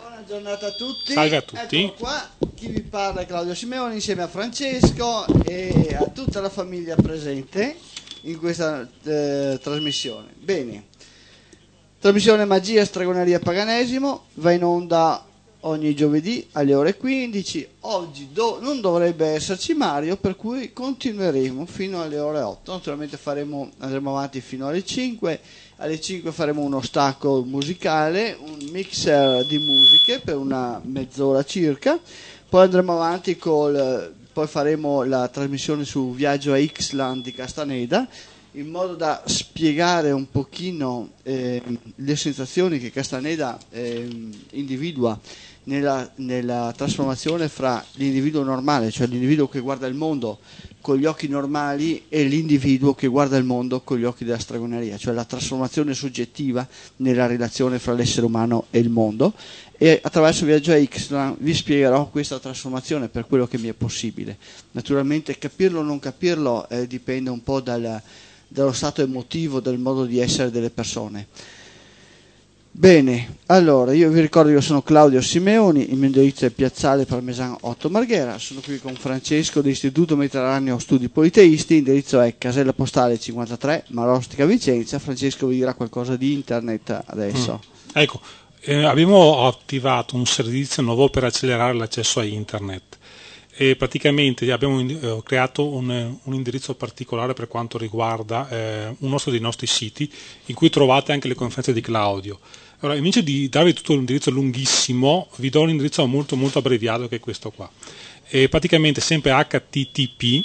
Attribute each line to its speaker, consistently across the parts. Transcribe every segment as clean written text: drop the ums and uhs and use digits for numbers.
Speaker 1: Buona giornata a tutti.
Speaker 2: Salve a tutti.
Speaker 1: Eccolo qua, chi vi parla è Claudio Simeoni insieme a Francesco e a tutta la famiglia presente in questa trasmissione. Bene, trasmissione Magia, Stregoneria, Paganesimo, va in onda ogni giovedì alle ore 15. Oggi non dovrebbe esserci Mario, per cui continueremo fino alle ore 8. Naturalmente andremo avanti fino alle 5. Alle 5 faremo uno stacco musicale, un mixer di musiche per una mezz'ora circa, poi andremo avanti poi faremo la trasmissione su Viaggio a Ixtlan di Castaneda, in modo da spiegare un pochino le sensazioni che Castaneda individua nella trasformazione fra l'individuo normale, cioè l'individuo che guarda il mondo con gli occhi normali, e l'individuo che guarda il mondo con gli occhi della stregoneria, cioè la trasformazione soggettiva nella relazione fra l'essere umano e il mondo. E attraverso Viaggio a Ixtlan vi spiegherò questa trasformazione per quello che mi è possibile. Naturalmente capirlo o non capirlo dipende un po' dallo stato emotivo, del modo di essere delle persone. Bene, allora io vi ricordo che io sono Claudio Simeoni, il mio indirizzo è Piazzale Parmesan 8 Marghera, sono qui con Francesco dell'Istituto Mediterraneo Studi Politeisti, indirizzo è Casella Postale 53, Marostica Vicenza. Francesco vi dirà qualcosa di internet adesso.
Speaker 2: Ecco, abbiamo attivato un servizio nuovo per accelerare l'accesso a internet e praticamente abbiamo creato un indirizzo particolare per quanto riguarda uno dei nostri siti, in cui trovate anche le conferenze di Claudio. Allora, invece di darvi tutto l'indirizzo lunghissimo, vi do un indirizzo molto molto abbreviato, che è questo qua. E praticamente sempre http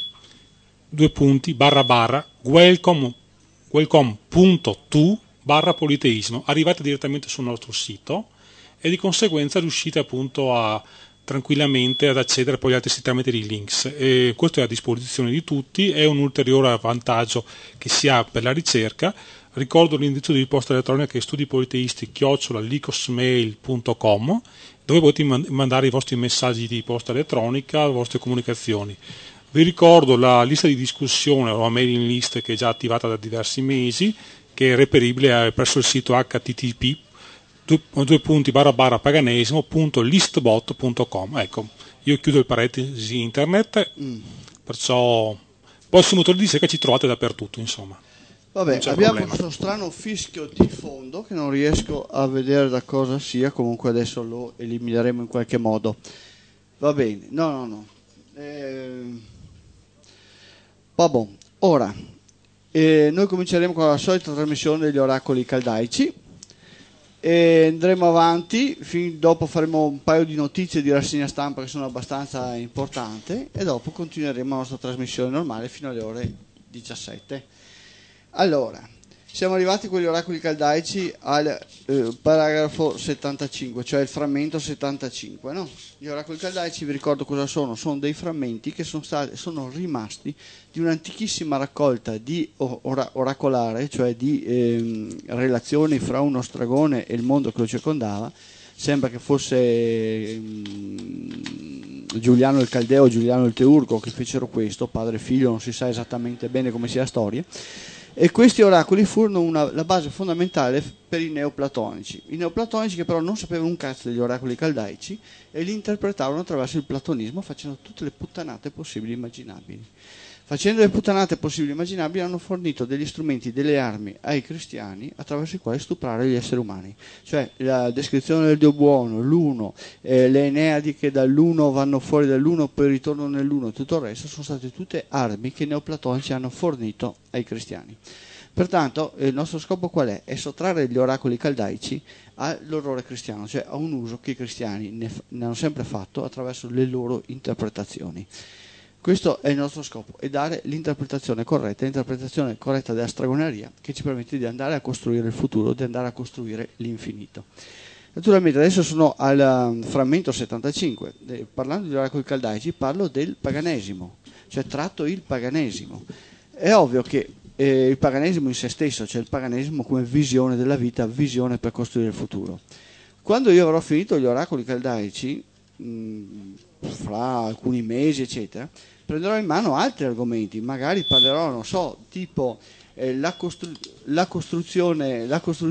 Speaker 2: welcome.to/politeismo. Arrivate direttamente sul nostro sito e di conseguenza riuscite appunto a tranquillamente ad accedere poi agli altri siti tramite i links. E questo è a disposizione di tutti, è un ulteriore vantaggio che si ha per la ricerca. Ricordo l'indirizzo di posta elettronica che è studipoliteisti@licosmail.com, dove potete mandare i vostri messaggi di posta elettronica, le vostre comunicazioni. Vi ricordo la lista di discussione o la mailing list che è già attivata da diversi mesi, che è reperibile presso il sito http://paganesimo.listbot.com. Ecco, io chiudo il parentesi internet, perciò poi sul motore di ricerca ci trovate dappertutto, insomma.
Speaker 1: Vabbè, abbiamo questo strano fischio di fondo che non riesco a vedere da cosa sia, comunque adesso lo elimineremo in qualche modo. Va bene, no. Vabbè, ora noi cominceremo con la solita trasmissione degli oracoli caldaici e andremo avanti, dopo faremo un paio di notizie di rassegna stampa che sono abbastanza importanti, e dopo continueremo la nostra trasmissione normale fino alle ore 17. Allora, siamo arrivati con gli oracoli caldaici al paragrafo 75, cioè il frammento 75, no? Gli oracoli caldaici, vi ricordo cosa sono? Sono dei frammenti che sono rimasti di un'antichissima raccolta di oracolare, cioè di relazioni fra uno stregone e il mondo che lo circondava. Sembra che fosse Giuliano il Caldeo o Giuliano il Teurgo che fecero questo, padre e figlio, non si sa esattamente bene come sia la storia. E questi oracoli furono la base fondamentale per i neoplatonici. I neoplatonici, che però non sapevano un cazzo degli oracoli caldaici, e li interpretavano attraverso il platonismo, facendo tutte le puttanate possibili e immaginabili. Facendo le puttanate possibili e immaginabili, hanno fornito degli strumenti, delle armi ai cristiani attraverso i quali stuprare gli esseri umani. Cioè la descrizione del Dio buono, l'uno, le Eneadi che dall'uno vanno fuori dall'uno, poi ritornano nell'uno, e tutto il resto sono state tutte armi che i neoplatonici hanno fornito ai cristiani. Pertanto il nostro scopo qual è? È sottrarre gli oracoli caldaici all'orrore cristiano, cioè a un uso che i cristiani ne hanno sempre fatto attraverso le loro interpretazioni. Questo è il nostro scopo, è dare l'interpretazione corretta della stregoneria, che ci permette di andare a costruire il futuro, di andare a costruire l'infinito. Naturalmente adesso sono al frammento 75, parlando degli oracoli caldaici parlo del paganesimo, cioè tratto il paganesimo. È ovvio che il paganesimo in se stesso, cioè il paganesimo come visione della vita, visione per costruire il futuro. Quando io avrò finito gli oracoli caldaici, fra alcuni mesi eccetera, prenderò in mano altri argomenti, magari parlerò, non so, tipo la costruzione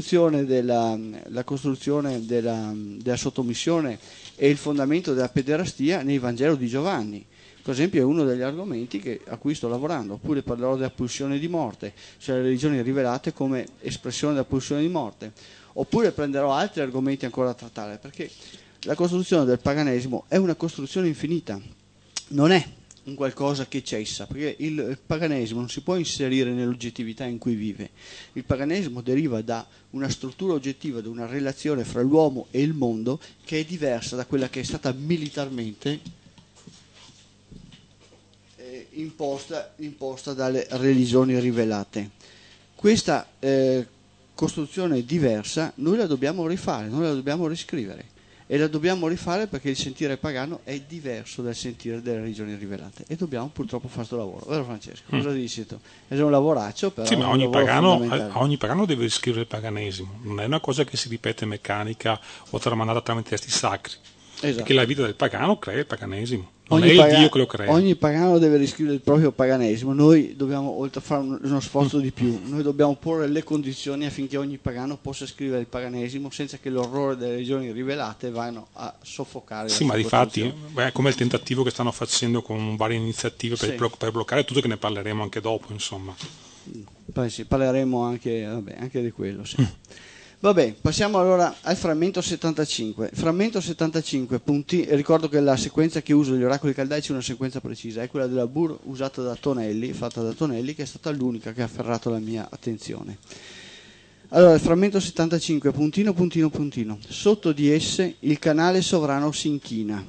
Speaker 1: della sottomissione e il fondamento della pederastia nei Vangelo di Giovanni. Per esempio è uno degli argomenti a cui sto lavorando. Oppure parlerò della pulsione di morte, cioè le religioni rivelate come espressione della pulsione di morte. Oppure prenderò altri argomenti ancora da trattare, perché la costruzione del paganesimo è una costruzione infinita, non è un qualcosa che cessa, perché il paganesimo non si può inserire nell'oggettività in cui vive. Il paganesimo deriva da una struttura oggettiva, da una relazione fra l'uomo e il mondo che è diversa da quella che è stata militarmente imposta dalle religioni rivelate. Questa costruzione diversa noi la dobbiamo rifare, noi la dobbiamo riscrivere. E la dobbiamo rifare perché il sentire pagano è diverso dal sentire delle religioni rivelate e dobbiamo purtroppo fare questo lavoro, vero Francesco? Cosa dici tu? È un lavoraccio, però
Speaker 2: sì, ma
Speaker 1: ogni
Speaker 2: pagano deve riscrivere il paganesimo, non è una cosa che si ripete meccanica o tramandata tramite testi sacri, esatto. Perché la vita del pagano crea il paganesimo, non è il Dio che lo crea.
Speaker 1: Ogni pagano deve riscrivere il proprio paganesimo, noi dobbiamo, oltre a fare uno sforzo di più, noi dobbiamo porre le condizioni affinché ogni pagano possa scrivere il paganesimo senza che l'orrore delle religioni rivelate vadano a soffocare.
Speaker 2: Sì, ma difatti è come il tentativo che stanno facendo con varie iniziative per bloccare tutto, che ne parleremo anche dopo, insomma.
Speaker 1: Poi sì, parleremo anche di quello, sì. Vabbè, passiamo allora al frammento 75. Frammento 75, punti. Ricordo che la sequenza che uso degli oracoli caldaici è una sequenza precisa, è quella della Bur usata da Tonelli, fatta da Tonelli, che è stata l'unica che ha afferrato la mia attenzione. Allora, il frammento 75, puntino, puntino, puntino. Sotto di esse il canale sovrano si inchina.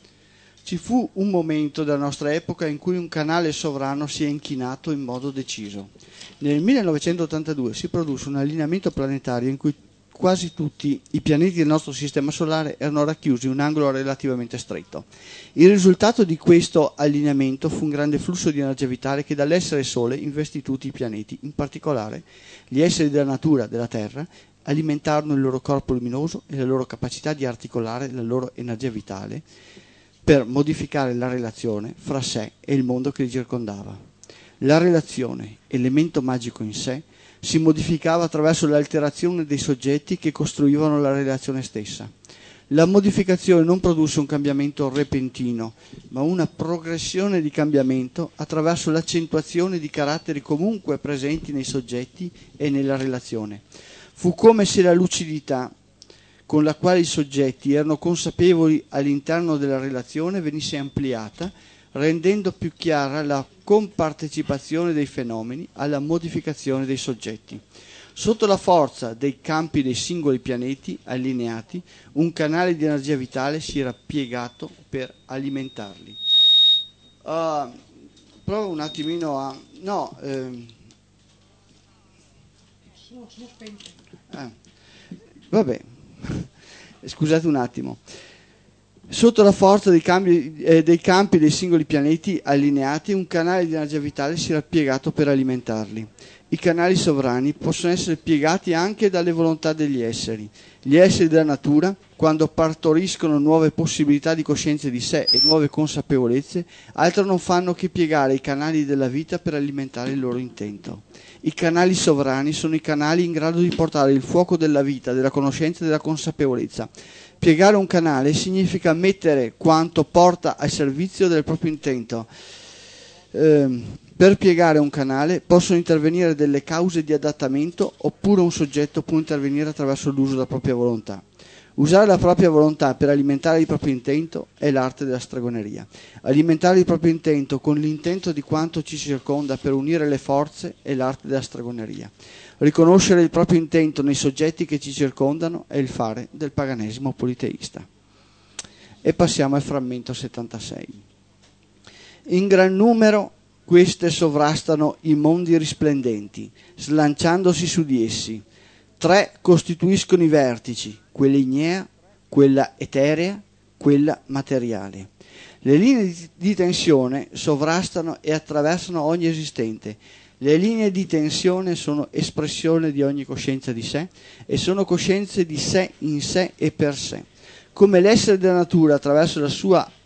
Speaker 1: Ci fu un momento della nostra epoca in cui un canale sovrano si è inchinato in modo deciso. Nel 1982 si produsse un allineamento planetario in cui quasi tutti i pianeti del nostro sistema solare erano racchiusi in un angolo relativamente stretto. Il risultato di questo allineamento fu un grande flusso di energia vitale che dall'essere Sole investì tutti i pianeti, in particolare gli esseri della natura della Terra, alimentarono il loro corpo luminoso e la loro capacità di articolare la loro energia vitale per modificare la relazione fra sé e il mondo che li circondava. La relazione, elemento magico in sé, si modificava attraverso l'alterazione dei soggetti che costruivano la relazione stessa. La modificazione non produsse un cambiamento repentino, ma una progressione di cambiamento attraverso l'accentuazione di caratteri comunque presenti nei soggetti e nella relazione. Fu come se la lucidità con la quale i soggetti erano consapevoli all'interno della relazione venisse ampliata, rendendo più chiara la compartecipazione dei fenomeni alla modificazione dei soggetti. Sotto la forza dei campi dei singoli pianeti allineati, un canale di energia vitale si era piegato per alimentarli. Provo un attimino a... No, sono spente. Vabbè, scusate un attimo. Sotto la forza dei campi dei singoli pianeti allineati, un canale di energia vitale si era piegato per alimentarli. I canali sovrani possono essere piegati anche dalle volontà degli esseri. Gli esseri della natura, quando partoriscono nuove possibilità di coscienza di sé e nuove consapevolezze, altro non fanno che piegare i canali della vita per alimentare il loro intento. I canali sovrani sono i canali in grado di portare il fuoco della vita, della conoscenza e della consapevolezza. Piegare un canale significa mettere quanto porta al servizio del proprio intento. Per piegare un canale possono intervenire delle cause di adattamento, oppure un soggetto può intervenire attraverso l'uso della propria volontà. Usare la propria volontà per alimentare il proprio intento è l'arte della stregoneria. Alimentare il proprio intento con l'intento di quanto ci circonda per unire le forze è l'arte della stregoneria. Riconoscere il proprio intento nei soggetti che ci circondano è il fare del paganesimo politeista. E passiamo al frammento 76. In gran numero queste sovrastano i mondi risplendenti, slanciandosi su di essi. 3 costituiscono i vertici, quella ignea, quella eterea, quella materiale. Le linee di tensione sovrastano e attraversano ogni esistente. Le linee di tensione sono espressione di ogni coscienza di sé e sono coscienze di sé in sé e per sé. Come l'essere della natura attraverso la sua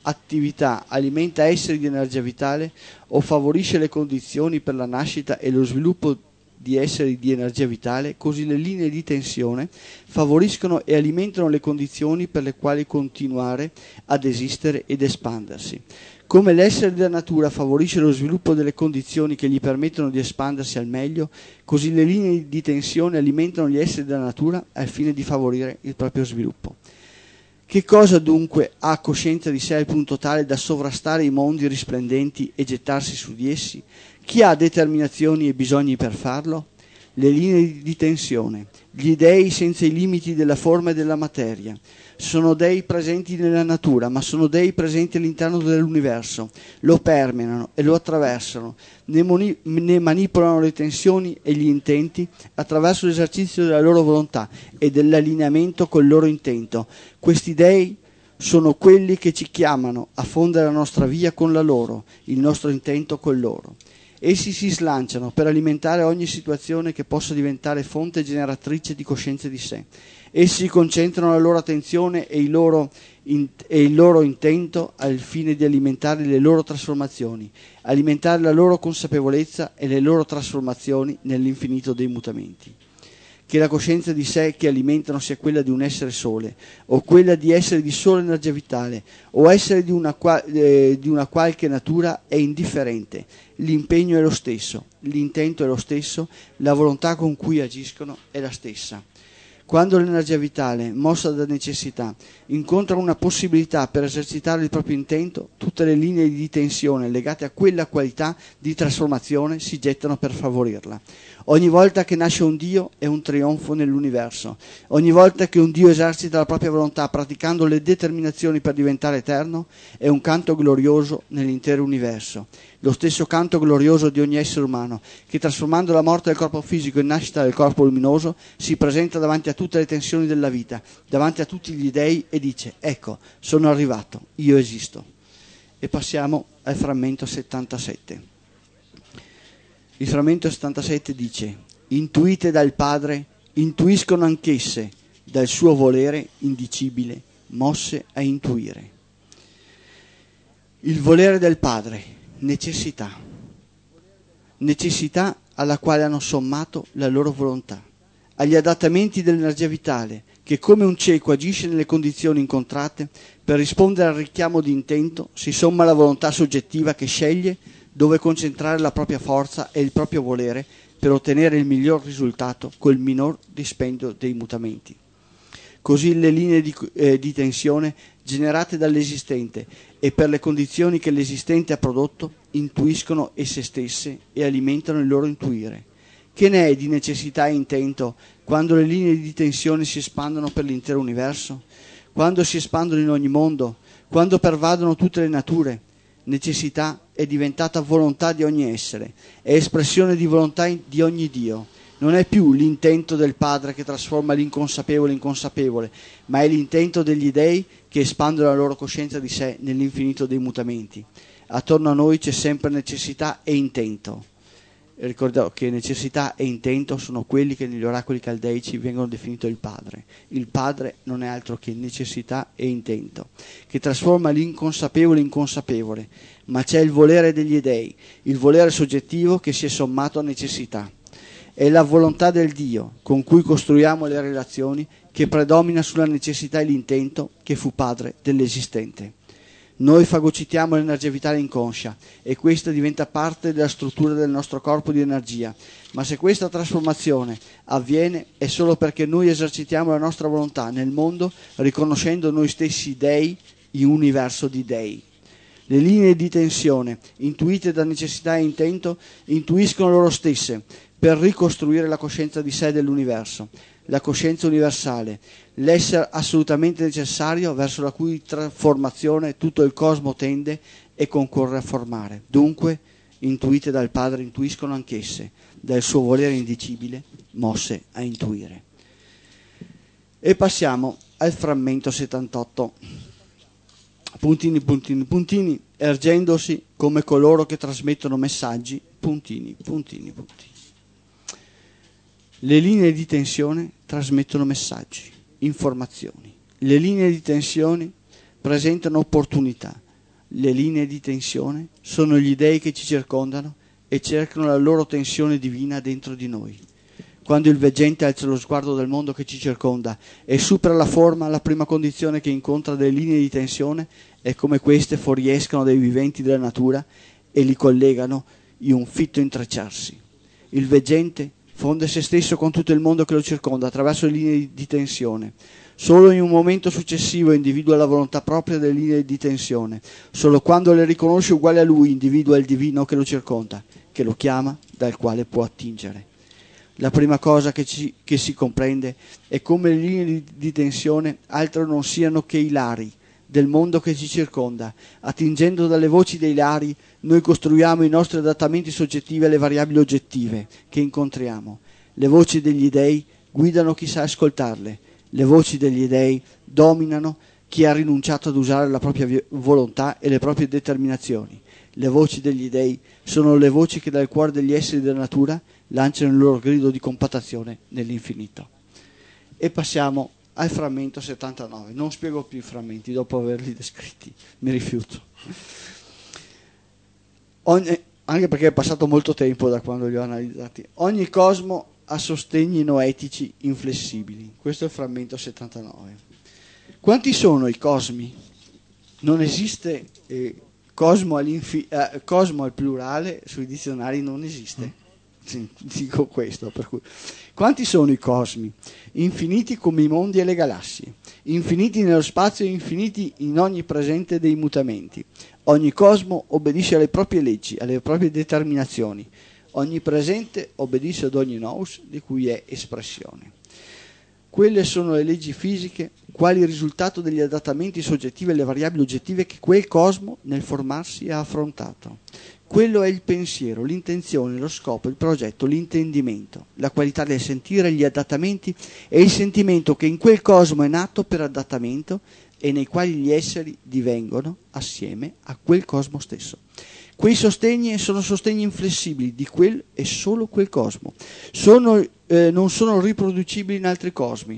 Speaker 1: attività alimenta esseri di energia vitale o favorisce le condizioni per la nascita e lo sviluppo di esseri di energia vitale, così le linee di tensione favoriscono e alimentano le condizioni per le quali continuare ad esistere ed espandersi. Come l'essere della natura favorisce lo sviluppo delle condizioni che gli permettono di espandersi al meglio, così le linee di tensione alimentano gli esseri della natura al fine di favorire il proprio sviluppo. Che cosa dunque ha coscienza di sé al punto tale da sovrastare i mondi risplendenti e gettarsi su di essi? Chi ha determinazioni e bisogni per farlo? Le linee di tensione, gli dei senza i limiti della forma e della materia. Sono dei presenti nella natura, ma sono dei presenti all'interno dell'universo. Lo permeano e lo attraversano, ne manipolano le tensioni e gli intenti attraverso l'esercizio della loro volontà e dell'allineamento col loro intento. Questi dei sono quelli che ci chiamano a fondere la nostra via con la loro, il nostro intento con loro. Essi si slanciano per alimentare ogni situazione che possa diventare fonte generatrice di coscienza di sé. Essi concentrano la loro attenzione e il loro intento al fine di alimentare le loro trasformazioni, alimentare la loro consapevolezza e le loro trasformazioni nell'infinito dei mutamenti. Che la coscienza di sé che alimentano sia quella di un essere sole, o quella di essere di sola energia vitale, o essere di una qualche natura è indifferente. L'impegno è lo stesso, l'intento è lo stesso, la volontà con cui agiscono è la stessa. Quando l'energia vitale, mossa da necessità, incontra una possibilità per esercitare il proprio intento, tutte le linee di tensione legate a quella qualità di trasformazione si gettano per favorirla. Ogni volta che nasce un Dio è un trionfo nell'universo. Ogni volta che un Dio esercita la propria volontà praticando le determinazioni per diventare eterno, è un canto glorioso nell'intero universo. Lo stesso canto glorioso di ogni essere umano, che trasformando la morte del corpo fisico in nascita del corpo luminoso, si presenta davanti a tutte le tensioni della vita, davanti a tutti gli dei e dice: ecco, sono arrivato, io esisto. E passiamo al frammento 77. Il frammento 77 dice: intuite dal Padre, intuiscono anch'esse, dal suo volere indicibile, mosse a intuire. Il volere del Padre, necessità alla quale hanno sommato la loro volontà, agli adattamenti dell'energia vitale che come un cieco agisce nelle condizioni incontrate, per rispondere al richiamo di intento si somma la volontà soggettiva che sceglie dove concentrare la propria forza e il proprio volere per ottenere il miglior risultato col minor dispendio dei mutamenti. Così le linee di tensione generate dall'esistente e per le condizioni che l'esistente ha prodotto intuiscono esse stesse e alimentano il loro intuire. Che ne è di necessità e intento quando le linee di tensione si espandono per l'intero universo? Quando si espandono in ogni mondo? Quando pervadono tutte le nature? Necessità è diventata volontà di ogni essere, è espressione di volontà di ogni Dio. Non è più l'intento del Padre che trasforma l'inconsapevole in consapevole, ma è l'intento degli dei che espandono la loro coscienza di sé nell'infinito dei mutamenti. Attorno a noi c'è sempre necessità e intento. E ricordate che necessità e intento sono quelli che negli oracoli caldeici vengono definiti il Padre. Il Padre non è altro che necessità e intento, che trasforma l'inconsapevole in consapevole, ma c'è il volere degli dei, il volere soggettivo che si è sommato a necessità. È la volontà del Dio con cui costruiamo le relazioni che predomina sulla necessità e l'intento che fu padre dell'esistente. Noi fagocitiamo l'energia vitale inconscia e questa diventa parte della struttura del nostro corpo di energia, ma se questa trasformazione avviene è solo perché noi esercitiamo la nostra volontà nel mondo riconoscendo noi stessi dei in un universo di dei. Le linee di tensione, intuite da necessità e intento, intuiscono loro stesse per ricostruire la coscienza di sé dell'universo, la coscienza universale, l'essere assolutamente necessario verso la cui trasformazione tutto il cosmo tende e concorre a formare. Dunque, intuite dal Padre, intuiscono anch'esse, dal suo volere indicibile, mosse a intuire. E passiamo al frammento 78. Puntini, puntini, puntini, ergendosi come coloro che trasmettono messaggi, puntini, puntini, puntini. Le linee di tensione trasmettono messaggi, informazioni. Le linee di tensione presentano opportunità, Le linee di tensione sono gli dei che ci circondano e cercano la loro tensione divina dentro di noi. Quando il veggente alza lo sguardo del mondo che ci circonda e supera la forma, la prima condizione che incontra delle linee di tensione è come queste fuoriescano dai viventi della natura e li collegano in un fitto intrecciarsi. Il veggente fonde se stesso con tutto il mondo che lo circonda attraverso le linee di tensione. Solo in un momento successivo individua la volontà propria delle linee di tensione. Solo quando le riconosce uguali a lui individua il divino che lo circonda, che lo chiama, dal quale può attingere. La prima cosa che si comprende è come le linee di tensione altro non siano che i lari del mondo che ci circonda. Attingendo dalle voci dei lari, noi costruiamo i nostri adattamenti soggettivi alle variabili oggettive che incontriamo. Le voci degli dei guidano chi sa ascoltarle. Le voci degli dei dominano chi ha rinunciato ad usare la propria volontà e le proprie determinazioni. Le voci degli dei sono le voci che dal cuore degli esseri della natura lanciano il loro grido di compattazione nell'infinito. E passiamo al frammento 79. Non spiego più i frammenti dopo averli descritti, mi rifiuto. Anche perché è passato molto tempo da quando li ho analizzati. Ogni cosmo ha sostegni noetici inflessibili. Questo è il frammento 79. Quanti sono i cosmi? Non esiste cosmo al plurale, sui dizionari non esiste. Sì, dico questo, per cui. Quanti sono i cosmi? Infiniti come i mondi e le galassie, infiniti nello spazio e infiniti in ogni presente dei mutamenti. Ogni cosmo obbedisce alle proprie leggi, alle proprie determinazioni. Ogni presente obbedisce ad ogni nous di cui è espressione. Quelle sono le leggi fisiche, quali risultato degli adattamenti soggettivi alle variabili oggettive che quel cosmo nel formarsi ha affrontato. Quello è il pensiero, l'intenzione, lo scopo, il progetto, l'intendimento, la qualità del sentire, gli adattamenti e il sentimento che in quel cosmo è nato per adattamento e nei quali gli esseri divengono assieme a quel cosmo stesso. Quei sostegni sono sostegni inflessibili di quel e solo quel cosmo. Non sono riproducibili in altri cosmi.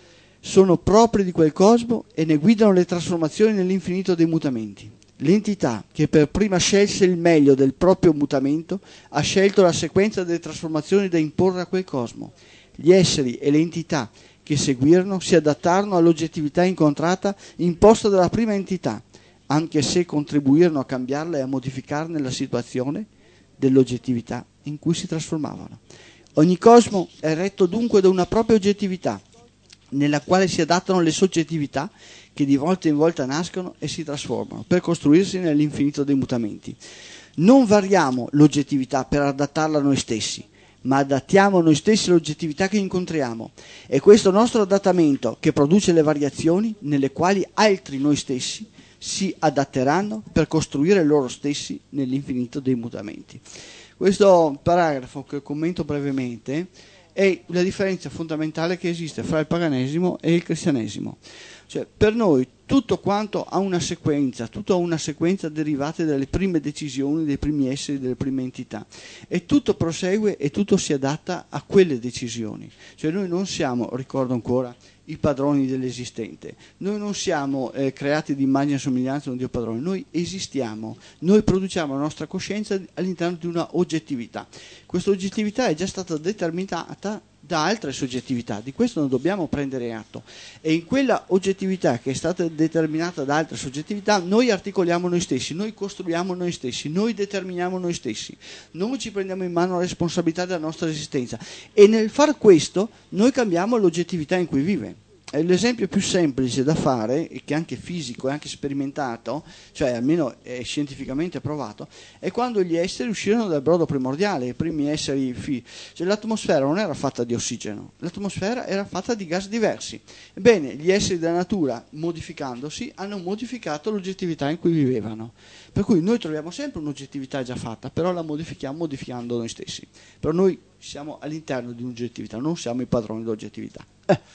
Speaker 1: Sono propri di quel cosmo e ne guidano le trasformazioni nell'infinito dei mutamenti. L'entità che per prima scelse il meglio del proprio mutamento ha scelto la sequenza delle trasformazioni da imporre a quel cosmo. Gli esseri e le entità che seguirono si adattarono all'oggettività incontrata imposta dalla prima entità, anche se contribuirono a cambiarla e a modificarne la situazione dell'oggettività in cui si trasformavano. Ogni cosmo è retto dunque da una propria oggettività, nella quale si adattano le soggettività che di volta in volta nascono e si trasformano per costruirsi nell'infinito dei mutamenti. Non variamo l'oggettività per adattarla a noi stessi, ma adattiamo a noi stessi l'oggettività che incontriamo. È questo nostro adattamento che produce le variazioni nelle quali altri noi stessi si adatteranno per costruire loro stessi nell'infinito dei mutamenti. Questo paragrafo, che commento brevemente, è la differenza fondamentale che esiste fra il paganesimo e il cristianesimo. Cioè, per noi tutto quanto ha una sequenza, tutto ha una sequenza derivata dalle prime decisioni, dei primi esseri, delle prime entità, e tutto prosegue e tutto si adatta a quelle decisioni. Cioè noi non siamo, ricordo ancora, i padroni dell'esistente, noi non siamo creati di immagine e somiglianza di un Dio padrone, noi esistiamo, noi produciamo la nostra coscienza all'interno di una oggettività. Questa oggettività è già stata determinata da altre soggettività, di questo non dobbiamo prendere atto, e in quella oggettività che è stata determinata da altre soggettività noi articoliamo noi stessi, noi costruiamo noi stessi, noi determiniamo noi stessi, noi ci prendiamo in mano la responsabilità della nostra esistenza e nel far questo noi cambiamo l'oggettività in cui vive. L'esempio più semplice da fare, e che è anche fisico e anche sperimentato, cioè almeno è scientificamente provato, è quando gli esseri uscirono dal brodo primordiale, i primi esseri cioè l'atmosfera non era fatta di ossigeno, l'atmosfera era fatta di gas diversi. Ebbene, gli esseri della natura, modificandosi, hanno modificato l'oggettività in cui vivevano. Per cui noi troviamo sempre un'oggettività già fatta, però la modifichiamo modificando noi stessi. Però noi siamo all'interno di un'oggettività, non siamo i padroni dell'oggettività.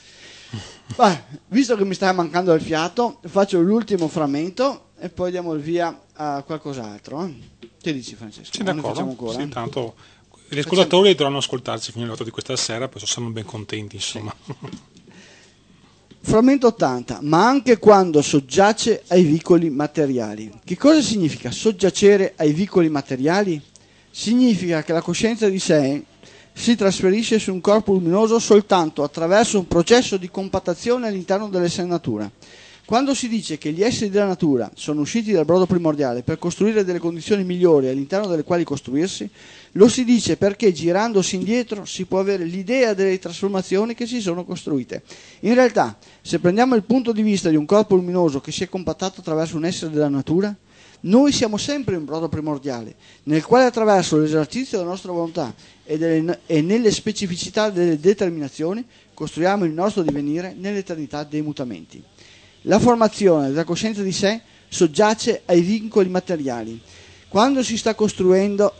Speaker 1: Visto che mi sta mancando il fiato, faccio l'ultimo frammento e poi diamo il via a qualcos'altro. Che dici, Francesco?
Speaker 2: Sì, d'accordo. Sì, tanto gli ascoltatori dovranno ascoltarci fino alle 8 di questa sera, perché saranno ben contenti, insomma.
Speaker 1: Sì. Frammento 80, ma anche quando soggiace ai vicoli materiali. Che cosa significa soggiacere ai vicoli materiali? Significa che la coscienza di sé si trasferisce su un corpo luminoso soltanto attraverso un processo di compattazione all'interno dell'essere natura. Quando si dice che gli esseri della natura sono usciti dal brodo primordiale per costruire delle condizioni migliori all'interno delle quali costruirsi, lo si dice perché girandosi indietro si può avere l'idea delle trasformazioni che si sono costruite. In realtà, se prendiamo il punto di vista di un corpo luminoso che si è compattato attraverso un essere della natura, noi siamo sempre in brodo primordiale, nel quale attraverso l'esercizio della nostra volontà e nelle specificità delle determinazioni costruiamo il nostro divenire nell'eternità dei mutamenti. La formazione della coscienza di sé soggiace ai vincoli materiali. Quando si sta costruendo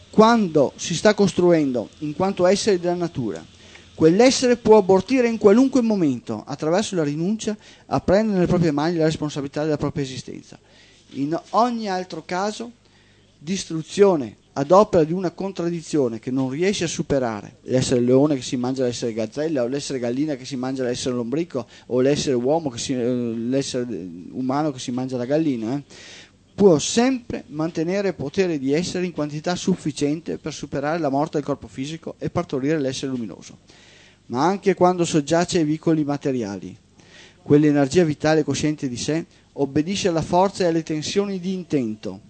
Speaker 1: in quanto essere della natura, quell'essere può abortire in qualunque momento, attraverso la rinuncia, a prendere nelle proprie mani la responsabilità della propria esistenza. In ogni altro caso, distruzione ad opera di una contraddizione che non riesce a superare, l'essere leone che si mangia l'essere gazzella, o l'essere gallina che si mangia l'essere lombrico, o l'essere l'essere umano che si mangia la gallina, può sempre mantenere potere di essere in quantità sufficiente per superare la morte del corpo fisico e partorire l'essere luminoso. Ma anche quando soggiace ai vicoli materiali, quell'energia vitale cosciente di sé obbedisce alla forza e alle tensioni di intento,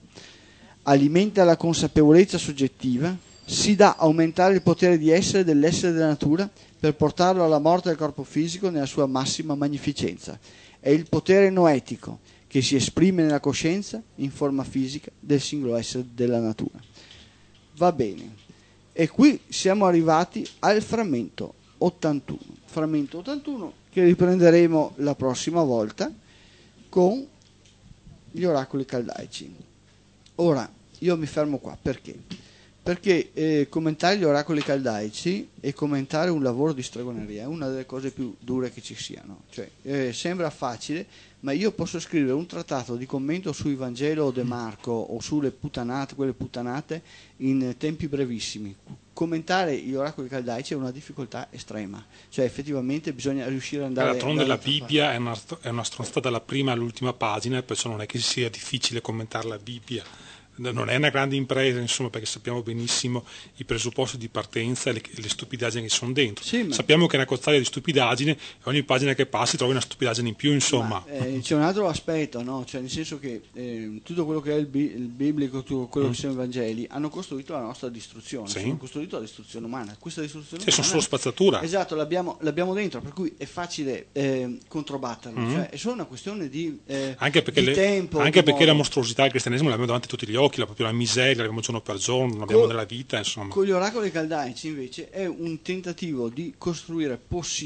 Speaker 1: alimenta la consapevolezza soggettiva, si dà aumentare il potere di essere dell'essere della natura per portarlo alla morte del corpo fisico nella sua massima magnificenza. È il potere noetico che si esprime nella coscienza in forma fisica del singolo essere della natura. Va bene, e qui siamo arrivati al frammento 81. Frammento 81 che riprenderemo la prossima volta con gli oracoli caldaici. Ora, io mi fermo qua, perché? Perché commentare gli oracoli caldaici e commentare un lavoro di stregoneria è una delle cose più dure che ci siano. Cioè, sembra facile, ma io posso scrivere un trattato di commento sui Vangelo de Marco o sulle puttanate, quelle puttanate, in tempi brevissimi. Commentare gli oracoli caldaici è una difficoltà estrema, cioè effettivamente bisogna riuscire ad andare...
Speaker 2: D'altronde la Bibbia è una stronzata dalla prima all'ultima pagina, perciò non è che sia difficile commentare la Bibbia. Non è una grande impresa, insomma, perché sappiamo benissimo i presupposti di partenza e le stupidaggini che sono dentro.
Speaker 1: Sì,
Speaker 2: sappiamo che è una cozzaglia di stupidaggini e ogni pagina che passi trovi una stupidaggine in più, insomma.
Speaker 1: C'è un altro aspetto, no? Cioè, nel senso che tutto quello che è il biblico, tutto quello che sono i Vangeli, hanno costruito la nostra distruzione,
Speaker 2: sì.
Speaker 1: Hanno costruito la distruzione umana. Questa distruzione
Speaker 2: umana, sono solo spazzatura.
Speaker 1: Esatto, l'abbiamo dentro, per cui è facile controbatterlo. Cioè, è solo una questione di tempo.
Speaker 2: Anche perché la mostruosità del cristianesimo l'abbiamo davanti a tutti gli occhi, proprio la miseria, l'abbiamo giorno per giorno, non abbiamo nella vita, insomma.
Speaker 1: Con gli oracoli caldaici invece è un tentativo di costruzione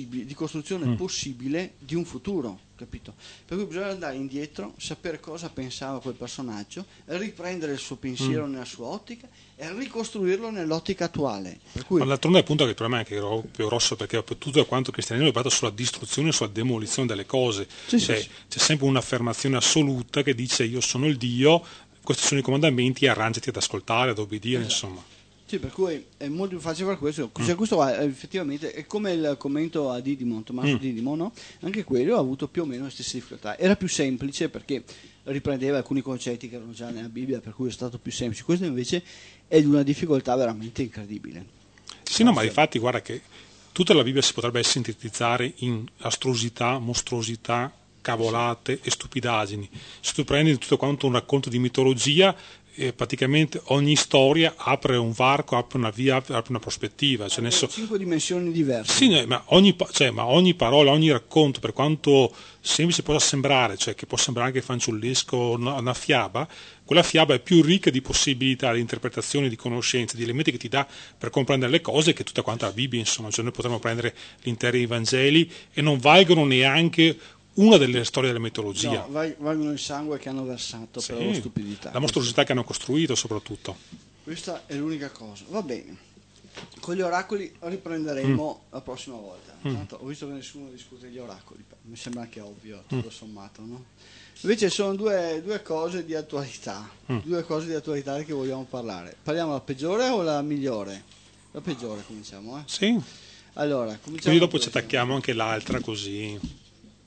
Speaker 1: possibile di un futuro, capito? Per cui bisogna andare indietro, sapere cosa pensava quel personaggio, riprendere il suo pensiero nella sua ottica e ricostruirlo nell'ottica attuale. Per cui...
Speaker 2: Ma d'altronde appunto che il problema è anche più grosso, perché tutto quanto il cristianesimo è basato sulla distruzione, sulla demolizione delle cose.
Speaker 1: Sì.
Speaker 2: C'è sempre un'affermazione assoluta che dice io sono il Dio, questi sono i comandamenti, arrangiati ad ascoltare, ad obbedire,
Speaker 1: esatto.
Speaker 2: Insomma.
Speaker 1: Sì, per cui è molto più facile fare questo. Cioè, questo effettivamente è come il commento a Didimo, Tommaso Didimo, no? Anche quello ha avuto più o meno le stesse difficoltà. Era più semplice perché riprendeva alcuni concetti che erano già nella Bibbia, per cui è stato più semplice. Questo invece è di una difficoltà veramente incredibile.
Speaker 2: Sì, no, ma infatti guarda che tutta la Bibbia si potrebbe sintetizzare in astrosità, mostruosità, cavolate e stupidaggini. Se tu prendi tutto quanto un racconto di mitologia, praticamente ogni storia apre un varco, apre una via, apre una prospettiva. Cioè
Speaker 1: 5 dimensioni diverse.
Speaker 2: Sì, ma ogni parola, ogni racconto, per quanto semplice possa sembrare, cioè che può sembrare anche fanciullesco una fiaba, quella fiaba è più ricca di possibilità, di interpretazioni, di conoscenze, di elementi che ti dà per comprendere le cose che tutta quanta la Bibbia, insomma. Cioè noi potremmo prendere gli interi Vangeli e non valgono neanche una delle storie della mitologia.
Speaker 1: No, valgono il sangue che hanno versato per la stupidità.
Speaker 2: La mostruosità che hanno costruito soprattutto.
Speaker 1: Questa è l'unica cosa. Va bene. Con gli oracoli riprenderemo la prossima volta. Tanto ho visto che nessuno discute gli oracoli, mi sembra anche ovvio, tutto sommato, no? Invece sono due cose di attualità, due cose di attualità che vogliamo parlare. Parliamo la peggiore o la migliore? La peggiore cominciamo,
Speaker 2: Sì.
Speaker 1: Allora, cominciamo.
Speaker 2: Quindi dopo ci attacchiamo anche l'altra così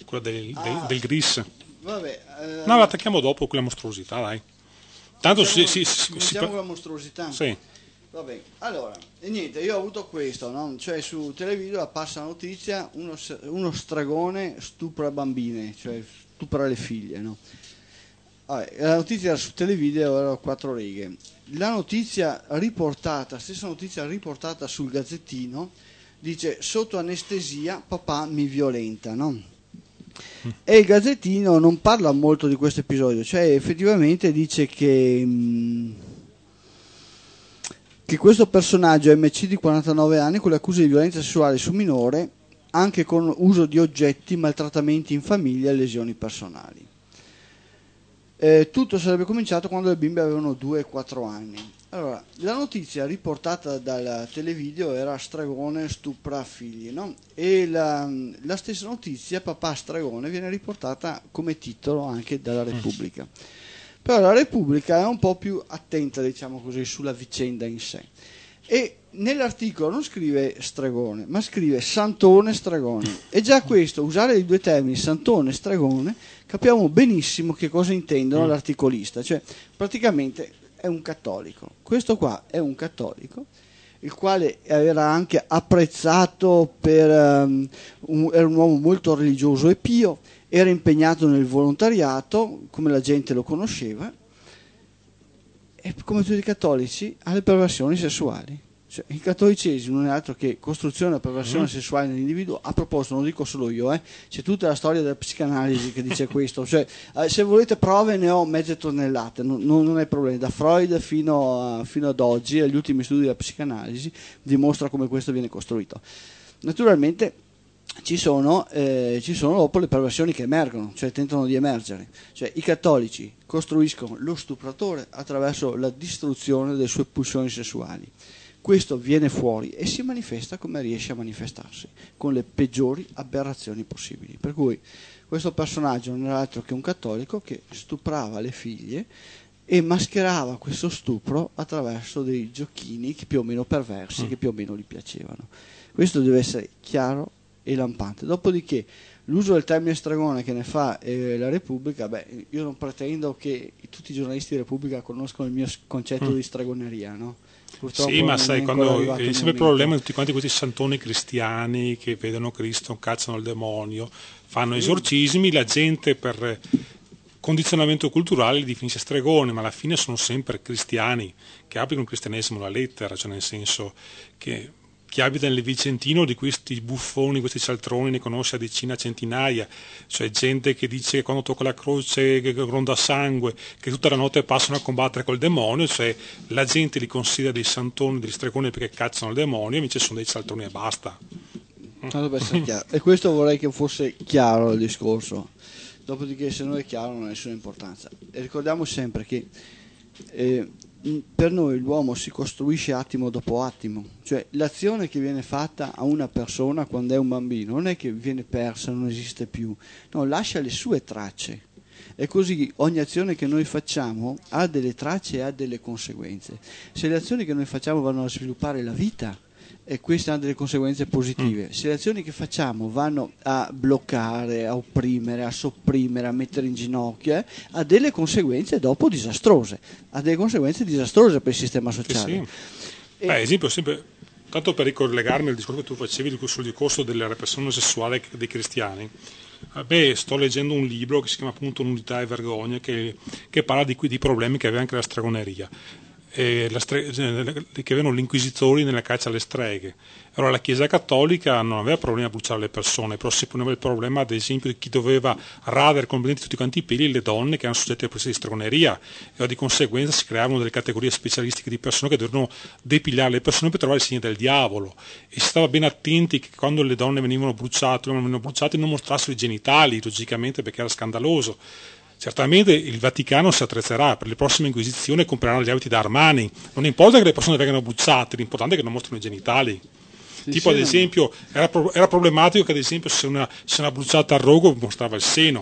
Speaker 2: quella del Gris.
Speaker 1: Vabbè,
Speaker 2: No, la attacchiamo dopo quella mostruosità, dai. Tanto
Speaker 1: cominciamo con la mostruosità.
Speaker 2: Sì.
Speaker 1: Va bene, allora, e niente, io ho avuto questo, no? Cioè su televideo passa notizia, uno stragone stupra bambine, cioè stupra le figlie, no? Vabbè, la notizia su televideo era 4 righe. La notizia riportata, stessa notizia riportata sul Gazzettino, dice sotto anestesia papà mi violenta, no? E il Gazzettino non parla molto di questo episodio, cioè effettivamente dice che questo personaggio MC di 49 anni con le accuse di violenza sessuale su minore, anche con uso di oggetti, maltrattamenti in famiglia e lesioni personali. Tutto sarebbe cominciato quando le bimbe avevano 2 e 4 anni. Allora, la notizia riportata dal televideo era stragone stupra figli, no? E la stessa notizia, papà stragone, viene riportata come titolo anche dalla Repubblica. Però la Repubblica è un po' più attenta, diciamo così, sulla vicenda in sé. E nell'articolo non scrive stragone, ma scrive santone stragone. E già questo, usare i 2 termini, santone e stragone, capiamo benissimo che cosa intendono l'articolista. Cioè, praticamente è un cattolico. Questo qua è un cattolico, il quale era anche apprezzato era un uomo molto religioso e pio, era impegnato nel volontariato, come la gente lo conosceva, e come tutti i cattolici ha le perversioni sessuali. Cioè, il cattolicesimo non è altro che costruzione e perversione sessuale nell'individuo. A proposito, non lo dico solo io, c'è tutta la storia della psicanalisi che dice questo. Cioè, se volete prove ne ho mezze tonnellate, non è problema. Da Freud fino ad oggi, agli ultimi studi della psicanalisi, dimostra come questo viene costruito. Naturalmente ci sono dopo le perversioni che emergono, cioè tentano di emergere. Cioè, i cattolici costruiscono lo stupratore attraverso la distruzione delle sue pulsioni sessuali. Questo viene fuori e si manifesta come riesce a manifestarsi, con le peggiori aberrazioni possibili. Per cui questo personaggio non era altro che un cattolico che stuprava le figlie e mascherava questo stupro attraverso dei giochini che più o meno perversi, che più o meno gli piacevano. Questo deve essere chiaro e lampante. Dopodiché l'uso del termine stragone che ne fa la Repubblica, io non pretendo che tutti i giornalisti di Repubblica conoscano il mio concetto di stragoneria, no? Purtroppo
Speaker 2: sì, ma sai, quando è sempre il problema di tutti quanti questi santoni cristiani che vedono Cristo, cacciano il demonio, fanno esorcismi, la gente per condizionamento culturale li definisce stregoni, ma alla fine sono sempre cristiani che applicano il cristianesimo alla lettera, cioè nel senso che chi abita nel Vicentino di questi buffoni, questi cialtroni ne conosce a decine, a centinaia, cioè gente che dice che quando tocca la croce che gronda sangue, che tutta la notte passano a combattere col demonio, cioè la gente li considera dei santoni, degli stregoni perché cacciano il demonio, invece sono dei cialtroni e basta.
Speaker 1: E questo vorrei che fosse chiaro il discorso. Dopodiché, se non è chiaro non ha nessuna importanza. E ricordiamo sempre che per noi l'uomo si costruisce attimo dopo attimo, cioè l'azione che viene fatta a una persona quando è un bambino non è che viene persa, non esiste più, no, lascia le sue tracce. E così ogni azione che noi facciamo ha delle tracce e ha delle conseguenze. Se le azioni che noi facciamo vanno a sviluppare la vita, e queste hanno delle conseguenze positive. Se le azioni che facciamo vanno a bloccare, a opprimere, a sopprimere, a mettere in ginocchio, ha delle conseguenze dopo disastrose, ha delle conseguenze disastrose per il sistema sociale.
Speaker 2: Sì. Esempio, sempre, tanto per ricollegarmi al discorso che tu facevi sul discorso della repressione sessuale dei cristiani, sto leggendo un libro che si chiama appunto Nudità e vergogna, che parla di problemi che aveva anche la stregoneria. Che avevano gli inquisitori nella caccia alle streghe. Allora la Chiesa Cattolica non aveva problemi a bruciare le persone, però si poneva il problema ad esempio di chi doveva radere completamente tutti quanti i peli, le donne che erano soggette a processi di stregoneria, e di conseguenza si creavano delle categorie specialistiche di persone che dovevano depigliare le persone per trovare i segni del diavolo, e si stava ben attenti che quando le donne venivano bruciate non mostrassero i genitali, logicamente, perché era scandaloso. Certamente il Vaticano si attrezzerà per le prossime inquisizioni e compreranno gli abiti da Armani. Non importa che le persone vengano bruciate, l'importante è che non mostrino i genitali. Tipo ad esempio era problematico che ad esempio se una bruciata a rogo mostrava il seno.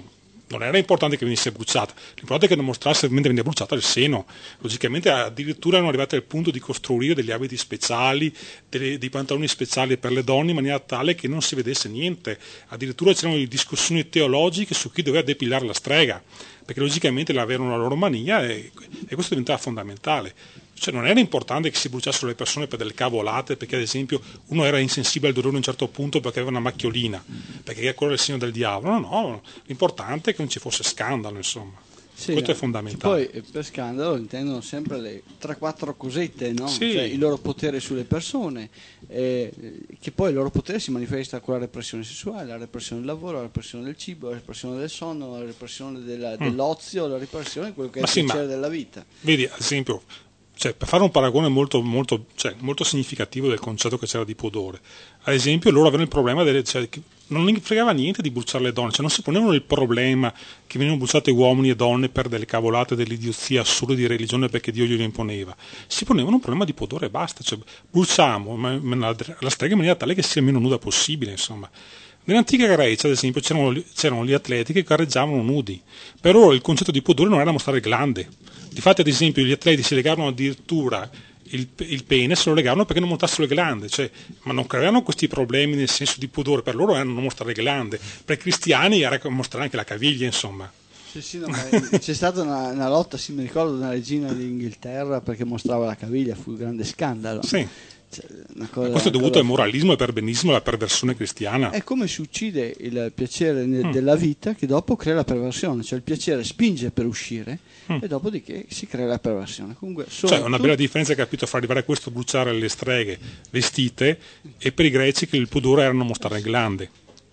Speaker 2: non era importante che venisse bruciata, l'importante è che non mostrasse mentre veniva bruciata il seno. Logicamente addirittura erano arrivati al punto di costruire degli abiti speciali, dei pantaloni speciali per le donne in maniera tale che non si vedesse niente. Addirittura c'erano discussioni teologiche su chi doveva depilare la strega, perché logicamente avevano la loro mania e questo diventava fondamentale. Cioè non era importante che si bruciassero le persone per delle cavolate, perché ad esempio uno era insensibile al dolore a un certo punto perché aveva una macchiolina, perché quello è il segno del diavolo. No, l'importante è che non ci fosse scandalo, insomma.
Speaker 1: Sì,
Speaker 2: questo è fondamentale.
Speaker 1: poi per scandalo intendono sempre le 3-4 cosette, no?
Speaker 2: Sì.
Speaker 1: Cioè, il loro potere sulle persone, che poi il loro potere si manifesta con la repressione sessuale, la repressione del lavoro, la repressione del cibo, la repressione del sonno, la repressione dell'ozio, la repressione di quello che è il piacere della vita.
Speaker 2: Vedi, ad esempio, cioè, per fare un paragone molto significativo del concetto che c'era di pudore, ad esempio loro avevano il problema che non gli fregava niente di bruciare le donne, cioè non si ponevano il problema che venivano bruciate uomini e donne per delle cavolate, delle idiozie assurde di religione perché Dio glielo imponeva, si ponevano un problema di pudore e basta, cioè bruciamo la strega in maniera tale che sia il meno nuda possibile, insomma. Nell'antica Grecia, ad esempio, c'erano gli atleti che gareggiavano nudi. Per loro il concetto di pudore non era mostrare glande. Difatti, ad esempio, gli atleti si legavano addirittura il pene, se lo legavano perché non montassero le glande. Cioè, ma non creavano questi problemi nel senso di pudore. Per loro era non mostrare le glande. Per i cristiani era mostrare anche la caviglia, insomma.
Speaker 1: Sì, no, c'è stata una lotta, sì, mi ricordo, di una regina d'Inghilterra perché mostrava la caviglia, fu un grande scandalo.
Speaker 2: Sì. Questo è dovuto al moralismo e perbenismo, alla perversione cristiana.
Speaker 1: È come si uccide il piacere della vita che dopo crea la perversione, cioè il piacere spinge per uscire e dopodiché si crea la perversione. Comunque,
Speaker 2: cioè una bella differenza, capito, fra arrivare a questo bruciare le streghe vestite e per i greci che il pudore era non mostrare le glande.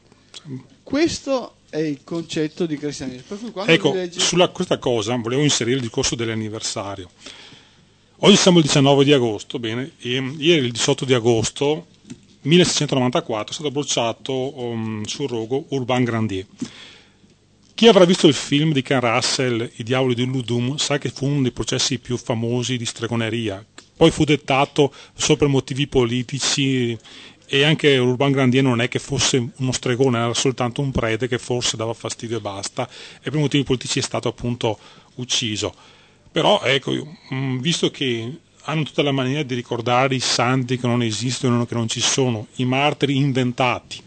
Speaker 1: Questo è il concetto di cristianesimo. Per cui quando
Speaker 2: ecco, questa cosa volevo inserire il discorso dell'anniversario. Oggi siamo il 19 di agosto, bene, e ieri il 18 di agosto 1694 è stato bruciato sul rogo Urbain Grandier. Chi avrà visto il film di Ken Russell, I diavoli di Ludum, sa che fu uno dei processi più famosi di stregoneria. Poi fu dettato solo per motivi politici e anche Urbain Grandier non è che fosse uno stregone, era soltanto un prete che forse dava fastidio e basta, e per motivi politici è stato appunto ucciso. Però ecco, visto che hanno tutta la maniera di ricordare i santi che non esistono, che non ci sono, i martiri inventati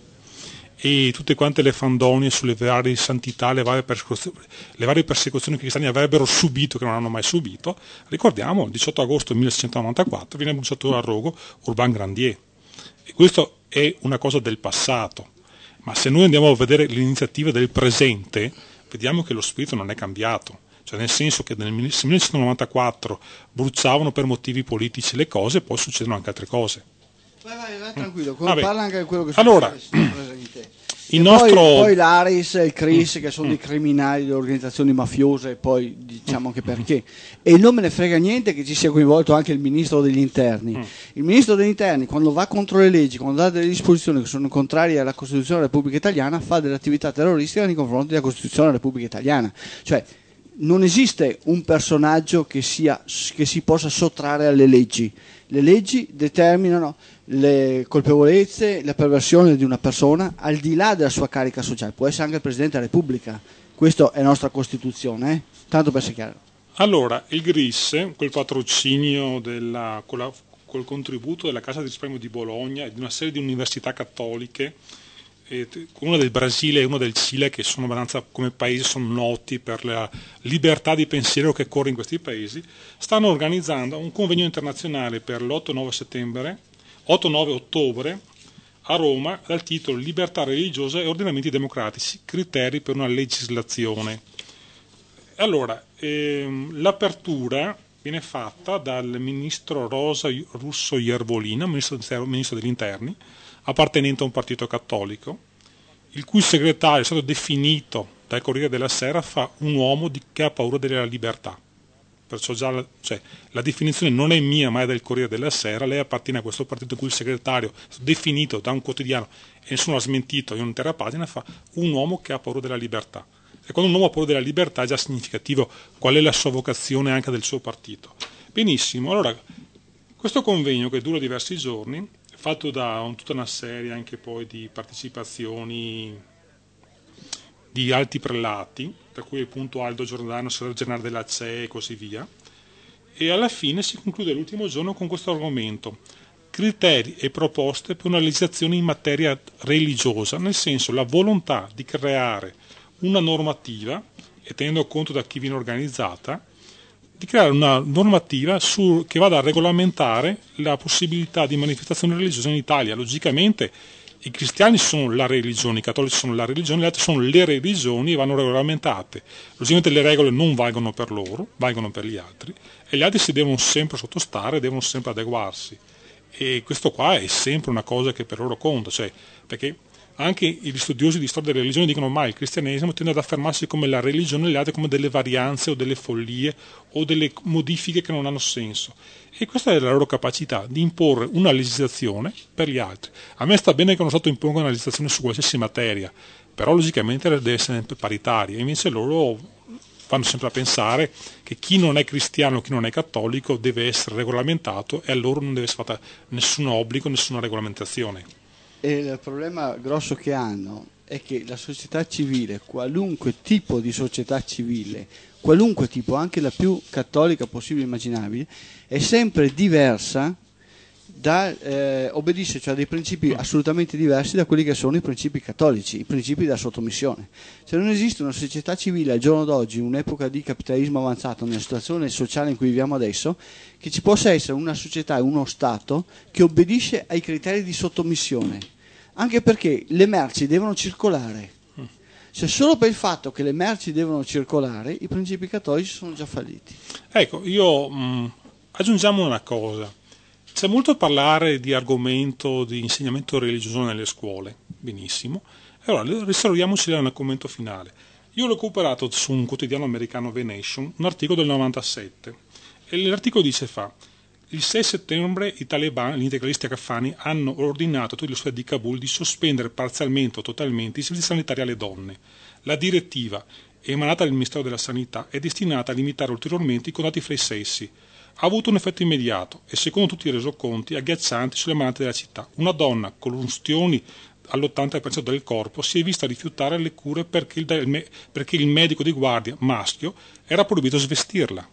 Speaker 2: e tutte quante le fandonie sulle varie santità, le varie persecuzioni che i cristiani avrebbero subito che non hanno mai subito, ricordiamo il 18 agosto 1694 viene bruciato al rogo Urbain Grandier. E questo è una cosa del passato, ma se noi andiamo a vedere le iniziative del presente, vediamo che lo spirito non è cambiato. Cioè nel senso che nel 1994 bruciavano per motivi politici le cose, poi succedono anche altre cose.
Speaker 1: Vai tranquillo, parla anche di quello che succede
Speaker 2: allora,
Speaker 1: presente.
Speaker 2: Poi
Speaker 1: l'Aris e il Chris che sono dei criminali delle organizzazioni mafiose, e poi diciamo anche perché. E non me ne frega niente che ci sia coinvolto anche il ministro degli interni. Il ministro degli interni, quando va contro le leggi, quando dà delle disposizioni che sono contrarie alla Costituzione della Repubblica Italiana, fa delle attività terroristiche nei confronti della Costituzione della Repubblica Italiana. Cioè, non esiste un personaggio che si possa sottrarre alle leggi. Le leggi determinano le colpevolezze, la perversione di una persona al di là della sua carica sociale. Può essere anche il Presidente della Repubblica. Questo è nostra Costituzione, tanto per essere chiaro.
Speaker 2: Allora, il GRIS, col patrocinio col contributo della Cassa di risparmio di Bologna e di una serie di università cattoliche, uno del Brasile e uno del Cile, che sono abbastanza come paesi sono noti per la libertà di pensiero che corre in questi paesi, stanno organizzando un convegno internazionale per l'8-9 ottobre a Roma dal titolo Libertà religiosa e ordinamenti democratici, criteri per una legislazione. Allora, l'apertura viene fatta dal ministro Rosa Russo Iervolina, ministro degli interni, appartenente a un partito cattolico, il cui segretario è stato definito dal Corriere della Sera un uomo che ha paura della libertà. Perciò già la definizione non è mia ma è del Corriere della Sera, lei appartiene a questo partito in cui il segretario è stato definito da un quotidiano e nessuno ha smentito in un'intera pagina, fa un uomo che ha paura della libertà. E quando un uomo ha paura della libertà è già significativo qual è la sua vocazione anche del suo partito. Benissimo, allora questo convegno che dura diversi giorni, fatto da tutta una serie anche poi di partecipazioni di alti prelati, tra cui appunto Aldo Giordano, Sergio Gennaro della CE e così via. E alla fine si conclude l'ultimo giorno con questo argomento: criteri e proposte per una legislazione in materia religiosa, nel senso la volontà di creare una normativa, e tenendo conto da chi viene organizzata, di creare una normativa che vada a regolamentare la possibilità di manifestazione religiosa in Italia. Logicamente i cristiani sono la religione, i cattolici sono la religione, le altre sono le religioni e vanno regolamentate. Logicamente le regole non valgono per loro, valgono per gli altri, e gli altri si devono sempre sottostare, devono sempre adeguarsi. E questo qua è sempre una cosa che per loro conta, cioè, perché anche gli studiosi di storia delle religioni dicono ma il cristianesimo tende ad affermarsi come la religione e le altre come delle varianze o delle follie o delle modifiche che non hanno senso. E questa è la loro capacità di imporre una legislazione per gli altri. A me sta bene che uno Stato imponga una legislazione su qualsiasi materia, però logicamente deve essere sempre paritaria, invece loro vanno sempre a pensare che chi non è cristiano, chi non è cattolico deve essere regolamentato e a loro non deve essere fatta nessun obbligo, nessuna regolamentazione.
Speaker 1: E il problema grosso che hanno è che la società civile, qualunque tipo di società civile, qualunque tipo, anche la più cattolica possibile e immaginabile, è sempre diversa, obbedisce cioè a dei principi assolutamente diversi da quelli che sono i principi cattolici, i principi della sottomissione. Cioè non esiste una società civile al giorno d'oggi, in un'epoca di capitalismo avanzato, nella situazione sociale in cui viviamo adesso, che ci possa essere una società e uno Stato che obbedisce ai criteri di sottomissione, anche perché le merci devono circolare. Cioè solo per il fatto che le merci devono circolare i principi cattolici sono già falliti.
Speaker 2: Ecco, aggiungiamo una cosa. C'è molto a parlare di argomento di insegnamento religioso nelle scuole, benissimo. Allora, riserviamoci a un argomento finale. Io ho recuperato su un quotidiano americano, The Nation, un articolo del 97, e l'articolo dice il 6 settembre i talebani, gli integralisti afghani, hanno ordinato a tutti gli ospedali di Kabul di sospendere parzialmente o totalmente i servizi sanitari alle donne. La direttiva, emanata dal Ministero della Sanità, è destinata a limitare ulteriormente i contatti fra i sessi. Ha avuto un effetto immediato e, secondo tutti i resoconti, agghiaccianti sulle manate della città. Una donna con ustioni all'80% del corpo si è vista rifiutare le cure perché il medico di guardia, maschio, era proibito svestirla.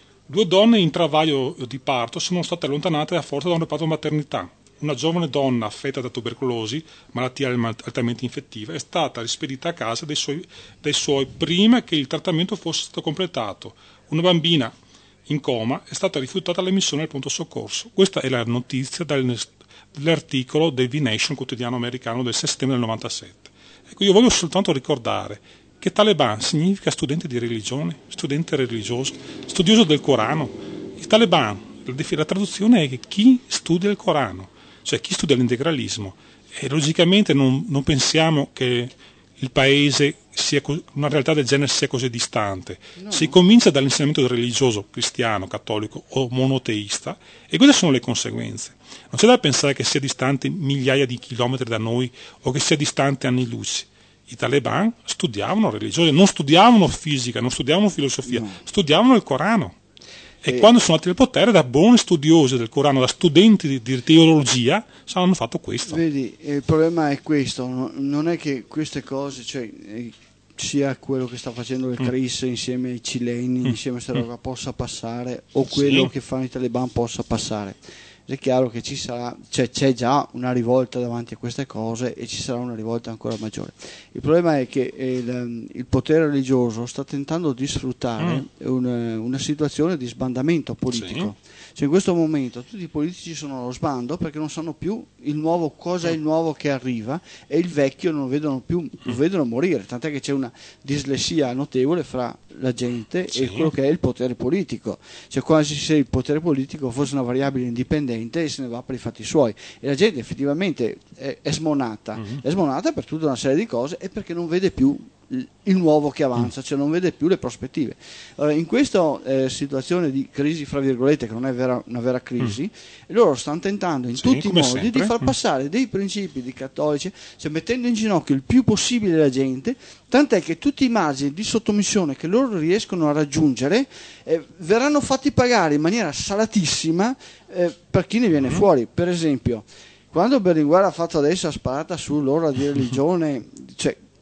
Speaker 2: 2 donne in travaglio di parto sono state allontanate a forza da un reparto maternità. Una giovane donna affetta da tubercolosi, malattia altamente infettiva, è stata rispedita a casa dai suoi prima che il trattamento fosse stato completato. Una bambina in coma è stata rifiutata l'ammissione al pronto soccorso. Questa è la notizia dell'articolo del The Nation, quotidiano americano, del 6 settembre del 97. Ecco, io voglio soltanto ricordare che Taliban significa studente di religione, studente religioso, studioso del Corano. Il Taliban, la traduzione è chi studia il Corano, cioè chi studia l'integralismo. E logicamente non pensiamo che il paese una realtà del genere sia così distante. No. Si comincia dall'insegnamento religioso cristiano, cattolico o monoteista, e queste sono le conseguenze. Non c'è da pensare che sia distante migliaia di chilometri da noi o che sia distante anni luce. I talebani studiavano religione, non studiavano fisica, non studiavano filosofia, no. Studiavano il Corano. E quando sono andati al potere, da buoni studiosi del Corano, da studenti di teologia, hanno fatto questo.
Speaker 1: Vedi, il problema è questo, non è che queste cose, cioè sia quello che sta facendo il CRIS insieme ai cileni, insieme a questa roba possa passare, o quello che fanno i talebani possa passare. È chiaro che c'è già una rivolta davanti a queste cose e ci sarà una rivolta ancora maggiore. Il problema è che il potere religioso sta tentando di sfruttare una situazione di sbandamento politico. Sì. Cioè in questo momento tutti i politici sono allo sbando perché non sanno più cosa è il nuovo che arriva, e il vecchio non lo vedono più, lo vedono morire, tant'è che c'è una dislessia notevole fra la gente e quello che è il potere politico. Cioè quasi se il potere politico fosse una variabile indipendente e se ne va per i fatti suoi, e la gente effettivamente è smonata. È smonata per tutta una serie di cose e perché non vede più il nuovo che avanza, cioè non vede più le prospettive. In questa situazione di crisi, fra virgolette, che non è una vera crisi, loro stanno tentando in tutti i modi sempre di far passare dei principi di cattolici, cioè mettendo in ginocchio il più possibile la gente, tant'è che tutti i margini di sottomissione che loro riescono a raggiungere verranno fatti pagare in maniera salatissima per chi ne viene fuori. Per esempio, quando Berlinguer ha fatto adesso la sparata sull'ora di religione, cioè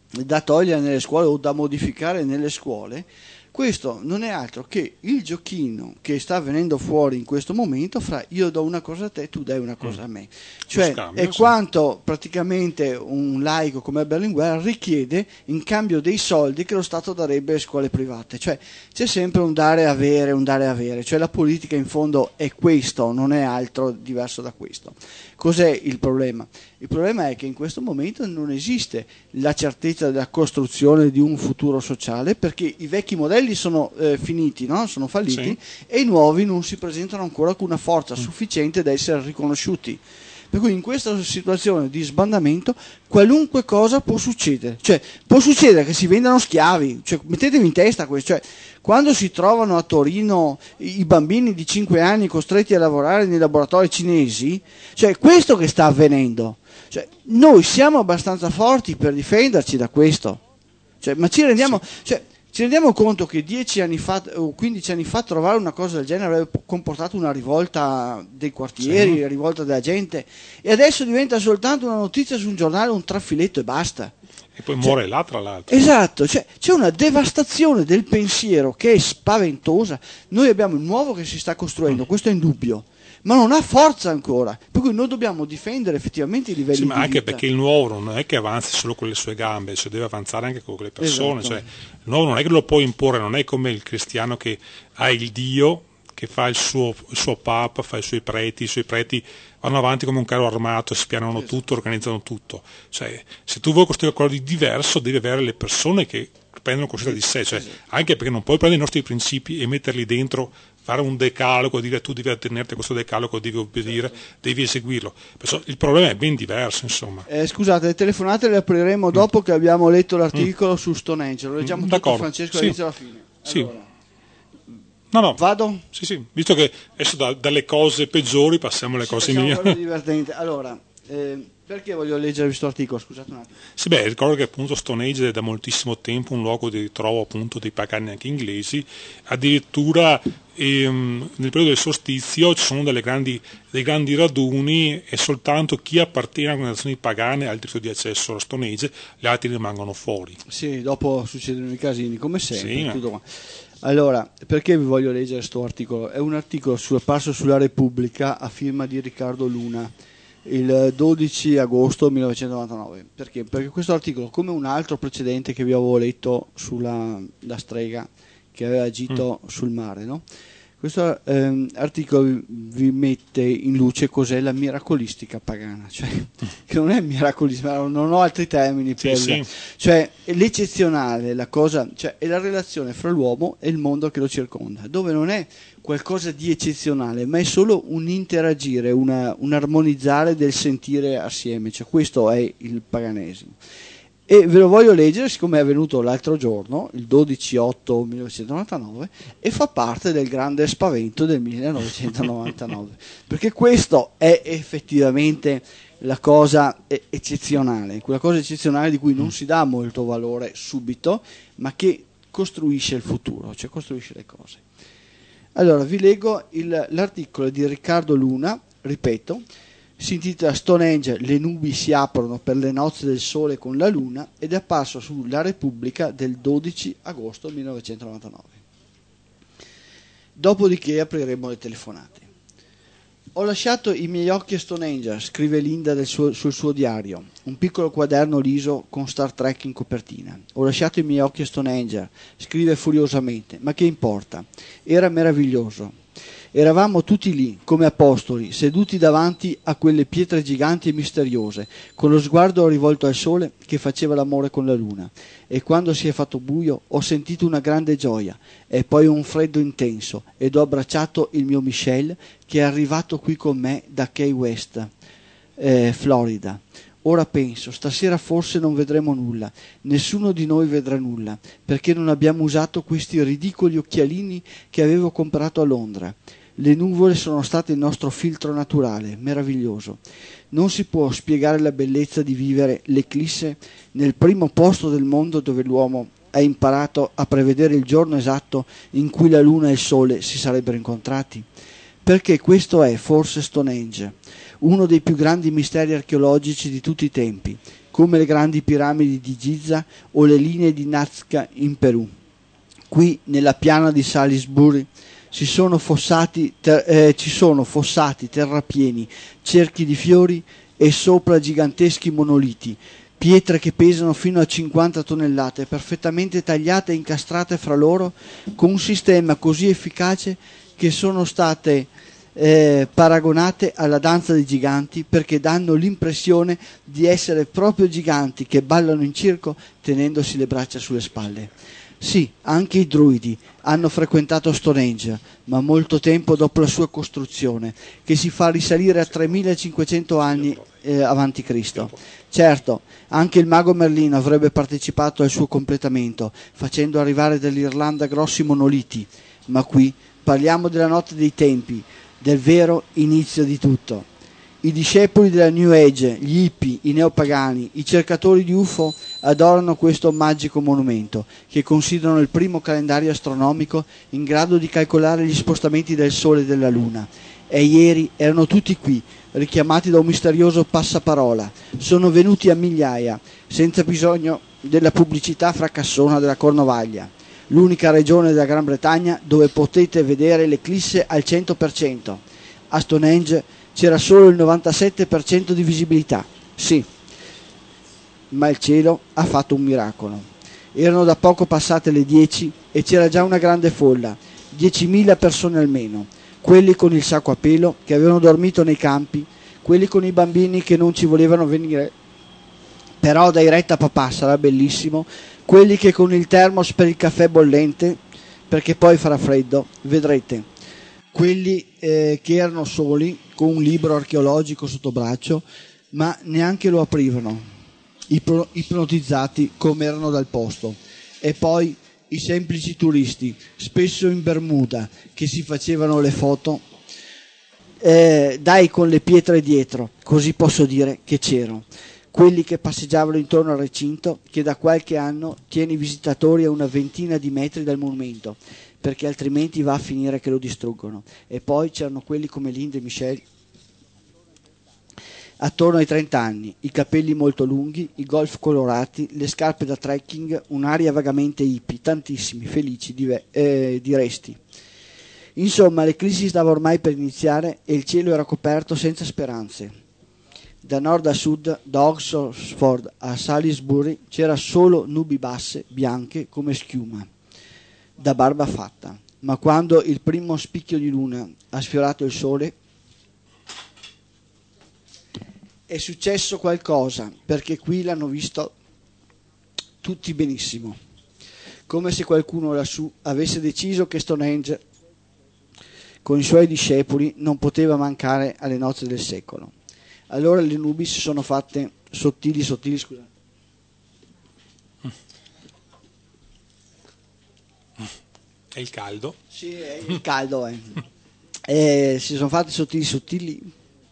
Speaker 1: da togliere nelle scuole o da modificare nelle scuole, questo non è altro che il giochino che sta venendo fuori in questo momento fra io do una cosa a te, tu dai una cosa a me. Cioè
Speaker 2: scambio,
Speaker 1: è quanto praticamente un laico come Berlinguer richiede in cambio dei soldi che lo Stato darebbe alle scuole private. Cioè c'è sempre un dare e avere, un dare e avere. Cioè la politica in fondo è questo, non è altro diverso da questo. Cos'è il problema? Il problema è che in questo momento non esiste la certezza della costruzione di un futuro sociale, perché i vecchi modelli sono finiti, no? Sono falliti,
Speaker 2: Sì.
Speaker 1: e i nuovi non si presentano ancora con una forza sufficiente da essere riconosciuti. Per cui in questa situazione di sbandamento qualunque cosa può succedere. Cioè può succedere che si vendano schiavi, cioè, mettetevi in testa questo. Cioè, quando si trovano a Torino i bambini di 5 anni costretti a lavorare nei laboratori cinesi, cioè questo che sta avvenendo. Cioè, noi siamo abbastanza forti per difenderci da questo, cioè, ma ci rendiamo, cioè, ci rendiamo conto che 10 anni fa o 15 anni fa trovare una cosa del genere avrebbe comportato una rivolta dei quartieri,
Speaker 2: Sì.
Speaker 1: rivolta della gente, e adesso diventa soltanto una notizia su un giornale, un trafiletto e basta.
Speaker 2: E poi muore là, tra l'altro.
Speaker 1: Esatto, cioè, c'è una devastazione del pensiero che è spaventosa. Noi abbiamo il nuovo che si sta costruendo, questo è indubbio, ma non ha forza ancora, per cui noi dobbiamo difendere effettivamente i livelli
Speaker 2: Sì,
Speaker 1: di
Speaker 2: ma anche
Speaker 1: vita.
Speaker 2: perché il nuovo non è che avanzi solo con le sue gambe, cioè deve avanzare anche con le persone.
Speaker 1: Esatto.
Speaker 2: Cioè, il nuovo non è che lo può imporre, non è come il cristiano che ha il Dio, che fa il suo Papa, fa i suoi preti vanno avanti come un carro armato, spianano tutto, organizzano tutto. Cioè, se tu vuoi costruire qualcosa di diverso, devi avere le persone che prendono coscienza di sé, cioè, anche perché non puoi prendere i nostri principi e metterli dentro, fare un decalogo, dire tu devi attenerti a questo decalogo, devi obbedire, devi eseguirlo. Perciò il problema è ben diverso, insomma.
Speaker 1: Scusate, le telefonate le apriremo dopo che abbiamo letto l'articolo su Stonehenge. Lo leggiamo tutto,
Speaker 2: D'accordo.
Speaker 1: Francesco,
Speaker 2: Sì.
Speaker 1: dall'inizio alla fine.
Speaker 2: Sì.
Speaker 1: Allora,
Speaker 2: No.
Speaker 1: vado?
Speaker 2: Sì, visto che adesso dalle cose peggiori passiamo alle cose
Speaker 1: Facciamo
Speaker 2: migliori.
Speaker 1: quello divertente. Allora, perché voglio leggere questo articolo? Scusate un attimo.
Speaker 2: Sì, ricordo che appunto Stonehenge è da moltissimo tempo un luogo di ritrovo appunto dei pagani anche inglesi, addirittura nel periodo del solstizio ci sono dei grandi raduni e soltanto chi appartiene a organizzazioni pagane ha il diritto di accesso a Stonehenge, gli altri rimangono fuori.
Speaker 1: Sì, dopo succedono i casini, come sempre.
Speaker 2: Sì,
Speaker 1: tutto qua. Allora, perché vi voglio leggere questo articolo? È un articolo apparso sulla Repubblica a firma di Riccardo Luna il 12 agosto 1999. Perché? Perché questo articolo, come un altro precedente che vi avevo letto sulla la strega che aveva agito sul mare, no? Questo articolo vi mette in luce cos'è la miracolistica pagana, cioè che non è miracolistica, non ho altri termini per
Speaker 2: Sì.
Speaker 1: cioè l'eccezionale, la cosa, cioè è la relazione fra l'uomo e il mondo che lo circonda, dove non è qualcosa di eccezionale, ma è solo un interagire, un armonizzare del sentire assieme, cioè questo è il paganesimo. E ve lo voglio leggere siccome è avvenuto l'altro giorno, il 12/8/1999, e fa parte del grande spavento del 1999, perché questo è effettivamente la cosa eccezionale, quella cosa eccezionale di cui non si dà molto valore subito, ma che costruisce il futuro, cioè costruisce le cose. Allora vi leggo l'articolo di Riccardo Luna, ripeto, si intitola Stonehenge, le nubi si aprono per le nozze del sole con la luna, ed è apparso sulla Repubblica del 12 agosto 1999. Dopodiché apriremo le telefonate. Ho lasciato i miei occhi a Stonehenge, scrive Linda sul suo diario, un piccolo quaderno liso con Star Trek in copertina. Ho lasciato i miei occhi a Stonehenge, scrive furiosamente, ma che importa? Era meraviglioso. Eravamo tutti lì, come apostoli, seduti davanti a quelle pietre giganti e misteriose, con lo sguardo rivolto al sole che faceva l'amore con la luna. E quando si è fatto buio ho sentito una grande gioia e poi un freddo intenso ed ho abbracciato il mio Michel che è arrivato qui con me da Key West, Florida. Ora penso, stasera forse non vedremo nulla, nessuno di noi vedrà nulla, perché non abbiamo usato questi ridicoli occhialini che avevo comprato a Londra. Le nuvole sono state il nostro filtro naturale, meraviglioso. Non si può spiegare la bellezza di vivere l'eclisse nel primo posto del mondo dove l'uomo ha imparato a prevedere il giorno esatto in cui la luna e il sole si sarebbero incontrati. Perché questo è forse Stonehenge, uno dei più grandi misteri archeologici di tutti i tempi, come le grandi piramidi di Giza o le linee di Nazca in Perù. Qui, nella piana di Salisbury, ci sono fossati terrapieni, cerchi di fiori e sopra giganteschi monoliti, pietre che pesano fino a 50 tonnellate, perfettamente tagliate e incastrate fra loro con un sistema così efficace che sono state paragonate alla danza dei giganti, perché danno l'impressione di essere proprio giganti che ballano in circo tenendosi le braccia sulle spalle. Sì, anche i druidi hanno frequentato Stonehenge, ma molto tempo dopo la sua costruzione, che si fa risalire a 3500 anni avanti Cristo. Certo, anche il mago Merlino avrebbe partecipato al suo completamento, facendo arrivare dall'Irlanda grossi monoliti, ma qui parliamo della notte dei tempi, del vero inizio di tutto. I discepoli della New Age, gli hippie, i neopagani, i cercatori di UFO adorano questo magico monumento, che considerano il primo calendario astronomico in grado di calcolare gli spostamenti del Sole e della Luna. E ieri erano tutti qui, richiamati da un misterioso passaparola. Sono venuti a migliaia, senza bisogno della pubblicità fracassona della Cornovaglia, l'unica regione della Gran Bretagna dove potete vedere l'eclisse al 100%. A Stonehenge c'era solo il 97% di visibilità. Sì, ma il cielo ha fatto un miracolo. Erano da poco passate le 10 e c'era già una grande folla, 10.000 persone almeno, quelli con il sacco a pelo che avevano dormito nei campi, quelli con i bambini che non ci volevano venire, però dai retta papà sarà bellissimo, quelli che con il termos per il caffè bollente, perché poi farà freddo, vedrete. Quelli che erano soli, con un libro archeologico sotto braccio, ma neanche lo aprivano, ipnotizzati come erano dal posto. E poi i semplici turisti, spesso in Bermuda, che si facevano le foto, dai con le pietre dietro, così posso dire che c'ero. Quelli che passeggiavano intorno al recinto, che da qualche anno tiene i visitatori a una ventina di metri dal monumento, perché altrimenti va a finire che lo distruggono. E poi c'erano quelli come Linda e Michelle, attorno ai 30 anni, i capelli molto lunghi, i golf colorati, le scarpe da trekking, un'aria vagamente hippie, tantissimi, felici, diresti. Insomma, l'eclissi stava ormai per iniziare e il cielo era coperto senza speranze. Da nord a sud, da Oxford a Salisbury, c'era solo nubi basse, bianche come schiuma, da barba fatta. Ma quando il primo spicchio di luna ha sfiorato il sole, è successo qualcosa, perché qui l'hanno visto tutti benissimo, come se qualcuno lassù avesse deciso che Stonehenge con i suoi discepoli non poteva mancare alle nozze del secolo. Allora le nubi si sono fatte sottili, scusa.
Speaker 2: È il caldo?
Speaker 1: Sì, è il caldo. Si sono fatte sottili,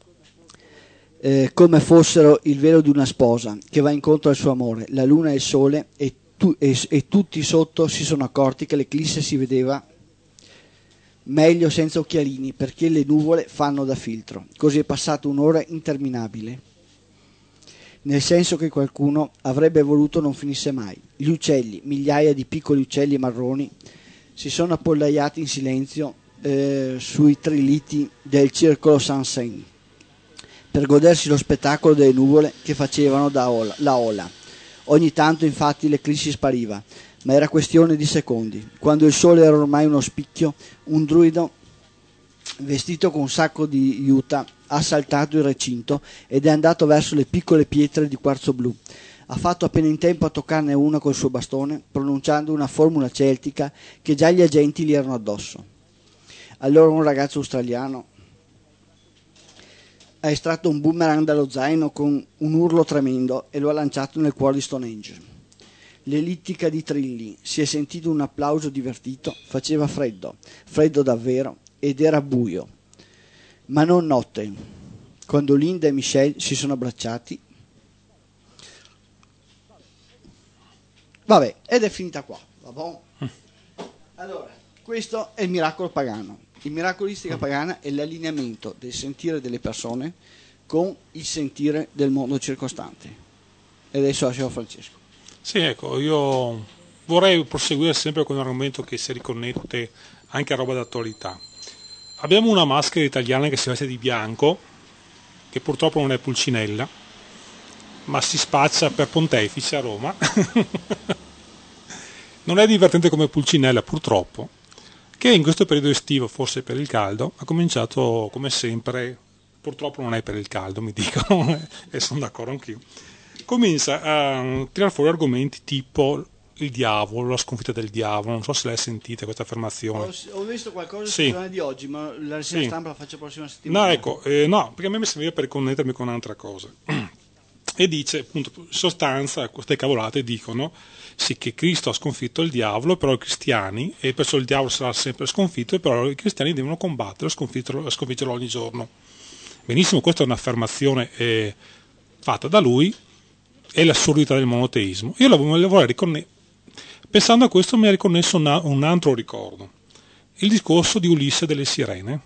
Speaker 1: come fossero il velo di una sposa che va incontro al suo amore, la luna e il sole, e tutti sotto si sono accorti che l'eclisse si vedeva meglio senza occhialini, perché le nuvole fanno da filtro. Così è passata un'ora interminabile, nel senso che qualcuno avrebbe voluto non finisse mai. Gli uccelli, migliaia di piccoli uccelli marroni, si sono appollaiati in silenzio sui triliti del circolo Saint-Saëns per godersi lo spettacolo delle nuvole che facevano la ola. Ogni tanto infatti l'eclissi spariva, ma era questione di secondi. Quando il sole era ormai uno spicchio, un druido vestito con un sacco di juta ha saltato il recinto ed è andato verso le piccole pietre di quarzo blu. Ha fatto appena in tempo a toccarne una col suo bastone, pronunciando una formula celtica che già gli agenti gli erano addosso. Allora un ragazzo australiano ha estratto un boomerang dallo zaino con un urlo tremendo e lo ha lanciato nel cuore di Stonehenge. L'ellittica di trilli, si è sentito un applauso divertito, faceva freddo davvero, ed era buio, ma non notte. Quando Linda e Michelle si sono abbracciati, vabbè, ed è finita qua, va bon? Allora, questo è il miracolo pagano. Il miracolistica pagana è l'allineamento del sentire delle persone con il sentire del mondo circostante. E adesso lasciamo Francesco.
Speaker 2: Sì, ecco, io vorrei proseguire sempre con un argomento che si riconnette anche a roba d'attualità. Abbiamo una maschera italiana che si veste di bianco, che purtroppo non è Pulcinella, ma si spaccia per Pontefice a Roma. Non è divertente come Pulcinella, purtroppo, che in questo periodo estivo, forse per il caldo, ha cominciato come sempre, purtroppo non è per il caldo, mi dicono, e sono d'accordo anch'io, comincia a tirare fuori argomenti tipo il diavolo, la sconfitta del diavolo. Non so se l'hai sentita questa affermazione.
Speaker 1: Ho visto qualcosa
Speaker 2: Sì.
Speaker 1: sul giornale di oggi, ma la rassegna
Speaker 2: Sì.
Speaker 1: stampa la faccio la prossima settimana.
Speaker 2: No, ecco, no, perché a me mi serviva per connettermi con un'altra cosa. E dice, appunto, in sostanza, queste cavolate dicono sì che Cristo ha sconfitto il diavolo, però i cristiani, e perciò il diavolo sarà sempre sconfitto, e però i cristiani devono combattere, sconfiggerlo ogni giorno. Benissimo, questa è un'affermazione fatta da lui, è l'assurdità del monoteismo. Io la vorrei riconnettere. Pensando a questo mi ha riconnesso un altro ricordo, il discorso di Ulisse delle Sirene.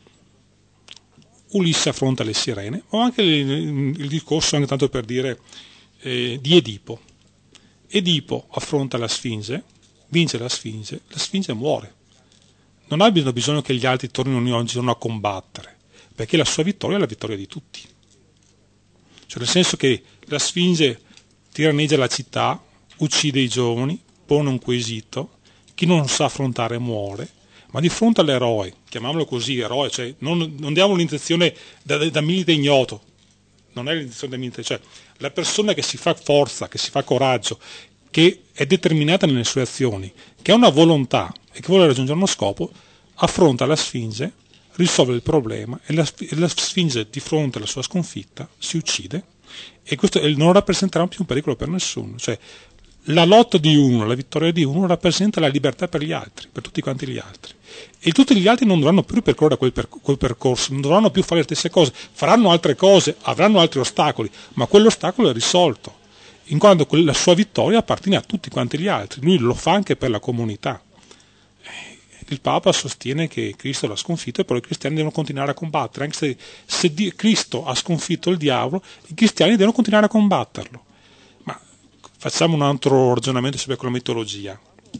Speaker 2: Ulisse affronta le Sirene, o anche il discorso, anche tanto per dire, di Edipo. Edipo affronta la Sfinge, vince la Sfinge muore. Non ha bisogno che gli altri tornino ogni giorno a combattere, perché la sua vittoria è la vittoria di tutti. Cioè nel senso che la Sfinge tiranneggia la città, uccide i giovani, pone un quesito, chi non sa affrontare muore, ma di fronte all'eroe, chiamiamolo così, eroe, cioè non diamo l'intenzione da milite ignoto, non è l'intenzione da milite, cioè la persona che si fa forza, che si fa coraggio, che è determinata nelle sue azioni, che ha una volontà e che vuole raggiungere uno scopo, affronta la Sfinge, risolve il problema e la Sfinge di fronte alla sua sconfitta si uccide, e questo non rappresenterà più un pericolo per nessuno. Cioè la lotta di uno, la vittoria di uno rappresenta la libertà per gli altri, per tutti quanti gli altri, e tutti gli altri non dovranno più percorrere quel percorso, non dovranno più fare le stesse cose, faranno altre cose, avranno altri ostacoli, ma quell'ostacolo è risolto, in quanto la sua vittoria appartiene a tutti quanti gli altri. Lui lo fa anche per la comunità. Il Papa sostiene che Cristo l'ha sconfitto, e però i cristiani devono continuare a combattere, anche se Cristo ha sconfitto il diavolo, i cristiani devono continuare a combatterlo. Ma facciamo un altro ragionamento sempre con la mitologia.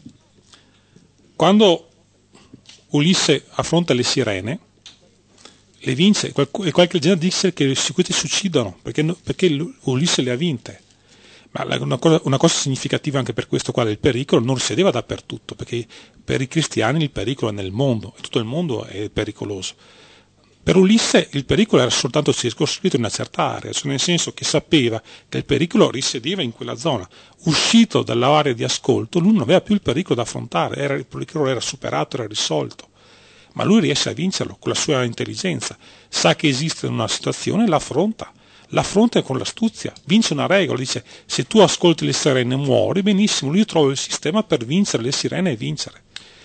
Speaker 2: Quando Ulisse affronta le Sirene, le vince, e qualche leggenda dice che questi si uccidono perché Ulisse le ha vinte. Ma una cosa significativa anche per questo qua del pericolo non risiedeva dappertutto, perché per i cristiani il pericolo è nel mondo, e tutto il mondo è pericoloso. Per Ulisse il pericolo era soltanto circoscritto in una certa area, cioè nel senso che sapeva che il pericolo risiedeva in quella zona. Uscito dall'area di ascolto, lui non aveva più il pericolo da affrontare, il pericolo era superato, era risolto. Ma lui riesce a vincerlo con la sua intelligenza, sa che esiste una situazione e l'affronta con l'astuzia, vince una regola, dice: se tu ascolti le sirene muori, benissimo, lui trova il sistema per vincere le sirene e vincere.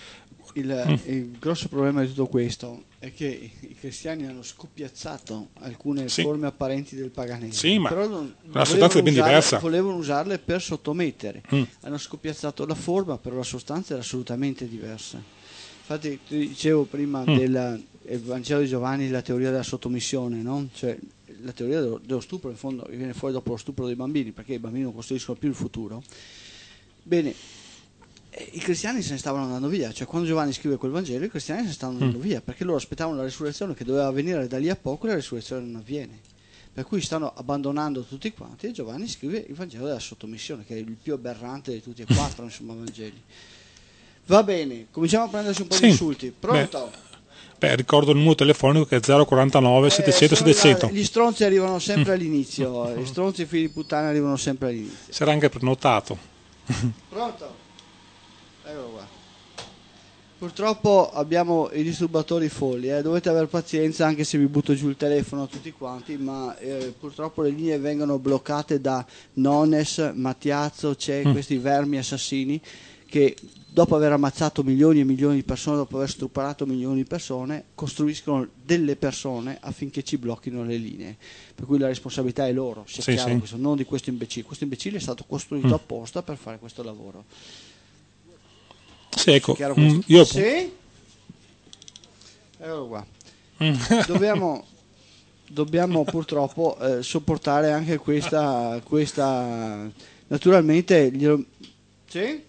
Speaker 1: Il grosso problema di tutto questo è che i cristiani hanno scoppiazzato alcune forme apparenti del paganesimo,
Speaker 2: sì, ma
Speaker 1: però
Speaker 2: la sostanza è ben diversa.
Speaker 1: Volevano usarle per sottomettere. Hanno scoppiazzato la forma, però la sostanza era assolutamente diversa. Infatti ti dicevo prima del Vangelo di Giovanni, la teoria della sottomissione, no? Cioè la teoria dello stupro, in fondo viene fuori dopo lo stupro dei bambini, perché i bambini non costruiscono più il futuro. Bene, i cristiani se ne stavano andando via, cioè quando Giovanni scrive quel Vangelo i cristiani se ne stavano andando via, perché loro aspettavano la risurrezione che doveva avvenire da lì a poco, e la risurrezione non avviene, per cui stanno abbandonando tutti quanti, e Giovanni scrive il Vangelo della sottomissione, che è il più aberrante di tutti e quattro insomma Vangeli. Va bene, cominciamo a prendersi un po' di insulti. Pronto?
Speaker 2: Ricordo il numero telefonico che è 049 700 700.
Speaker 1: Gli stronzi arrivano sempre all'inizio, gli stronzi e i figli di puttana arrivano sempre all'inizio.
Speaker 2: Sarà anche prenotato.
Speaker 1: Pronto? Eccolo qua. Purtroppo abbiamo i disturbatori folli, dovete avere pazienza anche se vi butto giù il telefono a tutti quanti, ma purtroppo le linee vengono bloccate da Nones, Mattiazzo, questi vermi assassini che dopo aver ammazzato milioni e milioni di persone, dopo aver stuparato milioni di persone, costruiscono delle persone affinché ci blocchino le linee. Per cui la responsabilità è loro, sia chiaro questo, non di questo imbecille. Questo imbecille è stato costruito apposta per fare questo lavoro.
Speaker 2: Sì, ecco.
Speaker 1: Io... Sì? Eccolo qua. Dobbiamo dobbiamo purtroppo sopportare anche questa naturalmente sì?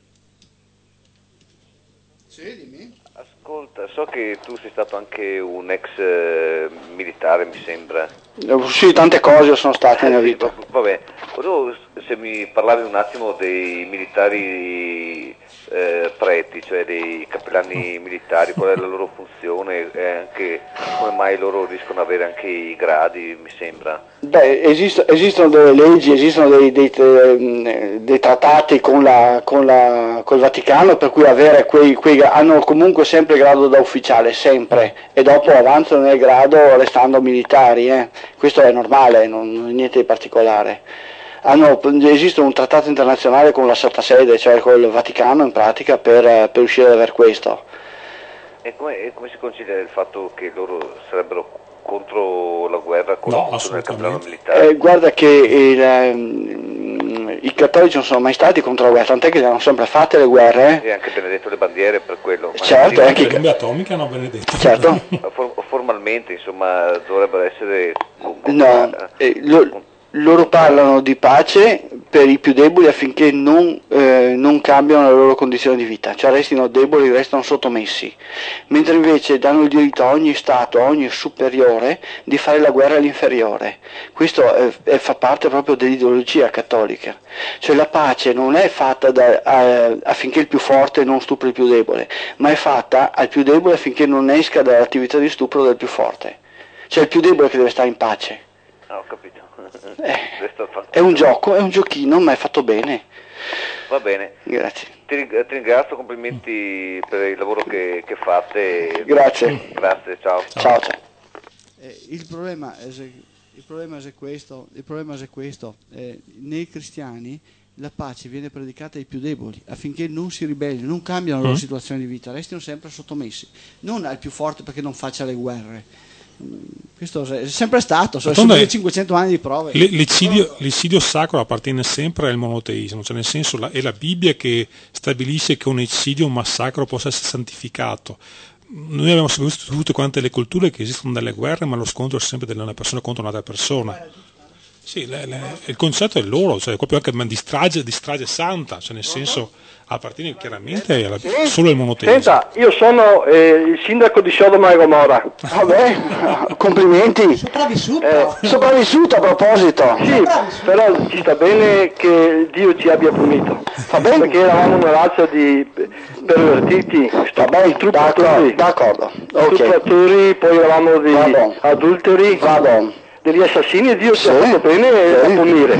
Speaker 1: Sì, dimmi.
Speaker 3: Ascolta, so che tu sei stato anche un ex militare, mi sembra.
Speaker 1: Sì, tante cose sono state nella vita.
Speaker 3: Vabbè, volevo se mi parlavi un attimo dei militari preti, cioè dei cappellani militari, qual è la loro funzione e anche come mai loro riescono ad avere anche i gradi, mi sembra.
Speaker 1: Beh, esistono delle leggi, esistono dei trattati col Vaticano per cui avere hanno comunque sempre il grado da ufficiale, sempre, e dopo avanzano nel grado restando militari, Questo è normale, non è niente di particolare. Esiste un trattato internazionale con la Santa Sede, cioè con il Vaticano in pratica, per riuscire ad avere questo.
Speaker 3: E come si concilia il fatto che loro sarebbero contro la guerra con
Speaker 2: No,
Speaker 3: il cappellano militare?
Speaker 1: Guarda che i cattolici non sono mai stati contro la guerra, tant'è che le hanno sempre fatte le guerre.
Speaker 3: E anche Benedetto le bandiere per quello.
Speaker 1: Certo,
Speaker 2: anche le bombe atomiche hanno Benedetto.
Speaker 1: Certo.
Speaker 3: Formalmente, insomma, dovrebbero essere...
Speaker 1: Loro parlano di pace per i più deboli affinché non cambiano la loro condizione di vita, cioè restino deboli, restano sottomessi, mentre invece danno il diritto a ogni Stato, a ogni superiore, di fare la guerra all'inferiore. Questo fa parte proprio dell'ideologia cattolica, cioè la pace non è fatta affinché il più forte non stupri il più debole, ma è fatta al più debole affinché non esca dall'attività di stupro del più forte, cioè il più debole che deve stare in pace.
Speaker 3: Ho capito.
Speaker 1: È un gioco, è un giochino, ma è fatto bene.
Speaker 3: Va bene.
Speaker 1: Grazie.
Speaker 3: Ti ringrazio, complimenti per il lavoro che fate.
Speaker 1: Grazie.
Speaker 3: Grazie, ciao.
Speaker 1: Ciao. Il problema è questo. Nei cristiani la pace viene predicata ai più deboli affinché non si ribellino, non cambiano la loro situazione di vita, restino sempre sottomessi, non al più forte perché non faccia le guerre. Questo è sempre stato, sono 500 anni di prove.
Speaker 2: L'eccidio sacro appartiene sempre al monoteismo, cioè nel senso è la Bibbia che stabilisce che un eccidio, un massacro possa essere santificato. Noi abbiamo visto tutte quante le culture che esistono delle guerre, ma lo scontro è sempre di una persona contro un'altra persona. Sì, il concetto è loro, cioè proprio anche di strage santa, cioè nel senso appartiene chiaramente solo al monoteismo.
Speaker 4: Senta, io sono il sindaco di Sodoma e Gomorra.
Speaker 1: Vabbè, complimenti. Sopravvissuto a proposito.
Speaker 4: Sì, però ci sta bene che Dio ci abbia punito.
Speaker 1: Va bene.
Speaker 4: Perché eravamo una razza di pervertiti,
Speaker 1: D'accordo. Okay.
Speaker 4: Stupratori, poi eravamo di adulteri. Degli assassini, e Dio ci ha fatto bene a punire.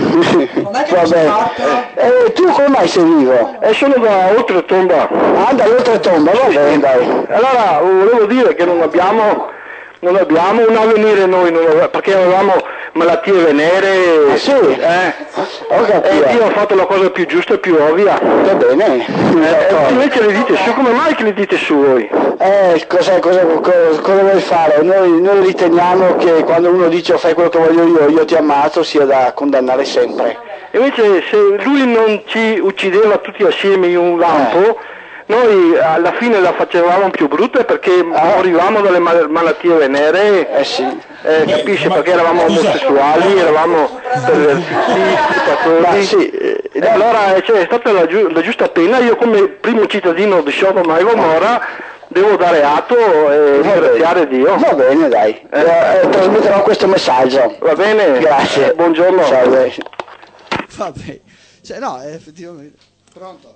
Speaker 1: Vabbè. Tu come mai sei vivo?
Speaker 4: Sono da Oltretomba.
Speaker 1: Da Oltretomba, va bene, dai.
Speaker 4: Allora, volevo dire che non abbiamo un avvenire noi, perché avevamo malattie venere.
Speaker 1: Sì?
Speaker 4: E Dio ha fatto la cosa più giusta e più ovvia.
Speaker 1: Va bene.
Speaker 4: Invece le dite su, come mai che le dite su voi?
Speaker 1: Cosa vuoi fare? Noi riteniamo che quando uno dice fai quello che voglio io ti ammazzo, sia da condannare sempre.
Speaker 4: Invece se lui non ci uccideva tutti assieme in un lampo, noi alla fine la facevamo più brutta perché morivamo dalle malattie venere, capisci, perché eravamo omosessuali, eravamo pervertiti, stupratori. Allora è stata la giusta pena. Io come primo cittadino di Sodoma e Gomorra devo dare atto e ringraziare Dio.
Speaker 1: Va bene, dai. Trasmetterò questo messaggio.
Speaker 4: Va bene?
Speaker 1: Grazie.
Speaker 4: Buongiorno.
Speaker 1: Salve. Vabbè. No, effettivamente. Pronto?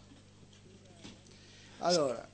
Speaker 1: Allora,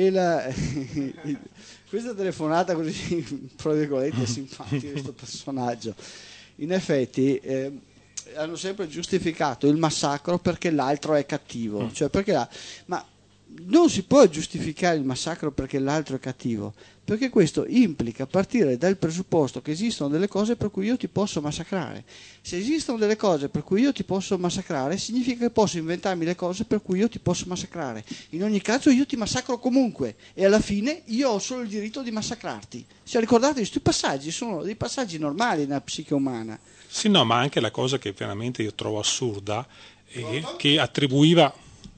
Speaker 1: questa telefonata così, tra virgolette, simpatica, questo personaggio, in effetti hanno sempre giustificato il massacro perché l'altro è cattivo, cioè ma non si può giustificare il massacro perché l'altro è cattivo, perché questo implica partire dal presupposto che esistono delle cose per cui io ti posso massacrare. Se esistono delle cose per cui io ti posso massacrare, significa che posso inventarmi le cose per cui io ti posso massacrare. In ogni caso io ti massacro comunque e alla fine io ho solo il diritto di massacrarti. Cioè, ricordate, questi passaggi sono dei passaggi normali nella psiche umana.
Speaker 2: Sì, no, ma anche la cosa che veramente io trovo assurda è che attribuiva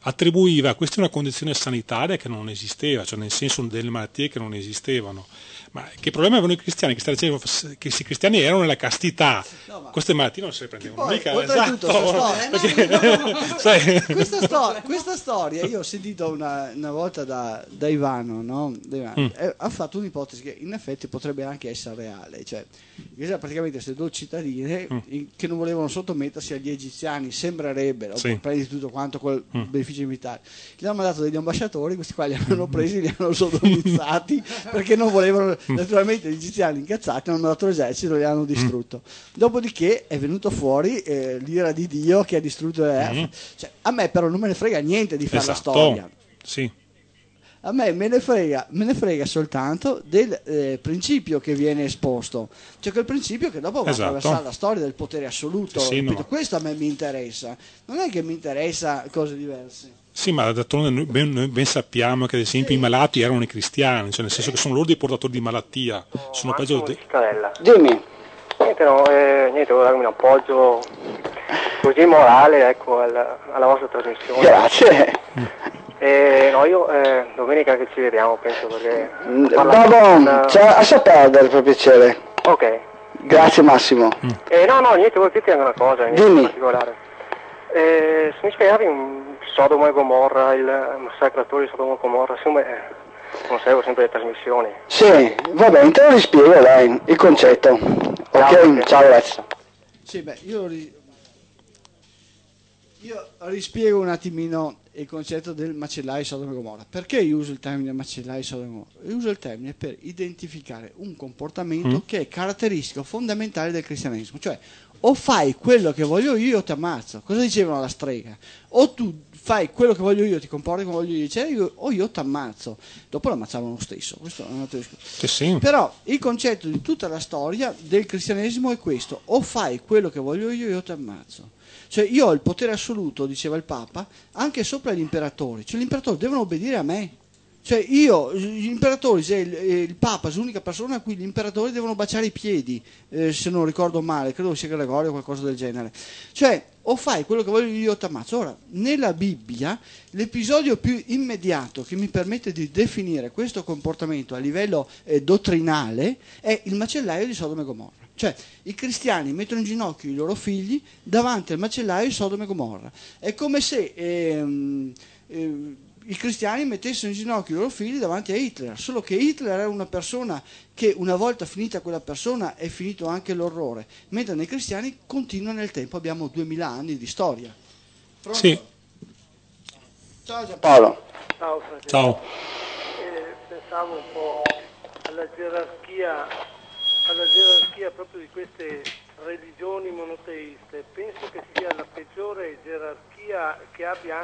Speaker 2: attribuiva a questa una condizione sanitaria che non esisteva, cioè nel senso delle malattie che non esistevano. Ma che problema avevano i cristiani? Che i cristiani erano nella castità, queste malattie non se le prendevano
Speaker 1: poi,
Speaker 2: mica.
Speaker 1: Oltretutto,
Speaker 2: Esatto.
Speaker 1: Questa storia io ho sentito una volta da Ivano, no? Ha fatto un'ipotesi che in effetti potrebbe anche essere reale, cioè praticamente queste 2 cittadine che non volevano sottomettersi agli egiziani, sembrerebbe, prendi tutto quanto quel beneficio militare, gli hanno mandato degli ambasciatori, questi qua li hanno presi, li hanno sodomizzati perché non volevano. Naturalmente gli egiziani incazzati hanno mandato l'esercito e li hanno distrutto. Dopodiché è venuto fuori l'ira di Dio che ha distrutto cioè, a me però non me ne frega niente di fare la storia.
Speaker 2: Sì.
Speaker 1: A me ne frega soltanto del principio che viene esposto, cioè quel principio che dopo va a attraversare la storia del potere assoluto. Questo a me mi interessa, non è che mi interessa cose diverse.
Speaker 2: Sì, ma d'altronde noi ben sappiamo che ad esempio i malati erano i cristiani, cioè nel senso che sono loro dei portatori di malattia. Sono peggio di...
Speaker 5: Dimmi. Niente, volevo darmi un appoggio così morale, ecco, alla vostra trasmissione.
Speaker 4: Grazie.
Speaker 5: Io domenica che ci vediamo, penso, perché...
Speaker 4: a sapere, per piacere.
Speaker 5: Ok.
Speaker 4: Grazie Massimo.
Speaker 5: Niente, volevo dirti anche una cosa, niente in particolare. Se mi spiegavi un Sodoma e Gomorra, il massacratore di Sodoma e Gomorra, insomma, non seguo sempre le trasmissioni.
Speaker 4: Sì, va bene, te lo rispiego, dai, il concetto. Ok, ciao Alex.
Speaker 1: Sì, io rispiego un attimino il concetto del macellaio Sodoma e Gomorra. Perché io uso il termine macellaio Sodoma e Gomorra? Io uso il termine per identificare un comportamento che è caratteristico fondamentale del cristianesimo, cioè o fai quello che voglio io o ti ammazzo. Cosa dicevano alla strega? O tu fai quello che voglio io, ti comporti come voglio io, o io ti ammazzo. Dopo lo ammazzavano lo stesso. Questo è un altro discorso.
Speaker 2: Sì.
Speaker 1: Però il concetto di tutta la storia del cristianesimo è questo: o fai quello che voglio io ti ammazzo. Cioè io ho il potere assoluto, diceva il Papa, anche sopra gli imperatori. Cioè gli imperatori devono obbedire a me. Cioè gli imperatori, il Papa è l'unica persona a cui gli imperatori devono baciare i piedi, se non ricordo male, credo sia Gregorio o qualcosa del genere. Cioè o fai quello che voglio io o ti ammazzo. Ora, nella Bibbia l'episodio più immediato che mi permette di definire questo comportamento a livello dottrinale è il macellaio di Sodoma e Gomorra. Cioè i cristiani mettono in ginocchio i loro figli davanti al macellaio di Sodoma e Gomorra. È come se i cristiani mettessero in ginocchio i loro figli davanti a Hitler, solo che Hitler era una persona che una volta finita quella persona è finito anche l'orrore, mentre nei cristiani continua nel tempo, abbiamo 2000 anni di storia. Pronto?
Speaker 2: Sì.
Speaker 1: Ciao Giampaolo.
Speaker 4: Paolo.
Speaker 6: Ciao Francesco.
Speaker 2: Ciao.
Speaker 6: Pensavo un po' alla gerarchia proprio di queste religioni monoteiste. Penso che sia la peggiore gerarchia che abbia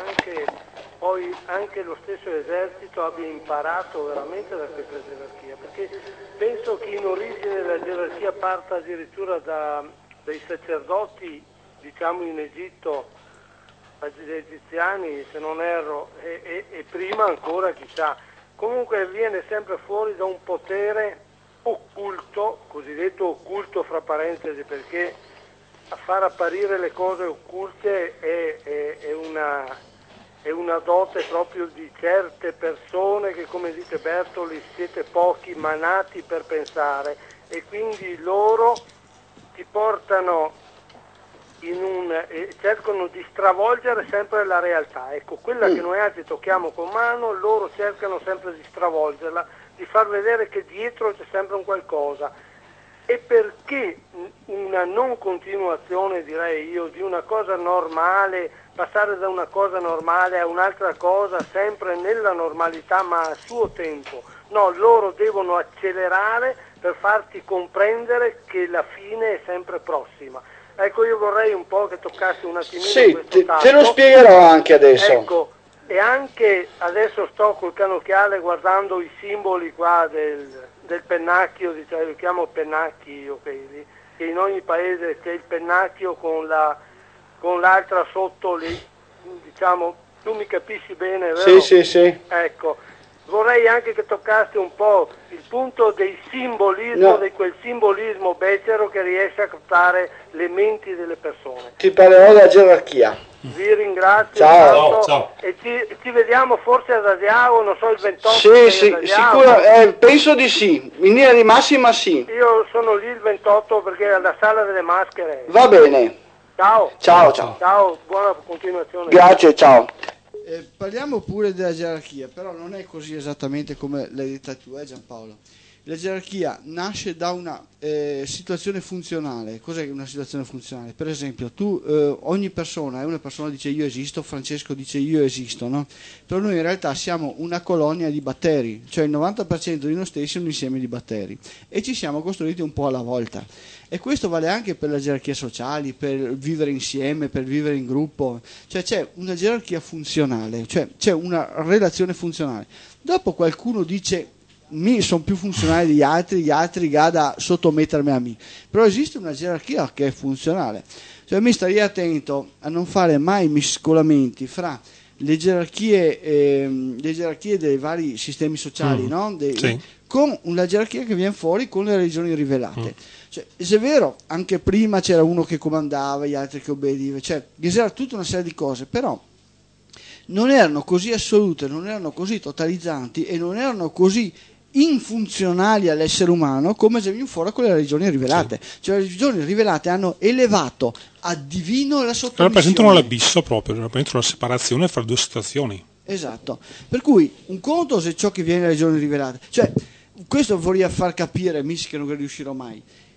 Speaker 6: anche lo stesso esercito abbia imparato veramente da questa gerarchia, perché penso che in origine la gerarchia parta addirittura dai sacerdoti, diciamo in Egitto, gli egiziani se non erro, e prima ancora chissà. Comunque viene sempre fuori da un potere occulto, cosiddetto occulto fra parentesi, perché a far apparire le cose occulte è una dote proprio di certe persone che, come dice Bertoli, siete pochi ma nati per pensare, e quindi loro ti portano cercano di stravolgere sempre la realtà. Ecco, quella che noi altri tocchiamo con mano, loro cercano sempre di stravolgerla, di far vedere che dietro c'è sempre un qualcosa. E perché una non continuazione, direi io, di una cosa normale, passare da una cosa normale a un'altra cosa sempre nella normalità ma a suo tempo? No, loro devono accelerare per farti comprendere che la fine è sempre prossima. Ecco, io vorrei un po' che toccassi un attimino questo tasto.
Speaker 4: Te lo spiegherò anche adesso.
Speaker 6: Ecco, e anche adesso sto col canocchiale guardando i simboli qua del pennacchio, diciamo, lo chiamo pennacchi io, che in ogni paese c'è il pennacchio con l'altra sotto lì, diciamo, tu mi capisci bene, vero?
Speaker 4: Sì.
Speaker 6: Ecco, vorrei anche che toccassi un po' il punto del simbolismo, di quel simbolismo becero che riesce a captare le menti delle persone.
Speaker 4: Ti parlerò della gerarchia.
Speaker 6: Vi ringrazio.
Speaker 4: Ciao.
Speaker 2: Ciao.
Speaker 6: E ci vediamo forse ad Asiago, non so, il 28.
Speaker 4: Sì, sicuro, penso di sì, in linea di massima sì.
Speaker 6: Io sono lì il 28 perché è alla sala delle maschere.
Speaker 4: Va bene.
Speaker 6: Ciao.
Speaker 4: Ciao.
Speaker 6: Buona continuazione.
Speaker 4: Grazie, ciao.
Speaker 1: Parliamo pure della gerarchia, però non è così esattamente come l'hai detta tu, Giampaolo. La gerarchia nasce da una situazione funzionale. Cos'è una situazione funzionale? Per esempio, ogni persona, una persona dice io esisto, Francesco dice io esisto, no? Però noi in realtà siamo una colonia di batteri, cioè il 90% di noi stessi è un insieme di batteri e ci siamo costruiti un po' alla volta. E questo vale anche per le gerarchie sociali, per vivere insieme, per vivere in gruppo, cioè c'è una gerarchia funzionale, cioè c'è una relazione funzionale. Dopo qualcuno dice mi sono più funzionali degli altri, gli altri gada sottomettermi a me, però esiste una gerarchia che è funzionale, cioè mi starei attento a non fare mai miscolamenti fra le gerarchie dei vari sistemi sociali, no?
Speaker 2: Sì.
Speaker 1: Con una gerarchia che viene fuori con le religioni rivelate. Cioè, se è vero, anche prima c'era uno che comandava, gli altri che obbediva, cioè c'era tutta una serie di cose, però non erano così assolute, non erano così totalizzanti e non erano così infunzionali all'essere umano come se viene fuori con le religioni rivelate. Cioè le religioni rivelate hanno elevato a divino la sottomissione.
Speaker 2: Rappresentano l'abisso proprio, rappresentano la separazione fra due situazioni.
Speaker 1: Esatto, per cui un conto se ciò che viene dalle religioni rivelate, cioè questo vorrei far capire, missi che non riuscirò mai.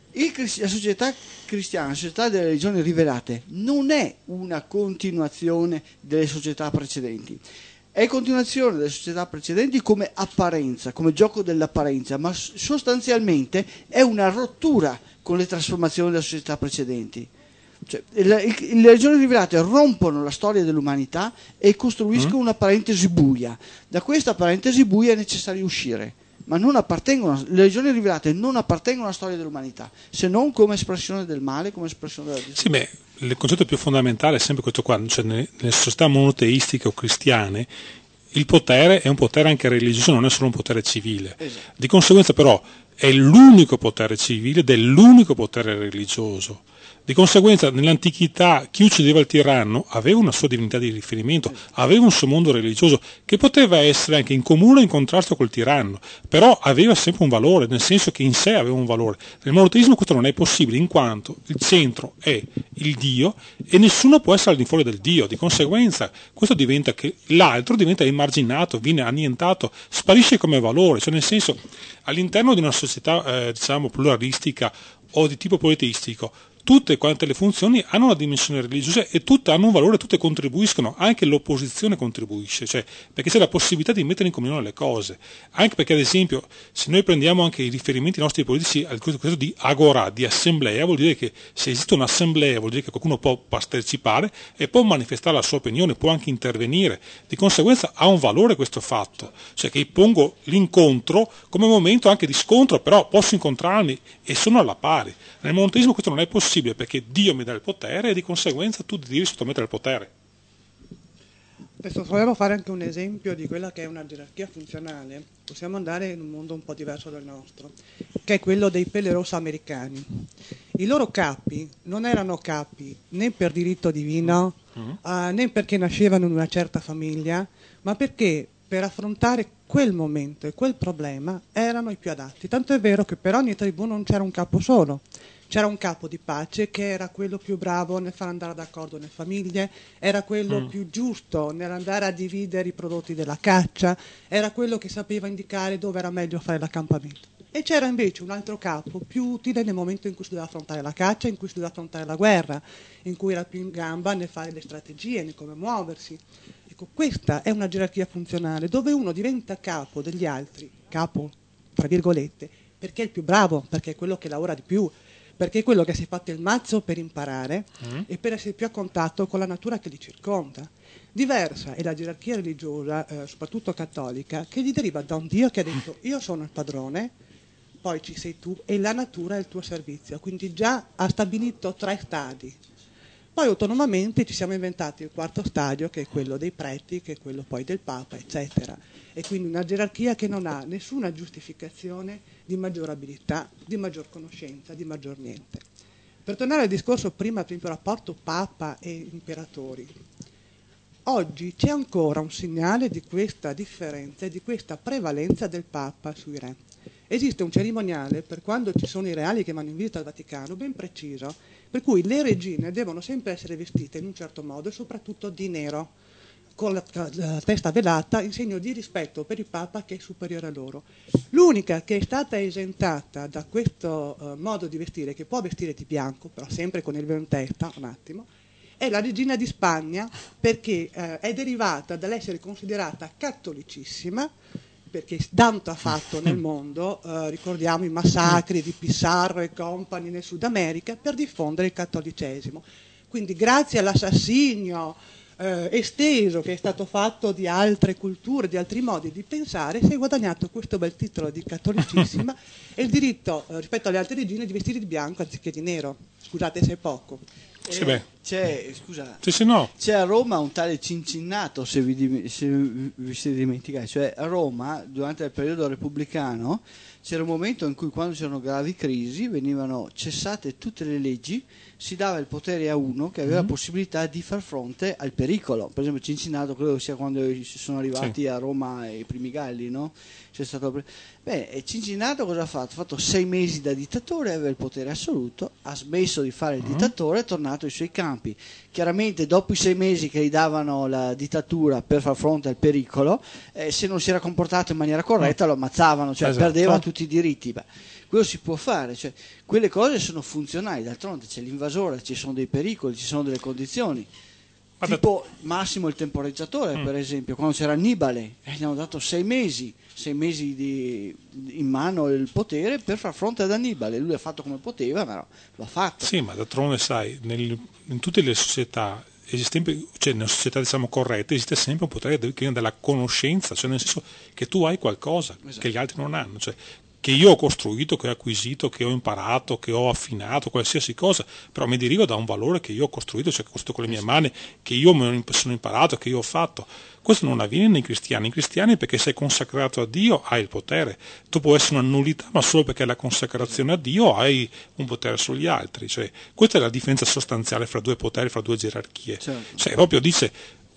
Speaker 1: La società cristiana, la società delle religioni rivelate, non è una continuazione delle società precedenti. È continuazione delle società precedenti come apparenza, come gioco dell'apparenza, ma sostanzialmente è una rottura con le trasformazioni delle società precedenti. Cioè, le religioni rivelate rompono la storia dell'umanità e costruiscono una parentesi buia. Da questa parentesi buia è necessario uscire, ma non appartengono, le religioni rivelate non appartengono alla storia dell'umanità, se non come espressione del male, come espressione della distruzione.
Speaker 2: Sì, il concetto più fondamentale è sempre questo qua, cioè nelle società monoteistiche o cristiane il potere è un potere anche religioso, non è solo un potere civile.
Speaker 1: Esatto.
Speaker 2: Di conseguenza però è l'unico potere civile ed è l'unico potere religioso. Di conseguenza nell'antichità chi uccideva il tiranno aveva una sua divinità di riferimento, aveva un suo mondo religioso che poteva essere anche in comune o in contrasto col tiranno, però aveva sempre un valore, nel senso che in sé aveva un valore. Nel monoteismo questo non è possibile in quanto il centro è il Dio e nessuno può essere al di fuori del Dio. Di conseguenza questo diventa che l'altro diventa emarginato, viene annientato, sparisce come valore, cioè nel senso all'interno di una società diciamo pluralistica o di tipo politeistico tutte quante le funzioni hanno una dimensione religiosa e tutte hanno un valore, tutte contribuiscono, anche l'opposizione contribuisce, cioè perché c'è la possibilità di mettere in comunione le cose, anche perché ad esempio se noi prendiamo anche i riferimenti nostri politici al concetto di agora, di assemblea, vuol dire che se esiste un'assemblea vuol dire che qualcuno può partecipare e può manifestare la sua opinione, può anche intervenire, di conseguenza ha un valore questo fatto, cioè che pongo l'incontro come momento anche di scontro, però posso incontrarmi e sono alla pari. Nel monoteismo questo non è possibile perché Dio mi dà il potere e di conseguenza tu ti devi sottomettere al potere.
Speaker 7: Adesso volevo fare anche un esempio di quella che è una gerarchia funzionale. Possiamo andare in un mondo un po' diverso dal nostro, che è quello dei pelle rossa americani. I loro capi non erano capi né per diritto divino, né perché nascevano in una certa famiglia, ma perché per affrontare quel momento e quel problema erano i più adatti. Tanto è vero che per ogni tribù non c'era un capo solo. C'era un capo di pace che era quello più bravo nel far andare d'accordo le famiglie, era quello più giusto nell'andare a dividere i prodotti della caccia, era quello che sapeva indicare dove era meglio fare l'accampamento. E c'era invece un altro capo più utile nel momento in cui si doveva affrontare la caccia, in cui si doveva affrontare la guerra, in cui era più in gamba nel fare le strategie, nel come muoversi. Ecco, questa è una gerarchia funzionale dove uno diventa capo degli altri, capo, tra virgolette, perché è il più bravo, perché è quello che lavora di più, perché è quello che si è fatto il mazzo per imparare e per essere più a contatto con la natura che li circonda. Diversa è la gerarchia religiosa, soprattutto cattolica, che gli deriva da un Dio che ha detto io sono il padrone, poi ci sei tu e la natura è il tuo servizio, quindi già ha stabilito 3 stadi. Poi autonomamente ci siamo inventati il 4º stadio, che è quello dei preti, che è quello poi del Papa, eccetera. E quindi una gerarchia che non ha nessuna giustificazione di maggior abilità, di maggior conoscenza, di maggior niente. Per tornare al discorso prima, per esempio, rapporto Papa e imperatori, oggi c'è ancora un segnale di questa differenza e di questa prevalenza del Papa sui re. Esiste un cerimoniale per quando ci sono i reali che vanno in visita al Vaticano, ben preciso, per cui le regine devono sempre essere vestite in un certo modo e soprattutto di nero, con la testa velata, in segno di rispetto per il Papa che è superiore a loro. L'unica che è stata esentata da questo modo di vestire, che può vestire di bianco, però sempre con il velo in testa, un attimo, è la regina di Spagna, perché è derivata dall'essere considerata cattolicissima, perché tanto ha fatto nel mondo, ricordiamo i massacri di Pizarro e compagni nel Sud America, per diffondere il cattolicesimo. Quindi grazie all'assassinio esteso che è stato fatto di altre culture, di altri modi di pensare, si è guadagnato questo bel titolo di cattolicissima e il diritto rispetto alle altre regine di vestire di bianco anziché di nero. Scusate se è poco.
Speaker 1: C'è a Roma un tale Cincinnato, se vi siete dimenticati, cioè a Roma durante il periodo repubblicano c'era un momento in cui, quando c'erano gravi crisi, venivano cessate tutte le leggi, si dava il potere a uno che aveva la possibilità di far fronte al pericolo. Per esempio Cincinnato credo sia quando sono arrivati a Roma i primi Galli, no? C'è stato Cincinnato cosa ha fatto? Ha fatto 6 mesi da dittatore, aveva il potere assoluto, ha smesso di fare il dittatore, è tornato ai suoi campi. Chiaramente dopo i 6 mesi che gli davano la dittatura per far fronte al pericolo, se non si era comportato in maniera corretta lo ammazzavano, cioè perdeva tutti i diritti. Quello si può fare, cioè, quelle cose sono funzionali, d'altronde c'è l'invasore, ci sono dei pericoli, ci sono delle condizioni. Tipo Massimo il temporeggiatore, per esempio, quando c'era Annibale, gli hanno dato 6 mesi in mano il potere per far fronte ad Annibale. Lui ha fatto come poteva, ma lo ha fatto.
Speaker 2: Sì, ma d'altronde sai, in tutte le società cioè nelle società diciamo corrette, esiste sempre un potere che viene dalla conoscenza, cioè nel senso che tu hai qualcosa che gli altri non hanno, cioè che io ho costruito, che ho acquisito, che ho imparato, che ho affinato, qualsiasi cosa, però mi deriva da un valore che io ho costruito, cioè che ho costruito con le mie mani, che io mi sono imparato, che io ho fatto. Questo non avviene nei cristiani. I cristiani, perché sei consacrato a Dio, hai il potere. Tu puoi essere una nullità, ma solo perché la consacrazione a Dio hai un potere sugli altri. Cioè, questa è la differenza sostanziale fra due poteri, fra due gerarchie.
Speaker 1: Certo.
Speaker 2: Cioè, proprio dice,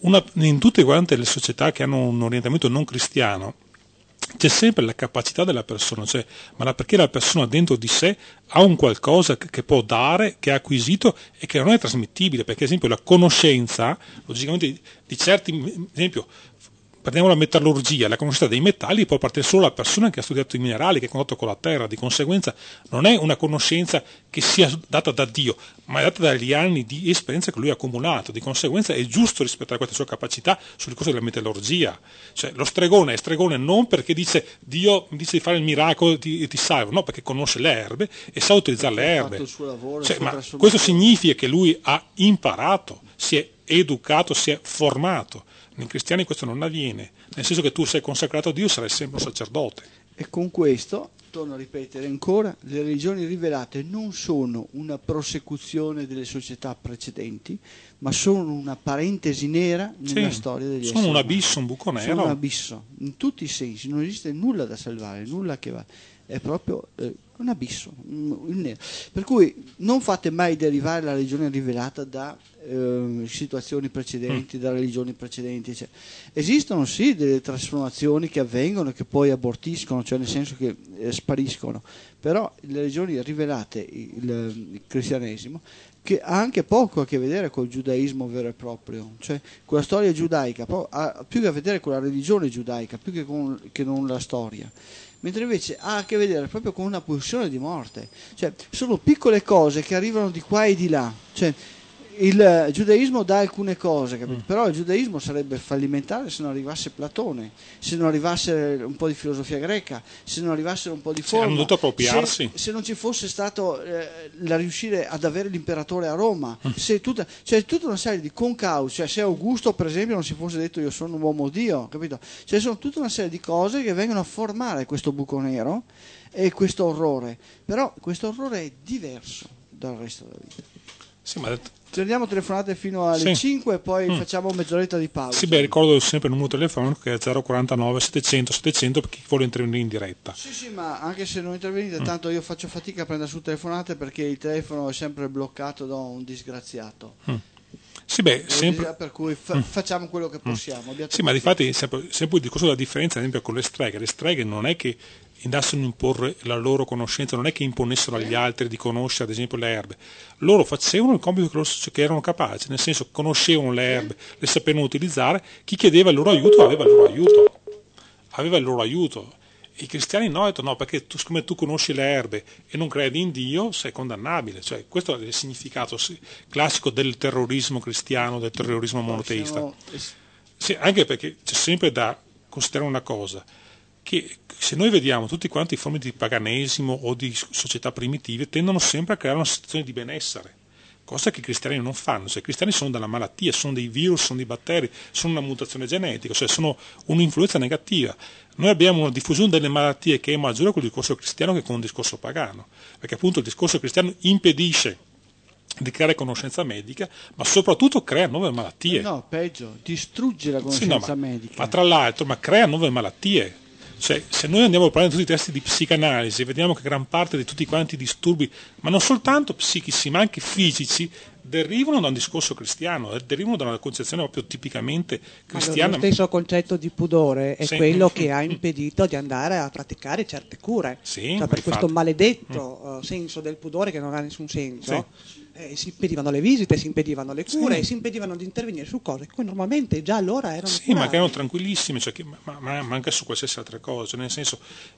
Speaker 2: in tutte quante le società che hanno un orientamento non cristiano, c'è sempre la capacità della persona, cioè, ma perché la persona dentro di sé ha un qualcosa che può dare, che ha acquisito e che non è trasmettibile, perché ad esempio la conoscenza, logicamente di certi, ad esempio, prendiamo la metallurgia, la conoscenza dei metalli può partire solo la persona che ha studiato i minerali, che è contatto con la terra, di conseguenza non è una conoscenza che sia data da Dio, ma è data dagli anni di esperienza che lui ha accumulato, di conseguenza è giusto rispettare questa sua capacità sul corso della metallurgia. Cioè lo stregone è stregone non perché dice Dio mi dice di fare il miracolo e ti salvo, no, perché conosce le erbe e sa utilizzare le erbe.
Speaker 1: Il suo lavoro,
Speaker 2: cioè, ma questo significa che lui ha imparato, si è educato, si è formato. Nei cristiani questo non avviene, nel senso che tu sei consacrato a Dio, sarai sempre un sacerdote.
Speaker 1: E con questo, torno a ripetere ancora, le religioni rivelate non sono una prosecuzione delle società precedenti, ma sono una parentesi nera nella storia degli esseri umani.
Speaker 2: Sono un abisso, un buco nero.
Speaker 1: Sono un abisso, in tutti i sensi, non esiste nulla da salvare, nulla che va. È proprio un abisso, il nero. Per cui non fate mai derivare la religione rivelata da situazioni precedenti, da religioni precedenti. Cioè, esistono sì delle trasformazioni che avvengono e che poi abortiscono, cioè nel senso che spariscono, però le religioni rivelate, il cristianesimo, che ha anche poco a che vedere col giudaismo vero e proprio, cioè con la storia giudaica, ha più che a vedere con la religione giudaica, più che non la storia. Mentre invece ha a che vedere proprio con una pulsione di morte, cioè sono piccole cose che arrivano di qua e di là, cioè il giudaismo dà alcune cose, capito? Però il giudaismo sarebbe fallimentare se non arrivasse Platone, se non arrivasse un po' di filosofia greca, se non arrivasse un po' di forma,
Speaker 2: hanno dovuto appropriarsi.
Speaker 1: Se non ci fosse stato la riuscire ad avere l'imperatore a Roma, se tutta una serie di concausi, cioè se Augusto per esempio non si fosse detto io sono un uomo Dio, capito? Cioè sono tutta una serie di cose che vengono a formare questo buco nero e questo orrore, però questo orrore è diverso dal resto della vita.
Speaker 2: Sì, ma
Speaker 1: Teniamo telefonate fino alle 5 e poi facciamo mezz'oretta di pausa.
Speaker 2: Sì, ricordo sempre il numero telefonico che è 049 700 700 per chi vuole intervenire in diretta.
Speaker 1: Sì, ma anche se non intervenite, tanto io faccio fatica a prendere su telefonate perché il telefono è sempre bloccato da un disgraziato.
Speaker 2: Sì, beh, sempre...
Speaker 1: per cui facciamo quello che possiamo.
Speaker 2: Sì, ma difatti sempre il discorso della differenza, ad esempio, con le streghe non è che andassero a imporre la loro conoscenza, non è che imponessero agli altri di conoscere, ad esempio, le erbe. Loro facevano il compito che erano capaci, nel senso che conoscevano le erbe, le sapevano utilizzare, chi chiedeva il loro aiuto aveva il loro aiuto. Aveva il loro aiuto. I cristiani no, hanno detto no, perché siccome tu conosci le erbe e non credi in Dio, sei condannabile. Cioè, questo è il significato classico del terrorismo cristiano, del terrorismo monoteista. Sì, anche perché c'è sempre da considerare una cosa, che se noi vediamo tutti quanti i forme di paganesimo o di società primitive tendono sempre a creare una situazione di benessere, cosa che i cristiani non fanno. Cioè, i cristiani sono della malattia, sono dei virus, sono dei batteri, sono una mutazione genetica, cioè sono un'influenza negativa. Noi abbiamo una diffusione delle malattie che è maggiore con il discorso cristiano che con il discorso pagano, perché appunto il discorso cristiano impedisce di creare conoscenza medica, ma soprattutto crea nuove malattie.
Speaker 1: No, peggio, distrugge la conoscenza medica.
Speaker 2: Ma tra l'altro, crea nuove malattie. Cioè, se noi andiamo a prendere tutti i testi di psicanalisi, vediamo che gran parte di tutti quanti i disturbi, ma non soltanto psichici, ma anche fisici, derivano da un discorso cristiano, derivano da una concezione proprio tipicamente cristiana.
Speaker 7: Lo stesso concetto di pudore è quello che ha impedito di andare a praticare certe cure.
Speaker 2: Sì,
Speaker 7: cioè, per questo maledetto senso del pudore che non ha nessun senso.
Speaker 2: Sì.
Speaker 7: Si impedivano le visite, si impedivano le cure, si impedivano di intervenire su cose che normalmente già allora erano
Speaker 2: ma che erano tranquillissime, cioè ma anche su qualsiasi altra cosa, cioè nel senso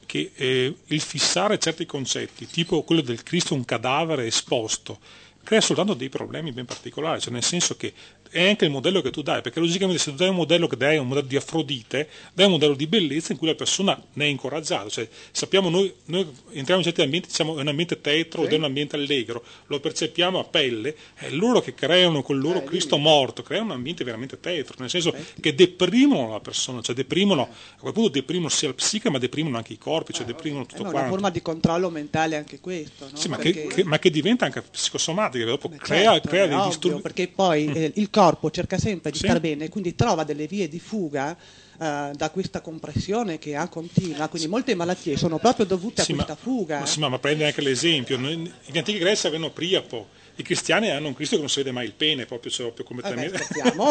Speaker 2: che il fissare certi concetti, tipo quello del Cristo un cadavere esposto, crea soltanto dei problemi ben particolari, cioè nel senso che è anche il modello che tu dai, perché logicamente se tu dai un modello che dai un modello di Afrodite, dai un modello di bellezza in cui la persona ne è incoraggiata, cioè sappiamo noi entriamo in certi ambienti, diciamo è un ambiente tetro ed è un ambiente allegro, lo percepiamo a pelle, è loro che creano col loro Cristo morto, creano un ambiente veramente tetro, nel senso che deprimono la persona, cioè deprimono, a quel punto deprimono sia la psiche ma deprimono anche i corpi, cioè deprimono tutto quanto.
Speaker 7: È una forma di controllo mentale anche questo, no?
Speaker 2: Sì, ma che diventa anche psicosomatica, dopo crea dei disturbi.
Speaker 7: Perché poi il corpo cerca sempre di star bene, quindi trova delle vie di fuga da questa compressione che ha continua, quindi molte malattie sono proprio dovute a questa fuga.
Speaker 2: Ma prendi anche l'esempio, gli antichi greci avevano Priapo, i cristiani hanno un Cristo che non si vede mai il pene, proprio completamente.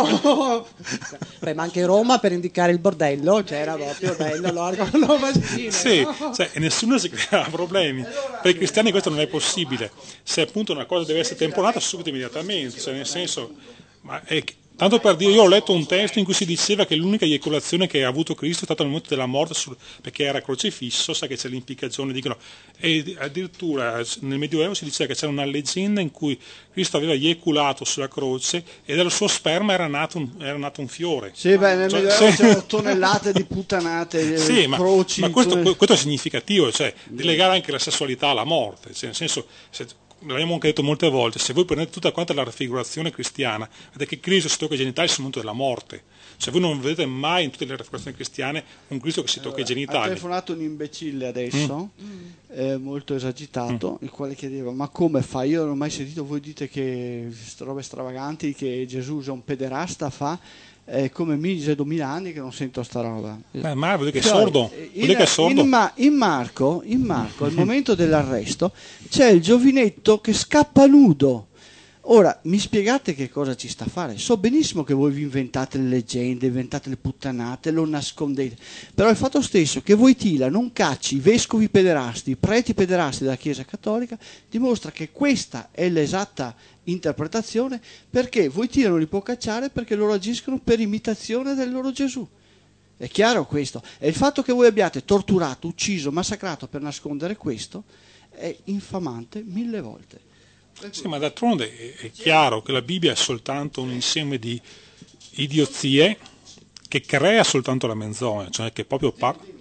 Speaker 7: Ma anche Roma, per indicare il bordello, c'era proprio bello l'organo maschile.
Speaker 2: Sì, cioè, e nessuno si crea problemi. Per i cristiani questo non è possibile. Se appunto una cosa deve essere temporata subito immediatamente, cioè nel senso, tanto per dire, io ho letto un testo in cui si diceva che l'unica eiaculazione che ha avuto Cristo è stata nel momento della morte perché era crocifisso, sa che c'è l'impiccagione, dicono, e addirittura nel Medioevo si diceva che c'era una leggenda in cui Cristo aveva eiaculato sulla croce e dal suo sperma era nato un fiore.
Speaker 1: Sì, nel Medioevo c'erano tonnellate di puttanate, croci.
Speaker 2: Ma questo è significativo, cioè di legare anche la sessualità alla morte, cioè, nel senso, l'abbiamo anche detto molte volte, se voi prendete tutta quanta la raffigurazione cristiana, vedete che Cristo si tocca i genitali sul momento della morte. Cioè voi non vedete mai in tutte le raffigurazioni cristiane un Cristo che si tocca i genitali.
Speaker 1: Ha telefonato un imbecille adesso, molto esagitato, il quale chiedeva: ma come fa? Io non ho mai sentito, voi dite che robe stravaganti, che Gesù è un pederasta, fa... come mi dice 2000 anni che non sento sta roba.
Speaker 2: Ma vuol dire che è sordo.
Speaker 1: In Marco, al momento dell'arresto, c'è il giovinetto che scappa nudo. Ora, mi spiegate che cosa ci sta a fare? So benissimo che voi vi inventate le leggende, inventate le puttanate, lo nascondete, però il fatto stesso che Wojtyla non cacci i vescovi pederasti, i preti pederasti della Chiesa Cattolica, dimostra che questa è l'esatta interpretazione, perché Wojtyla non li può cacciare perché loro agiscono per imitazione del loro Gesù. È chiaro questo? E il fatto che voi abbiate torturato, ucciso, massacrato per nascondere questo è infamante 1000 volte.
Speaker 2: Sì, ma d'altronde è chiaro che la Bibbia è soltanto un insieme di idiozie che crea soltanto la menzogna, cioè che proprio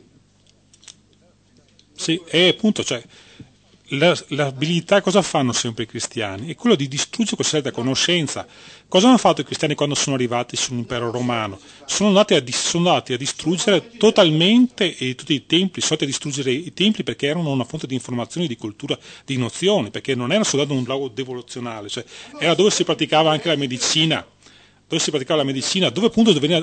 Speaker 2: sì, e appunto, cioè l'abilità, cosa fanno sempre i cristiani? È quello di distruggere questa conoscenza. Cosa hanno fatto i cristiani quando sono arrivati sull'impero romano? Sono andati a distruggere totalmente tutti i templi, sono andati a distruggere i templi perché erano una fonte di informazioni, di cultura, di nozioni, perché non era soltanto un luogo devoluzionale, cioè era dove si praticava anche la medicina, dove appunto veniva...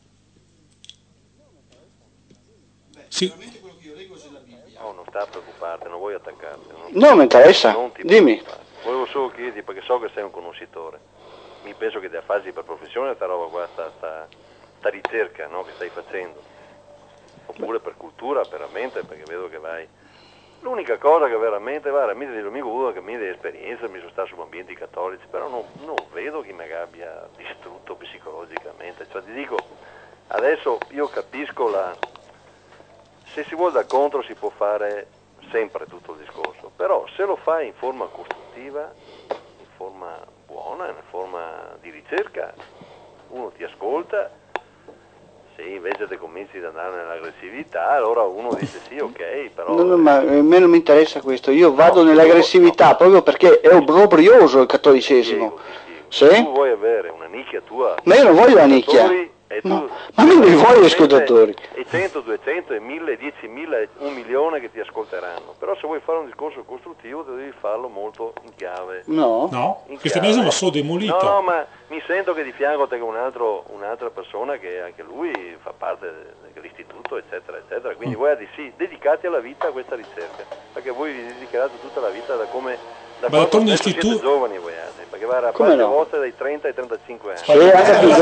Speaker 2: Sì.
Speaker 3: Non sta a preoccuparti, non vuoi attaccarti.
Speaker 4: No, mi interessa, dimmi.
Speaker 3: Volevo solo chiederti perché so che sei un conoscitore.
Speaker 8: mi penso che ti affassi per professione sta roba qua, sta ricerca, no, che stai facendo, oppure per cultura veramente, perché vedo che vai. L'unica cosa che veramente dico amico Udo, che mi dà esperienza, mi sono stato su ambienti cattolici, però non vedo che mi abbia distrutto psicologicamente. Cioè ti dico, adesso io capisco se si vuole da contro si può fare sempre tutto il discorso, però se lo fai in forma costruttiva, in forma buona, in forma di ricerca, uno ti ascolta. Se invece ti cominci ad andare nell'aggressività, allora uno dice sì, ok, però...
Speaker 1: No, ma a me non mi interessa questo, io vado nell'aggressività proprio perché è obbrobrioso il cattolicesimo.
Speaker 8: Se tu vuoi avere una nicchia tua...
Speaker 1: Ma io non voglio la nicchia. No, ma io non voglio ascoltatori.
Speaker 8: E 100, 200, e 1000, 10.000, 1 milione che ti ascolteranno. Però se vuoi fare un discorso costruttivo devi farlo molto in chiave.
Speaker 2: No, il cristianesimo è solo demolito.
Speaker 8: No, ma mi sento che di fianco te un'altra persona che anche lui fa parte dell'istituto, eccetera, eccetera. Quindi voi dedicati alla vita a questa ricerca, perché voi vi dedicherete tutta la vita da come... Da quando siete giovani voi perché va a parte voce dai 30 ai 35 anni.
Speaker 1: Sì, anche più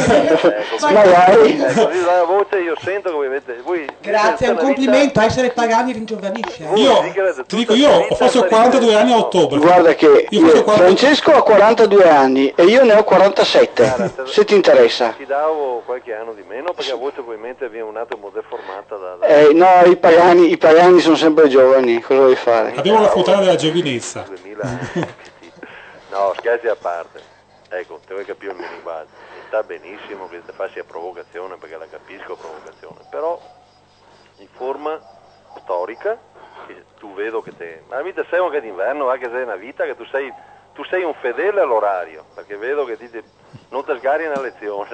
Speaker 1: giovani.
Speaker 8: Così dalla voce io sento che voi
Speaker 7: grazie, è un complimento, essere pagani ringiovanisce.
Speaker 2: Io ho fatto 42 anni a ottobre.
Speaker 1: Guarda che Francesco ha 42 anni e io ne ho 47, se ti interessa.
Speaker 8: Ti davo qualche anno di meno perché la voce probabilmente viene un attimo deformata
Speaker 1: no, i pagani sono sempre giovani, cosa vuoi fare?
Speaker 2: Abbiamo la quota della giovinezza.
Speaker 8: 2000 no, scherzi a parte, ecco, te vuoi capire il mio linguaggio, sta benissimo che te faccia provocazione perché la capisco provocazione, però in forma storica, che tu vedo che te, ma la vita sei anche d'inverno, anche se è una vita che tu sei un fedele all'orario, perché vedo che non ti sgari una lezione,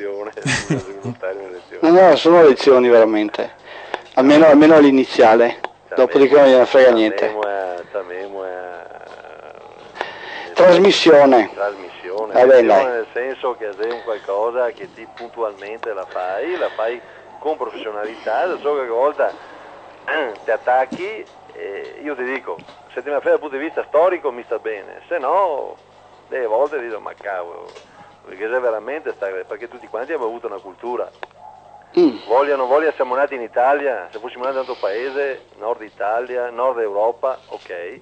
Speaker 1: no, sono lezioni veramente, almeno all'iniziale, dopodiché non gliene frega niente. Trasmissione
Speaker 8: nel senso che è un qualcosa che ti puntualmente la fai con professionalità, da so che a volta ti attacchi, io ti dico, se ti mi fai dal punto di vista storico mi sta bene, se no delle volte dico ma cavolo, perché se veramente perché tutti quanti abbiamo avuto una cultura, voglia o non voglia siamo nati in Italia, se fossimo nati in un altro paese, Nord Italia, Nord Europa, ok.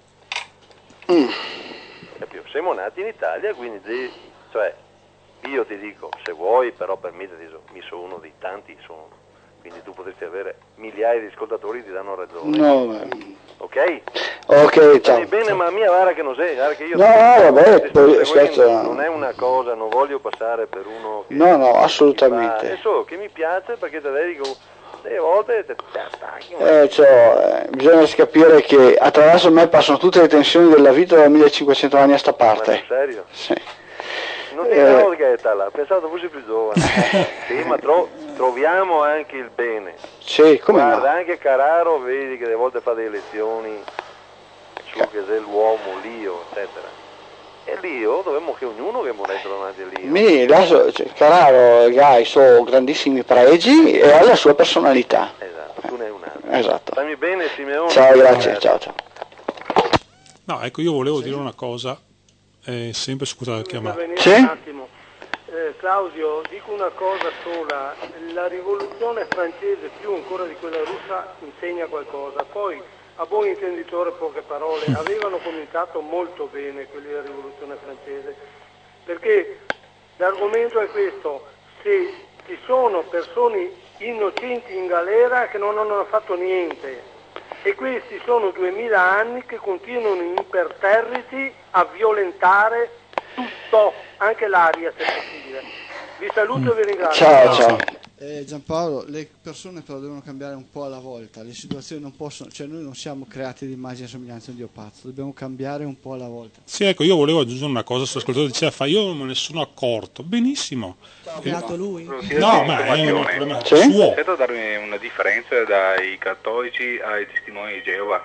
Speaker 8: Siamo nati in Italia, quindi io ti dico, se vuoi, però permettiti, mi sono uno dei tanti, quindi tu potresti avere migliaia di ascoltatori che ti danno ragione.
Speaker 1: No,
Speaker 8: ok,
Speaker 1: ciao.
Speaker 8: Bene, ma mia vara che non sei, che io
Speaker 1: vabbè, scherzo.
Speaker 8: Non è una cosa, non voglio passare per uno che
Speaker 1: no, assolutamente.
Speaker 8: È solo che mi piace perché te dedico. A volte ti attacchi.
Speaker 1: Bisogna capire che attraverso me passano tutte le tensioni della vita da 1500 anni a sta parte.
Speaker 8: Ma serio?
Speaker 1: Sì.
Speaker 8: Non ti ricordo che età là, pensavo fossi più giovane. Sì, ma troviamo anche il bene.
Speaker 1: Sì, come
Speaker 8: guarda,
Speaker 1: no?
Speaker 8: Anche Carraro vedi che delle volte fa delle lezioni su che è l'uomo, l'io, eccetera. E l'io, dovemmo che ognuno che muore davanti all'io.
Speaker 1: Carraro, sono grandissimi pregi e ha la sua personalità.
Speaker 8: Esatto, tu ne hai un'altra.
Speaker 1: Esatto.
Speaker 8: Stammi bene, Simeone.
Speaker 1: Ciao, grazie, ciao.
Speaker 2: No, ecco, io volevo dire una cosa, sempre scusa la chiamata.
Speaker 6: Sì? Un attimo. Claudio, dico una cosa sola, la rivoluzione francese, più ancora di quella russa, insegna qualcosa, poi a buon intenditore poche parole, avevano cominciato molto bene quelli della rivoluzione francese, perché l'argomento è questo, se ci sono persone innocenti in galera che non hanno fatto niente e questi sono 2000 anni che continuano imperterriti a violentare tutto, anche l'aria se possibile. Vi saluto e vi ringrazio.
Speaker 1: Ciao.
Speaker 9: Giampaolo, le persone però devono cambiare un po' alla volta, le situazioni non possono, cioè noi non siamo creati di immagine e somiglianza di Dio pazzo, dobbiamo cambiare un po' alla volta.
Speaker 2: Sì, ecco, io volevo aggiungere una cosa, l'ascoltatore diceva io non me ne sono accorto, benissimo.
Speaker 7: Ha creato lui?
Speaker 2: No, ma è un problema suo.
Speaker 10: Sento darmi una differenza dai cattolici ai testimoni di Geova?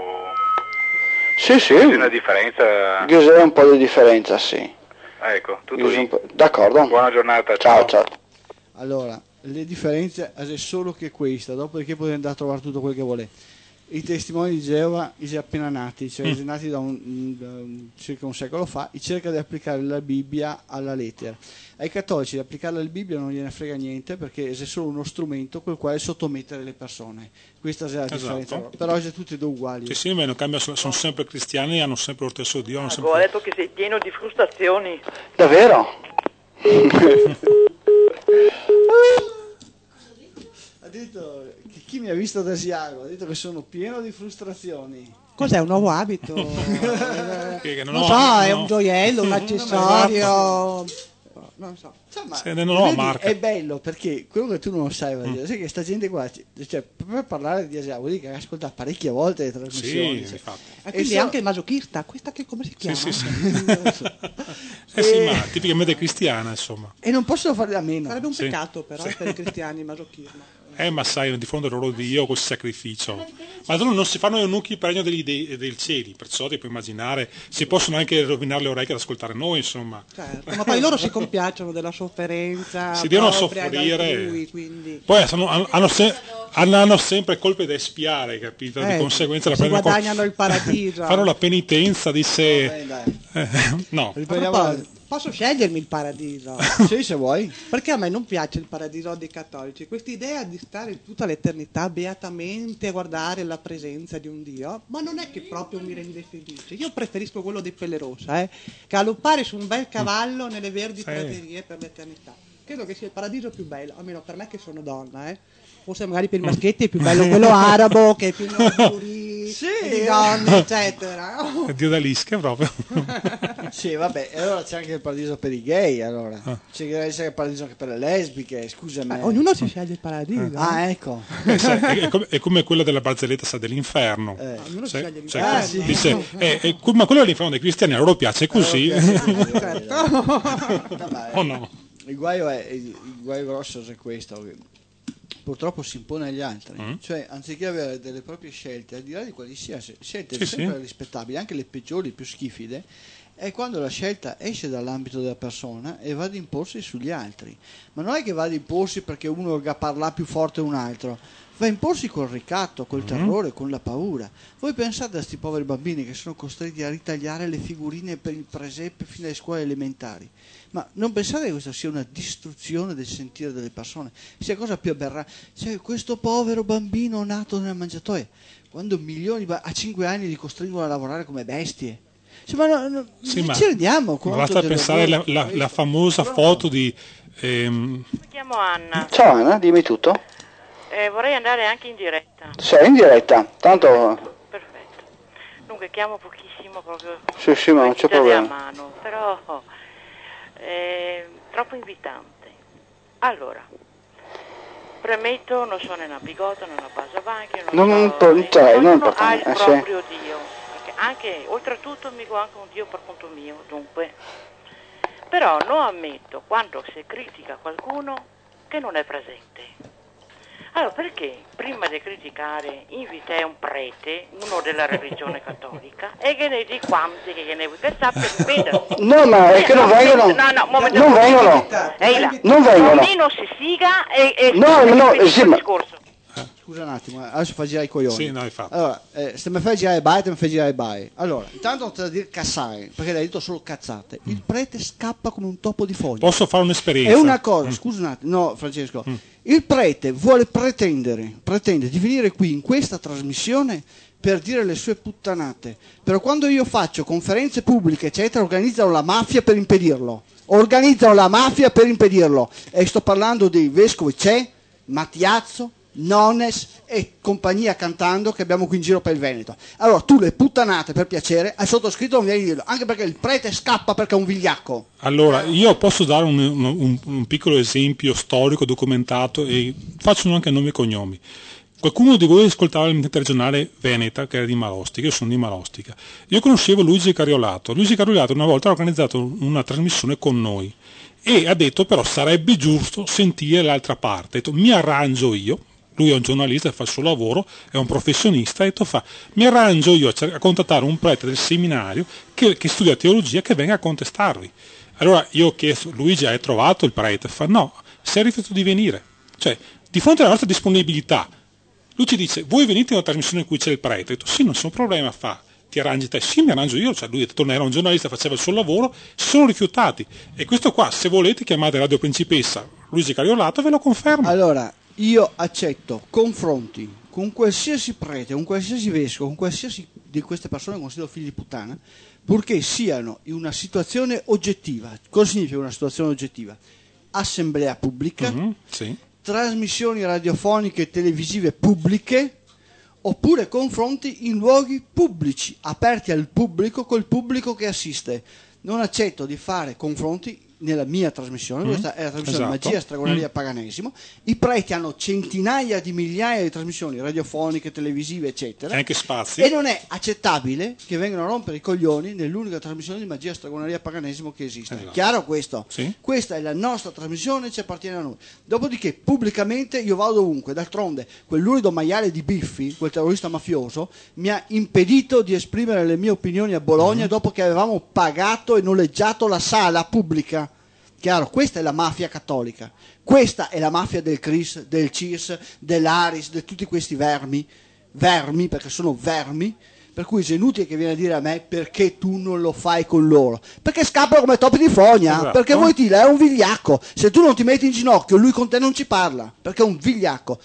Speaker 1: Sì.
Speaker 10: Una differenza?
Speaker 1: C'è un po' di differenza, sì.
Speaker 10: Ecco, tutto lì.
Speaker 1: D'accordo.
Speaker 10: Buona giornata.
Speaker 1: Ciao.
Speaker 9: Allora, le differenze è solo che questa, dopodiché potete andare a trovare tutto quel che volete.
Speaker 1: i testimoni di Geova, i appena nati, cioè nati da circa un secolo fa, cerca di applicare la Bibbia alla lettera. Ai cattolici di applicarla alla Bibbia non gliene frega niente, perché è solo uno strumento col quale sottomettere le persone. Questa è la differenza. Per oggi tutti e due uguali.
Speaker 2: Sì, ma non cambia, sono sempre cristiani, hanno sempre lo stesso Dio.
Speaker 11: Ho detto che sei pieno di frustrazioni.
Speaker 4: Davvero?
Speaker 1: Ha detto che chi mi ha visto da Asiago ha detto che sono pieno di frustrazioni.
Speaker 7: Cos'è, un nuovo abito?
Speaker 2: non
Speaker 7: so, è un gioiello, un accessorio. Non so.
Speaker 1: Insomma, è bello, perché quello che tu non sai, sai che sta gente qua, cioè, per parlare di Asiago, vuol dire che ascolta parecchie volte le trasmissioni.
Speaker 2: Sì,
Speaker 7: e quindi è anche masochista, questa che come si chiama?
Speaker 2: Sì. sì, ma tipicamente cristiana, insomma.
Speaker 1: E non possono farle a meno.
Speaker 7: Sarebbe un peccato però per i cristiani il masochismo.
Speaker 2: Ma sai, di fronte al loro Dio, col sacrificio. Ma non si fanno eunuchi per regno del cieli, perciò ti puoi immaginare, si possono anche rovinare le orecchie ad ascoltare noi, insomma.
Speaker 7: Certo, ma poi loro si compiacciono della sofferenza.
Speaker 2: Si devono soffrire.
Speaker 7: Lui, quindi.
Speaker 2: Poi hanno sempre colpe da espiare, capito? Di conseguenza
Speaker 7: si guadagnano il paradiso.
Speaker 2: Fanno la penitenza di sé. No.
Speaker 7: Posso scegliermi il paradiso?
Speaker 1: Sì, se vuoi.
Speaker 7: Perché a me non piace il paradiso dei cattolici. Questa idea di stare tutta l'eternità beatamente a guardare la presenza di un Dio, ma non è che proprio mi rende felice. Io preferisco quello dei Pelle Rossa, galoppare su un bel cavallo nelle verdi praterie per l'eternità. Credo che sia il paradiso più bello, almeno per me che sono donna, Forse magari per i maschietti è più bello quello arabo, che è pieno di donne, eccetera.
Speaker 2: Dio d'Alische proprio.
Speaker 1: Sì, vabbè, e allora c'è anche il paradiso per i gay, allora. C'è che essere il paradiso anche per le lesbiche, scusami.
Speaker 7: Ognuno si sceglie il paradiso.
Speaker 1: Ah, ecco.
Speaker 2: È come quella della barzelletta dell'inferno.
Speaker 7: Ognuno si sceglie l'inferno.
Speaker 2: Ma quello dell'inferno dei cristiani a loro piace così.
Speaker 1: O no? Il guaio grosso è questo, che purtroppo si impone agli altri, cioè anziché avere delle proprie scelte, al di là di quali sia, scelte sempre rispettabili, anche le peggiori, più schifide, è quando la scelta esce dall'ambito della persona e va ad imporsi sugli altri. Ma non è che va ad imporsi perché uno parla più forte un altro, va a imporsi col ricatto, col terrore, con la paura. Voi pensate a questi poveri bambini che sono costretti a ritagliare le figurine per il presepe fino alle scuole elementari. Ma non pensate che questa sia una distruzione del sentire delle persone, sia cosa più aberrante? Cioè, questo povero bambino nato nella mangiatoia, quando milioni a 5 anni li costringono a lavorare come bestie. Cioè, ma ci rendiamo conto?
Speaker 2: Basta pensare la famosa foto di...
Speaker 11: Mi chiamo Anna.
Speaker 4: Ciao Anna, dimmi tutto.
Speaker 11: Vorrei andare anche in diretta.
Speaker 4: Sei in diretta, tanto...
Speaker 11: Perfetto. Dunque chiamo pochissimo proprio.
Speaker 4: Sì, ma non c'è problema.
Speaker 11: A mano, però troppo invitante. Allora, premetto, non sono una bigota, non una basavanchi, non è importante. Ha il proprio Dio, perché anche oltretutto mi anche un Dio per conto mio, dunque. Però non ammetto quando si critica qualcuno che non è presente. Allora, perché prima di criticare invitai un prete, uno della religione cattolica, e che ne di quanti che ne vuoi che sappia ripetere?
Speaker 4: No, ma è che non vengono. Non vengono. Non vengono.
Speaker 11: Almeno si siga e
Speaker 4: sì, ma...
Speaker 11: discorso.
Speaker 1: Scusa un attimo, adesso fa girare i coglioni.
Speaker 2: Sì, no, infatti.
Speaker 1: Allora, se mi fai girare bai, te mi fai girare bai. Allora, intanto non te da dire cazzare, perché hai detto solo cazzate. Il prete scappa come un topo di foglia.
Speaker 2: Posso fare un'esperienza?
Speaker 1: È una cosa, scusa un attimo, no Francesco. Il prete vuole pretende di venire qui in questa trasmissione per dire le sue puttanate. Però quando io faccio conferenze pubbliche, eccetera, organizzano la mafia per impedirlo. E sto parlando di Vescovo C'è, Mattiazzo, Nones e compagnia cantando che abbiamo qui in giro per il Veneto. Allora tu le puttanate, per piacere, hai sottoscritto, non vieni a dirlo, anche perché il prete scappa perché è un vigliacco.
Speaker 2: Allora, io posso dare un piccolo esempio storico documentato e faccio anche nomi e cognomi. Qualcuno di voi ascoltava l'emittente regionale Veneta, che era di Marostica, io sono di Marostica. Io conoscevo Luigi Cariolato. Luigi Cariolato una volta ha organizzato una trasmissione con noi e ha detto però sarebbe giusto sentire l'altra parte. Ha detto, mi arrangio io. Lui è un giornalista, fa il suo lavoro, è un professionista, e mi arrangio io a contattare un prete del seminario che studia teologia che venga a contestarvi. Allora io ho chiesto, Luigi, hai trovato il prete? Fa no, si è rifiutato di venire. Cioè, di fronte alla nostra disponibilità, Lui ci dice, voi venite in una trasmissione in cui c'è il prete? Ho detto, sì, non c'è un problema, ti arrangi te? Sì, mi arrangio io. Cioè, lui era un giornalista, faceva il suo lavoro, si sono rifiutati. E questo qua, se volete, chiamate Radio Principessa Luigi Cariolato, ve lo confermo.
Speaker 1: Allora, io accetto confronti con qualsiasi prete, con qualsiasi vescovo, con qualsiasi di queste persone che considero figli di puttana, purché siano in una situazione oggettiva. Cosa significa una situazione oggettiva? Assemblea pubblica,
Speaker 2: sì.
Speaker 1: Trasmissioni radiofoniche e televisive pubbliche, oppure confronti in luoghi pubblici, aperti al pubblico, col pubblico che assiste. Non accetto di fare confronti nella mia trasmissione, questa è la trasmissione Magia, Stregoneria, Paganesimo. I preti hanno centinaia di migliaia di trasmissioni radiofoniche, televisive, eccetera.
Speaker 2: Anche spazi.
Speaker 1: E non è accettabile che vengano a rompere i coglioni nell'unica trasmissione di Magia, Stregoneria, Paganesimo che esiste.
Speaker 2: Esatto.
Speaker 1: Chiaro questo?
Speaker 2: Sì.
Speaker 1: Questa è la nostra trasmissione, ci appartiene a noi. Dopodiché, pubblicamente, io vado ovunque. D'altronde, quell'urido maiale di Biffi, quel terrorista mafioso, mi ha impedito di esprimere le mie opinioni a Bologna dopo che avevamo pagato e noleggiato la sala pubblica. Chiaro, questa è la mafia cattolica, questa è la mafia del CRIS, del CIRS, dell'Aris, di tutti questi vermi, perché sono vermi, per cui è inutile che viene a dire a me perché tu non lo fai con loro, perché scappano come topi di fogna,
Speaker 2: esatto.
Speaker 1: Perché Wojtyla è un vigliacco, se tu non ti metti in ginocchio lui con te non ci parla, perché è un vigliacco.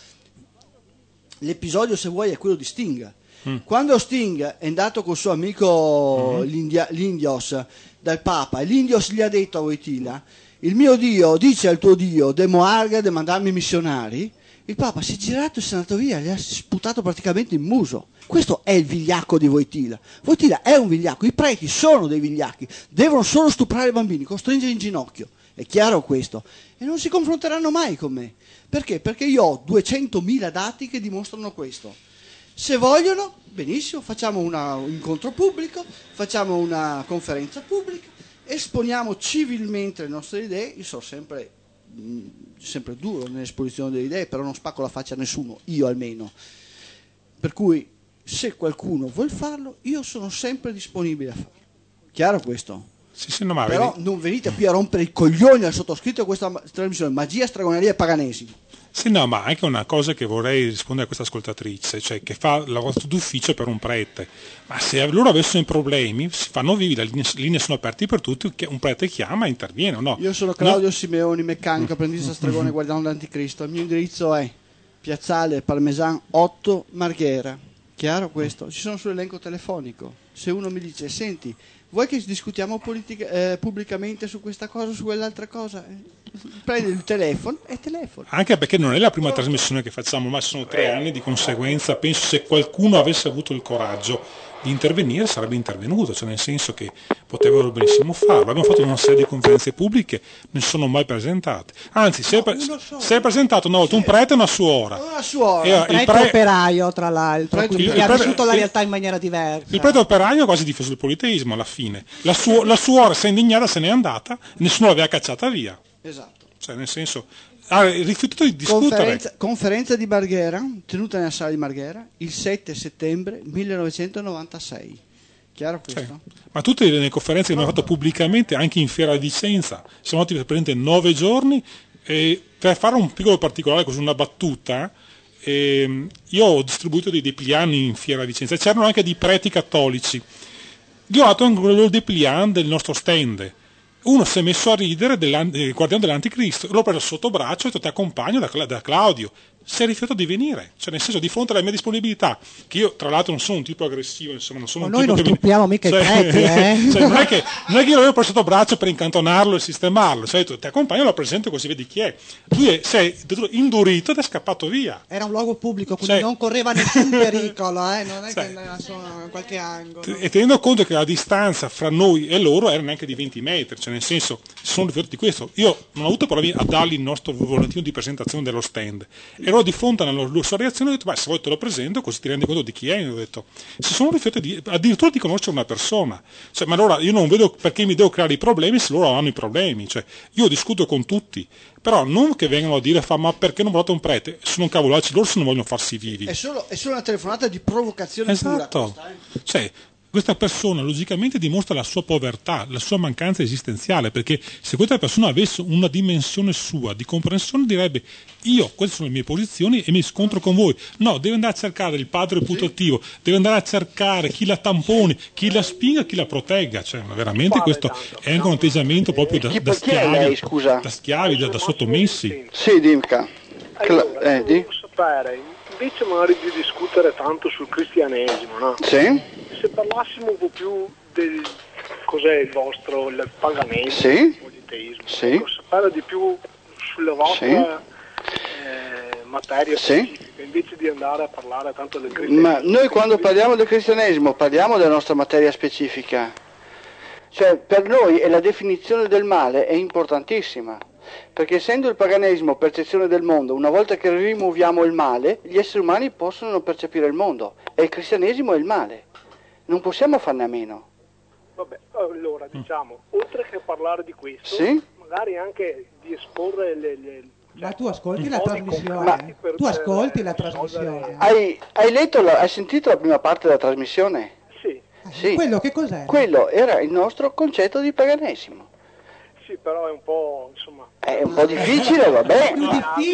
Speaker 1: L'episodio, se vuoi, è quello di Sting. Quando Sting è andato col suo amico l'Indios dal Papa e l'Indios gli ha detto a Wojtyla, il mio Dio dice al tuo Dio demo arga de mandarmi missionari, il Papa si è girato e si è andato via, gli ha sputato praticamente in muso. Questo è il vigliacco di Wojtyla. Wojtyla è un vigliacco, i preti sono dei vigliacchi, devono solo stuprare i bambini, costringere in ginocchio, è chiaro questo, e non si confronteranno mai con me. Perché? Perché io ho 200.000 dati che dimostrano questo. Se vogliono, benissimo, facciamo un incontro pubblico, facciamo una conferenza pubblica, esponiamo civilmente le nostre idee. Io sono sempre duro nell'esposizione delle idee, però non spacco la faccia a nessuno, io almeno. Per cui, se qualcuno vuol farlo, io sono sempre disponibile a farlo. Chiaro questo?
Speaker 2: Sì, no, ma
Speaker 1: però non venite qui a rompere i coglioni al sottoscritto a questa trasmissione Magia, Stregoneria e Paganesimo.
Speaker 2: Sì, no, ma anche una cosa che vorrei rispondere a questa ascoltatrice, cioè che fa lavoro d'ufficio per un prete, ma se loro avessero problemi si fanno vivi, le linee sono aperte per tutti, un prete chiama e interviene, no?
Speaker 1: Io sono Claudio Simeoni, meccanico, apprendista stregone, guardiano d'anticristo, il mio indirizzo è Piazzale Parmesan 8 Marghera, chiaro questo? Ci sono sull'elenco telefonico, se uno mi dice, senti, vuoi che discutiamo pubblicamente su questa cosa o su quell'altra cosa? Prendi il telefono e telefono.
Speaker 2: Anche perché non è la prima trasmissione che facciamo, ma sono 3 anni, di conseguenza penso se qualcuno avesse avuto il coraggio di intervenire sarebbe intervenuto, cioè nel senso che potevano benissimo farlo. Abbiamo fatto una serie di conferenze pubbliche, non sono mai presentate. Anzi, si è presentato una volta un prete e una suora.
Speaker 7: Un prete operaio, tra l'altro, che ha vissuto la realtà in maniera diversa.
Speaker 2: Il prete operaio ha quasi difeso il politeismo alla fine. La suora si è indignata, se n'è andata, nessuno l'aveva cacciata via.
Speaker 1: Esatto.
Speaker 2: Cioè, nel senso, ha rifiutato di discutere.
Speaker 1: Conferenza di Marghera, tenuta nella sala di Marghera, il 7 settembre 1996. Chiaro questo?
Speaker 2: Sì. Ma tutte le conferenze che abbiamo fatto pubblicamente, anche in Fiera di Vicenza, siamo andati presenti 9 giorni, e per fare un piccolo particolare, così una battuta, io ho distribuito dei dépliant in Fiera di Vicenza, c'erano anche dei preti cattolici. Io ho dato anche quello dépliant del nostro stand. Uno si è messo a ridere del guardiano dell'anticristo, l'ho preso sotto braccio e ho detto ti accompagno da Claudio. Si è rifiutato di venire, cioè nel senso, di fronte alla mia disponibilità, che io tra l'altro non sono un tipo aggressivo, insomma, non sono un
Speaker 7: noi
Speaker 2: tipo
Speaker 7: non stupiamo mica i preti,
Speaker 2: cioè, non è che io l'avevo preso sotto braccio per incantonarlo e sistemarlo, cioè ho detto ti accompagno, lo presento così vedi chi è. Lui si è indurito ed è scappato via.
Speaker 7: Era un luogo pubblico, quindi non correva nessun pericolo, non è che andava solo in qualche angolo.
Speaker 2: E tenendo conto che la distanza fra noi e loro era neanche di 20 metri, cioè nel senso, sono rifiutati di questo. Io non ho avuto problemi a dargli il nostro volantino di presentazione dello stand. Ero di fronte alla sua reazione, ho detto se vuoi te lo presento così ti rendi conto di chi è. E ho detto si sono rifiutati addirittura di conoscere una persona, cioè, ma allora io non vedo perché mi devo creare i problemi se loro hanno i problemi, cioè io discuto con tutti, però non che vengano a dire ma perché non volate un prete, sono cavolacci loro se non vogliono farsi vivi.
Speaker 1: È solo una telefonata di provocazione
Speaker 2: esatto.
Speaker 1: pura questa,
Speaker 2: Cioè questa persona logicamente dimostra la sua povertà, la sua mancanza esistenziale, perché se questa persona avesse una dimensione sua di comprensione direbbe: io, queste sono le mie posizioni e mi scontro con voi. No, deve andare a cercare il padre putativo, deve andare a cercare chi la tamponi, chi la spinga, chi la protegga. Cioè, veramente questo è anche un atteggiamento proprio da schiavi, da sottomessi.
Speaker 4: Sì, Dimka.
Speaker 6: Allora, volevo sapere, invece magari di discutere tanto sul cristianesimo, no?
Speaker 4: Sì.
Speaker 6: Se parlassimo un po' più del cos'è il paganesimo,
Speaker 4: sì.
Speaker 6: Il politeismo,
Speaker 4: sì.
Speaker 6: Ecco, sapere di più sulla vostra materia specifica, invece di andare a parlare tanto del cristianesimo.
Speaker 4: Ma noi quando parliamo del cristianesimo parliamo della nostra materia specifica, cioè per noi la definizione del male è importantissima. Perché essendo il paganesimo percezione del mondo, una volta che rimuoviamo il male, gli esseri umani possono percepire il mondo e il cristianesimo è il male. Non possiamo farne a meno.
Speaker 6: Vabbè, allora diciamo, oltre che parlare di questo,
Speaker 4: sì?
Speaker 6: magari anche di esporre
Speaker 7: Ma tu ascolti la trasmissione? Tu ascolti la trasmissione?
Speaker 4: Hai sentito la prima parte della trasmissione?
Speaker 6: Sì.
Speaker 4: Sì.
Speaker 7: Quello che cos'era?
Speaker 4: Quello era il nostro concetto di paganesimo.
Speaker 6: Sì, però è un po', insomma...
Speaker 4: È un po' difficile, vabbè.
Speaker 7: È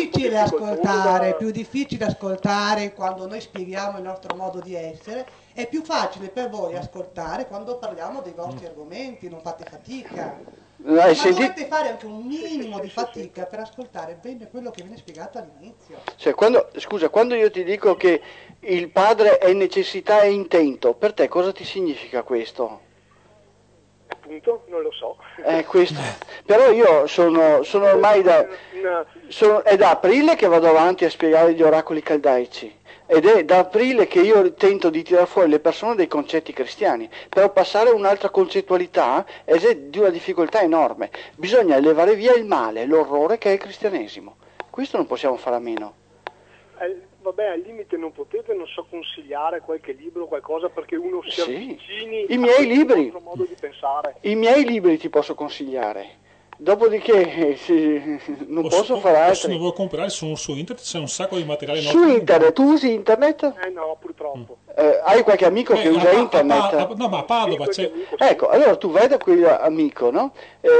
Speaker 7: più difficile ascoltare quando noi spieghiamo il nostro modo di essere, è più facile per voi ascoltare quando parliamo dei vostri argomenti, non fate fatica. Ma dovete fare anche un minimo di fatica per ascoltare bene quello che viene spiegato all'inizio.
Speaker 4: Cioè, quando io ti dico che il padre è necessità e intento, per te cosa ti significa questo?
Speaker 6: Appunto, non lo so.
Speaker 4: Questo. Però io sono ormai è da aprile che vado avanti a spiegare gli oracoli caldaici ed è da aprile che io tento di tirare fuori le persone dei concetti cristiani, però passare a un'altra concettualità è di una difficoltà enorme. Bisogna levare via il male, l'orrore che è il cristianesimo. Questo non possiamo fare a meno.
Speaker 6: Vabbè, al limite non potete, non so, consigliare qualche libro, qualcosa perché uno si avvicini
Speaker 4: I miei libri,
Speaker 6: al modo di pensare.
Speaker 4: I miei libri ti posso consigliare. Dopodiché non posso fare altro.
Speaker 2: Se non vuoi comprare su internet c'è un sacco di materiale.
Speaker 4: Su internet, tu usi internet?
Speaker 6: No, purtroppo.
Speaker 4: Hai qualche amico che usa internet?
Speaker 2: No, ma a Padova c'è.
Speaker 4: Ecco, allora tu vai da quell'amico, no?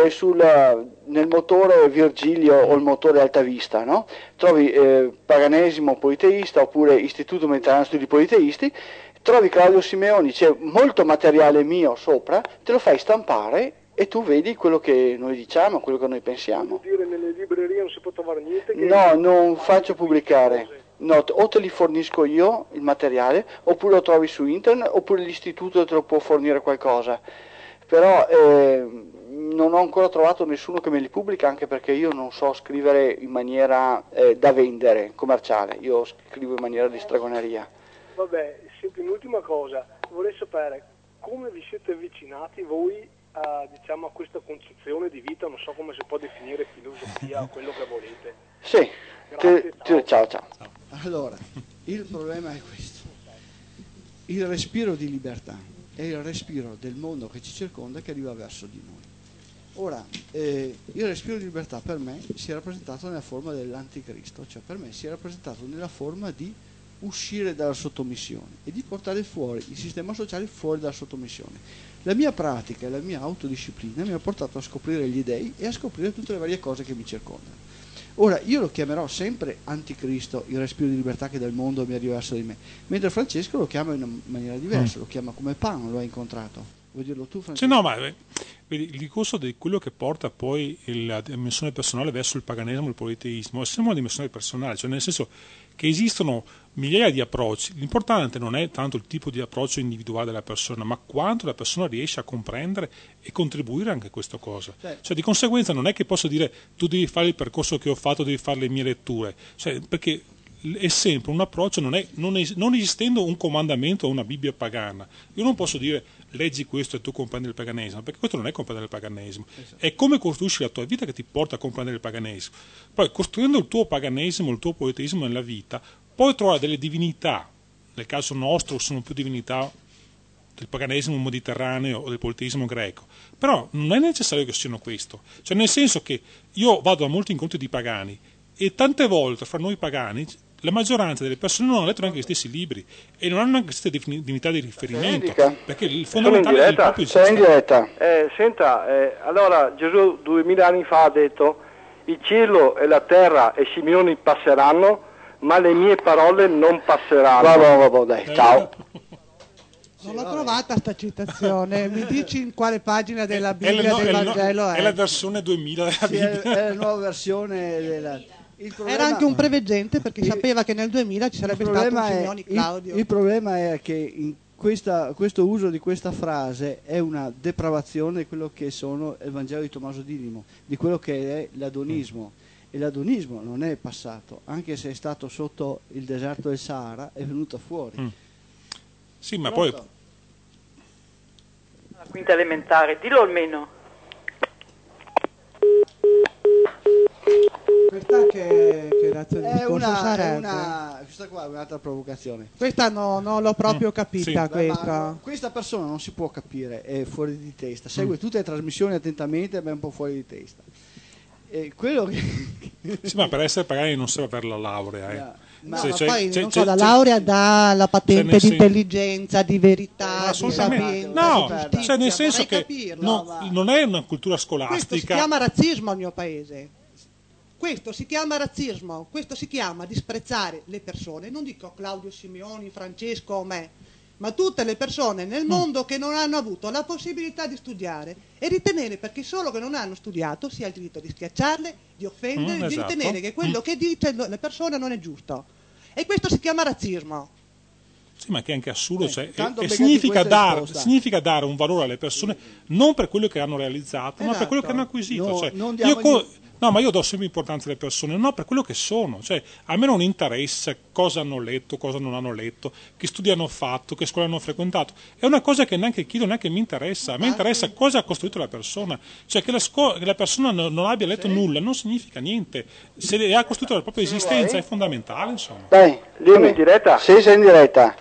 Speaker 4: Nel motore Virgilio o il motore Altavista, no? Trovi Paganesimo Politeista oppure Istituto Mediterraneo Studi Politeisti, trovi Claudio Simeoni, c'è molto materiale mio sopra, te lo fai stampare e tu vedi quello che noi diciamo, quello che noi pensiamo.
Speaker 6: Vuol dire nelle librerie non si può trovare niente?
Speaker 4: No, non faccio pubblicare. No, o te li fornisco io il materiale, oppure lo trovi su internet, oppure l'istituto te lo può fornire qualcosa. Però non ho ancora trovato nessuno che me li pubblica, anche perché io non so scrivere in maniera da vendere, commerciale. Io scrivo in maniera di stregoneria.
Speaker 6: Vabbè, senti, un'ultima cosa. Vorrei sapere come vi siete avvicinati voi a questa concezione di vita, non so come si può definire, filosofia o quello che volete.
Speaker 4: Sì,
Speaker 6: grazie,
Speaker 4: ciao.
Speaker 1: Allora, il problema è questo: il respiro di libertà è il respiro del mondo che ci circonda, che arriva verso di noi. Ora, il respiro di libertà per me si è rappresentato nella forma dell'anticristo, cioè per me si è rappresentato nella forma di uscire dalla sottomissione e di portare fuori il sistema sociale fuori dalla sottomissione. La mia pratica e la mia autodisciplina mi ha portato a scoprire gli dèi e a scoprire tutte le varie cose che mi circondano. Ora, io lo chiamerò sempre anticristo, il respiro di libertà che dal mondo mi arriva verso di me, mentre Francesco lo chiama in una maniera diversa, lo chiama come Pan, lo ha incontrato. Vuoi dirlo tu, Francesco?
Speaker 2: No, ma vedi, il discorso di quello che porta poi la dimensione personale verso il paganesimo e il politeismo è sempre una dimensione personale, cioè nel senso che esistono migliaia di approcci. L'importante non è tanto il tipo di approccio individuale della persona, ma quanto la persona riesce a comprendere e contribuire anche a questa cosa. Cioè di conseguenza non è che posso dire tu devi fare il percorso che ho fatto, devi fare le mie letture, cioè, perché è sempre un approccio, non esistendo un comandamento o una Bibbia pagana. Io non posso dire leggi questo e tu comprendi il paganesimo, perché questo non è comprendere il paganesimo. È come costruisci la tua vita che ti porta a comprendere il paganesimo. Poi costruendo il tuo paganesimo, il tuo politeismo nella vita, puoi trovare delle divinità. Nel caso nostro sono più divinità del paganesimo mediterraneo o del politeismo greco, però non è necessario che siano questo, cioè nel senso che io vado a molti incontri di pagani e tante volte fra noi pagani la maggioranza delle persone non ha letto neanche gli stessi libri e non hanno neanche queste divinità di riferimento, perché il fondamentale è il proprio
Speaker 4: Sei in diretta.
Speaker 5: Senta, allora Gesù 2000 anni fa ha detto: il cielo e la terra e Simeoni passeranno, ma le mie parole non passeranno.
Speaker 4: Vabbè, dai, ciao.
Speaker 7: Non l'ho trovata sta citazione, mi dici in quale pagina della Bibbia del Vangelo è?
Speaker 2: È la versione 2000 della Bibbia.
Speaker 1: È la nuova versione della...
Speaker 7: Era anche un preveggente perché sapeva che nel 2000 ci sarebbe stato un Simeoni Claudio.
Speaker 1: Il problema è che in questo uso di questa frase è una depravazione di quello che sono il Vangelo di Tommaso Didimo, di quello che è l'adonismo. E l'adonismo non è passato, anche se è stato sotto il deserto del Sahara, è venuto fuori.
Speaker 2: Sì, ma poi...
Speaker 11: La quinta elementare, dillo almeno.
Speaker 7: Questa che razza di
Speaker 1: È
Speaker 7: discorso sarebbe?
Speaker 1: Questa qua è un'altra provocazione.
Speaker 7: Questa non l'ho proprio capita.
Speaker 2: Sì.
Speaker 7: Questa.
Speaker 1: Questa persona non si può capire, è fuori di testa, segue tutte le trasmissioni attentamente, ma è un po' fuori di testa. E quello che...
Speaker 2: Sì, ma per essere pagani non serve per la laurea.
Speaker 7: Ma poi non so, la laurea dà la patente di intelligenza, di verità, di sapienza.
Speaker 2: No, cioè nel senso che non è una cultura scolastica.
Speaker 7: Questo si chiama razzismo al mio paese. Questo si chiama razzismo, questo si chiama disprezzare le persone. Non dico Claudio Simeoni, Francesco o me, ma tutte le persone nel mondo che non hanno avuto la possibilità di studiare e ritenere, perché solo che non hanno studiato, si ha il diritto di schiacciarle, di offendere, di ritenere che quello che dice le persone non è giusto. E questo si chiama razzismo.
Speaker 2: Sì, ma che è anche assurdo, cioè, significa dare un valore alle persone non per quello che hanno realizzato, ma per quello che hanno acquisito. Ma io do sempre importanza alle persone, non per quello che sono. Cioè, a me non interessa cosa hanno letto, cosa non hanno letto, che studi hanno fatto, che scuola hanno frequentato. È una cosa che neanche chiedo, neanche mi interessa. A me interessa cosa ha costruito la persona. Cioè, che la persona non abbia letto nulla non significa niente. Se ha costruito la propria esistenza è fondamentale, insomma.
Speaker 4: Dai, dimmi.
Speaker 5: In diretta?
Speaker 4: Sì, sei in diretta.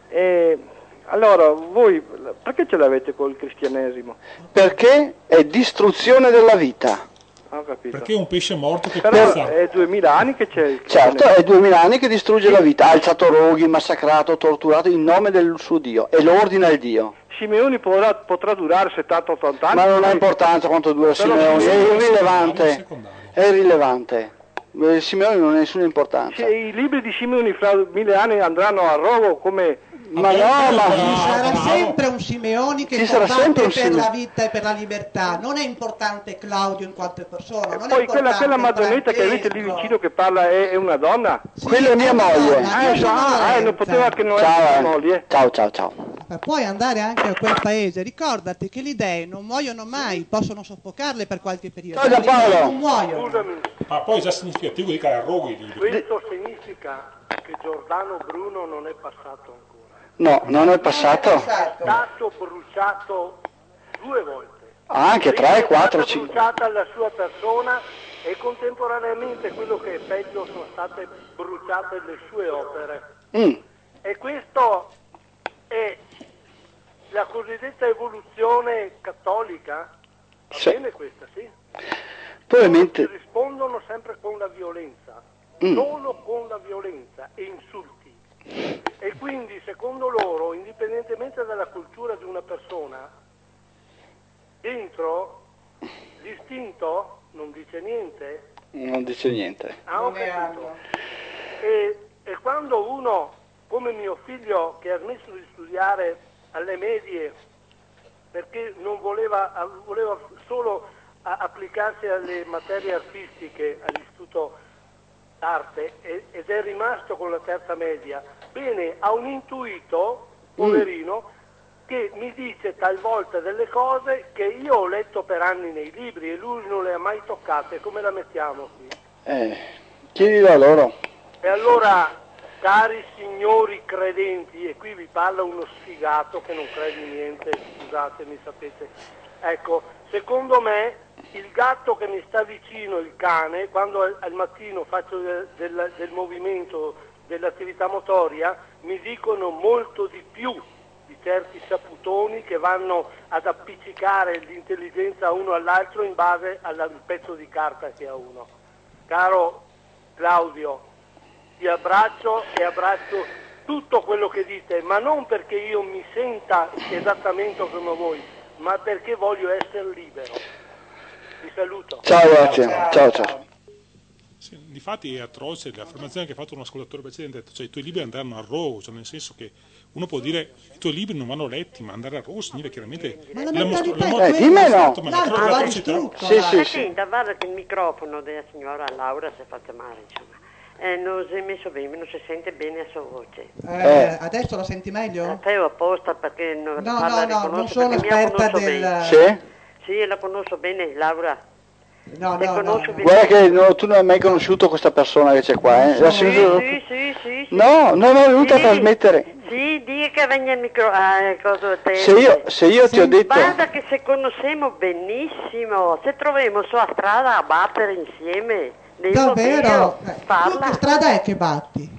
Speaker 5: Allora, voi perché ce l'avete col cristianesimo?
Speaker 4: Perché è distruzione della vita.
Speaker 5: Ho capito.
Speaker 2: Perché è un pesce morto che
Speaker 5: Però
Speaker 2: puzza.
Speaker 5: è 2000 anni che c'è il
Speaker 4: Certo, è 2000 anni che distrugge la vita. Ha alzato roghi, massacrato, torturato in nome del suo Dio. E lo ordina il Dio.
Speaker 5: Simeoni potrà durare 70-80 anni.
Speaker 4: Ma non ha importanza quanto dura Simeoni, è irrilevante. È irrilevante. Simeoni non ha nessuna importanza.
Speaker 5: I libri di Simeoni fra 1000 anni andranno a rogo come...
Speaker 4: Ma no, ma
Speaker 7: ci sarà sempre un Simeoni che combatte per la vita e per la libertà. Non è importante Claudio in quanto persona. Non
Speaker 5: poi
Speaker 7: è
Speaker 5: quella Madonnetta che avete lì vicino che parla è una donna?
Speaker 4: Sì, quella è mia moglie.
Speaker 5: Non poteva che non essere mia moglie.
Speaker 4: Ciao.
Speaker 7: Ma puoi andare anche a quel paese, ricordati che le idee non muoiono mai, possono soffocarle per qualche periodo.
Speaker 4: Ciao Giampaolo.
Speaker 7: Non muoiono.
Speaker 5: Scusami.
Speaker 2: Ma poi è già significativo di a roghi i libri.
Speaker 6: Questo significa che Giordano Bruno non è passato ancora.
Speaker 4: No, non è passato.
Speaker 6: È stato bruciato 2 volte.
Speaker 4: Anche 3, 4, 5.
Speaker 6: È stata bruciata la sua persona e contemporaneamente quello che è peggio sono state bruciate le sue opere. E questo è la cosiddetta evoluzione cattolica. Va bene questa, sì?
Speaker 4: Probabilmente
Speaker 6: rispondono sempre con la violenza, solo con la violenza e insulti. E quindi secondo loro, indipendentemente dalla cultura di una persona, dentro l'istinto non dice niente.
Speaker 4: Non dice niente.
Speaker 6: Ho capito. E quando uno, come mio figlio, che ha smesso di studiare alle medie perché non voleva solo applicarsi alle materie artistiche all'istituto d'arte ed è rimasto con la terza media, bene, ha un intuito, poverino, che mi dice talvolta delle cose che io ho letto per anni nei libri e lui non le ha mai toccate. Come la mettiamo qui?
Speaker 4: Chiedilo a loro.
Speaker 6: E allora, cari signori credenti, e qui vi parla uno sfigato che non crede in niente, scusatemi, sapete, ecco, secondo me il gatto che mi sta vicino, il cane, quando al mattino faccio del movimento, dell'attività motoria, mi dicono molto di più di certi saputoni che vanno ad appiccicare l'intelligenza uno all'altro in base al pezzo di carta che ha uno. Caro Claudio, ti abbraccio e abbraccio tutto quello che dite, ma non perché io mi senta esattamente come voi, ma perché voglio essere libero. Vi saluto.
Speaker 9: Ciao, grazie. Ciao.
Speaker 2: Sì, difatti è atroce l'affermazione che ha fatto un ascoltatore precedente, cioè i tuoi libri andranno a rogo, cioè nel senso che uno può dire i tuoi libri non vanno letti, ma andare a rogo significa chiaramente
Speaker 9: dimmelo.
Speaker 12: Sì. Guarda che il microfono della signora Laura si è fatto male, insomma. Non si è messo bene, non si sente bene la sua voce.
Speaker 7: Adesso la senti meglio?
Speaker 12: Fai apposta perché
Speaker 7: non sono esperta del...
Speaker 12: Sì, la conosco bene, Laura.
Speaker 9: No. Guarda che tu non hai mai conosciuto questa persona che c'è qua, eh?
Speaker 12: Sì.
Speaker 9: No, non è venuta a trasmettere.
Speaker 12: Sì, dica che venga il micro...
Speaker 9: Se io ti ho detto...
Speaker 12: Guarda che se conosciamo benissimo, se troviamo sulla strada a battere insieme...
Speaker 7: Davvero? Tu in che strada è che batti?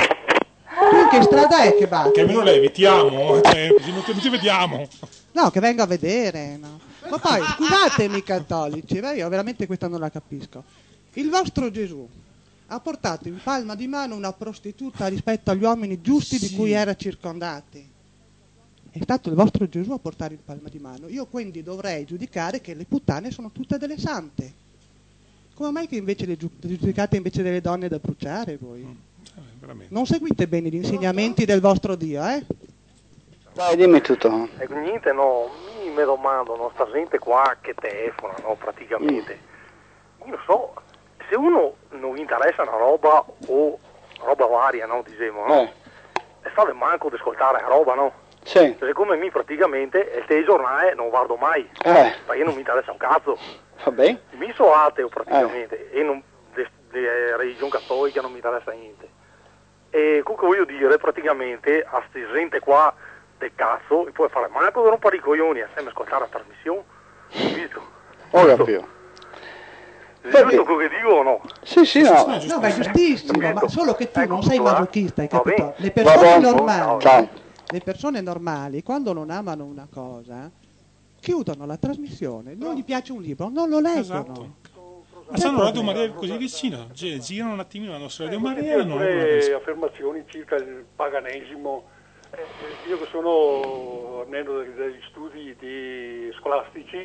Speaker 2: Che almeno la evitiamo, così non ti vediamo.
Speaker 7: No, che venga a vedere, no. Ma poi, scusatemi cattolici, io veramente questa non la capisco. Il vostro Gesù ha portato in palma di mano una prostituta rispetto agli uomini giusti di cui era circondati. È stato il vostro Gesù a portare in palma di mano. Io quindi dovrei giudicare che le puttane sono tutte delle sante. Come mai che invece le giudicate invece delle donne da bruciare voi? Non seguite bene gli insegnamenti del vostro Dio, eh?
Speaker 9: Dai, dimmi tutto.
Speaker 4: Niente, mi domando, sta gente qua che telefona, praticamente. Io so, se uno non gli interessa una roba o roba varia, diciamo, è stato manco di ascoltare roba, no?
Speaker 9: Sì.
Speaker 4: Siccome mi praticamente il telegiornale non guardo mai, perché non mi interessa un cazzo.
Speaker 9: Vabbè.
Speaker 4: Mi sono ateo praticamente e non di religione cattolica non mi interessa niente. E comunque voglio dire, praticamente a sti gente qua del cazzo, e puoi fare manco da rompere i coglioni a sempre ascoltare la trasmissione. Visto?
Speaker 9: Ho capito.
Speaker 4: Giusto quello che dico o no?
Speaker 9: Sì, no.
Speaker 7: No, ma è giustissimo, ma solo che tu non sei masochista, hai capito? Le persone normali, le persone normali, quando non amano una cosa, chiudono la trasmissione, non gli piace un libro, non lo leggono.
Speaker 2: Esatto. Ma stanno Radio Maria così vicino, girano un attimino la nostra Radio Maria e non
Speaker 13: affermazioni circa il paganesimo. Io che sono venendo dagli studi scolastici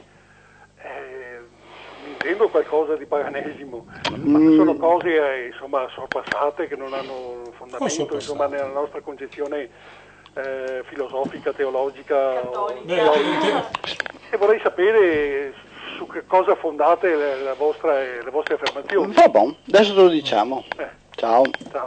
Speaker 13: mi intendo qualcosa di paganesimo, ma sono cose sorpassate che non hanno fondamento nella nostra concezione filosofica, teologica. E vorrei sapere su che cosa fondate le vostre affermazioni.
Speaker 9: Va buon, adesso te lo diciamo. Ciao.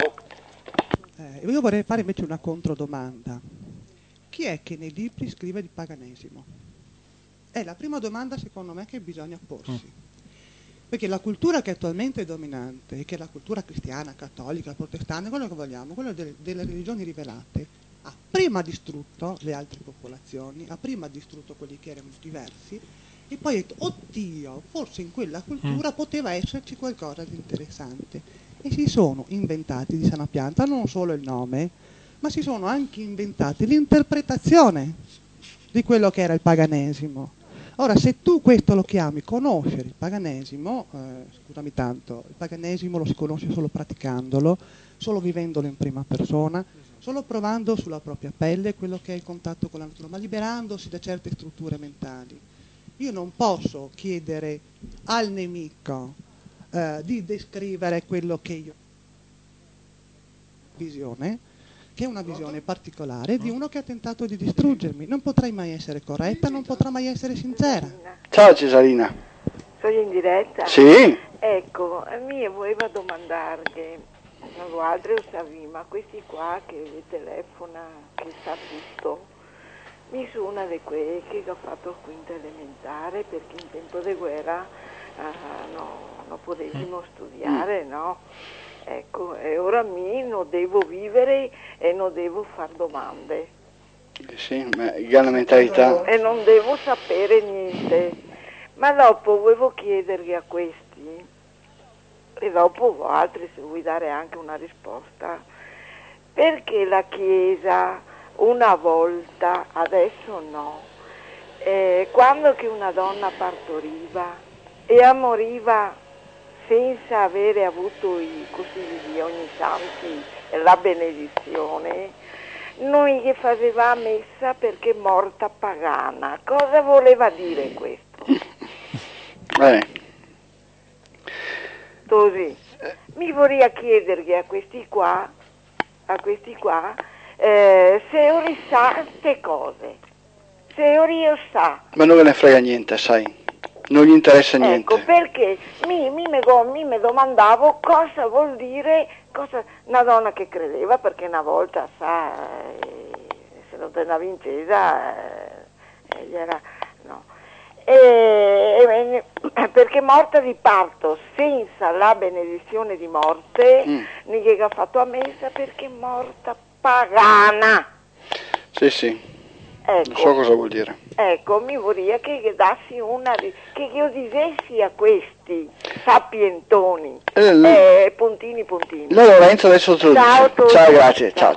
Speaker 7: Io vorrei fare invece una controdomanda. Chi è che nei libri scrive di paganesimo? È la prima domanda secondo me che bisogna porsi. Perché la cultura che attualmente è dominante, che è la cultura cristiana, cattolica, protestante, quello che vogliamo, quello delle religioni rivelate, ha prima distrutto le altre popolazioni, ha prima distrutto quelli che erano diversi, e poi ha detto, oddio, forse in quella cultura poteva esserci qualcosa di interessante. E si sono inventati di sana pianta non solo il nome, ma si sono anche inventati l'interpretazione di quello che era il paganesimo. Ora, se tu questo lo chiami conoscere il paganesimo, scusami tanto, il paganesimo lo si conosce solo praticandolo, solo vivendolo in prima persona, solo provando sulla propria pelle quello che è il contatto con la natura, ma liberandosi da certe strutture mentali. Io non posso chiedere al nemico di descrivere quello che io visione, che è una visione particolare di uno che ha tentato di distruggermi. Non potrei mai essere corretta, non potrà mai essere sincera.
Speaker 9: Ciao Cesarina.
Speaker 11: Sono in diretta?
Speaker 9: Sì.
Speaker 11: Ecco, mi voleva domandare che non lo altro sapevi, ma questi qua che telefona, che sa tutto, mi sono una di quelle che ho fatto quinta elementare perché in tempo di guerra non potevamo studiare, no? Ecco, e ora non devo vivere e non devo fare domande.
Speaker 9: Sì, ma la mentalità.
Speaker 11: E non devo sapere niente. Ma dopo volevo chiedergli a questi, e dopo altri se vuoi dare anche una risposta, perché la Chiesa una volta, adesso no, quando che una donna partoriva e moriva senza avere avuto i consigli di ogni santi e la benedizione, noi che faceva messa perché morta pagana. Cosa voleva dire questo? Così. Mi vorrei chiedergli a questi qua se ora sa queste cose, se ora sa.
Speaker 1: Ma non ne frega niente, sai, non gli interessa niente.
Speaker 11: Ecco, perché mi domandavo cosa vuol dire una donna che credeva, perché una volta, se non tornava in chiesa, gli era, no. Perché morta di parto senza la benedizione di morte, che ha fatto a messa perché morta pagana.
Speaker 1: Sì, ecco, non so cosa vuol dire.
Speaker 11: Ecco, mi vorrei che dassi che io dicessi a questi sapientoni, puntini.
Speaker 1: La Lorenzo adesso te lo dice. Ciao, grazie, ciao.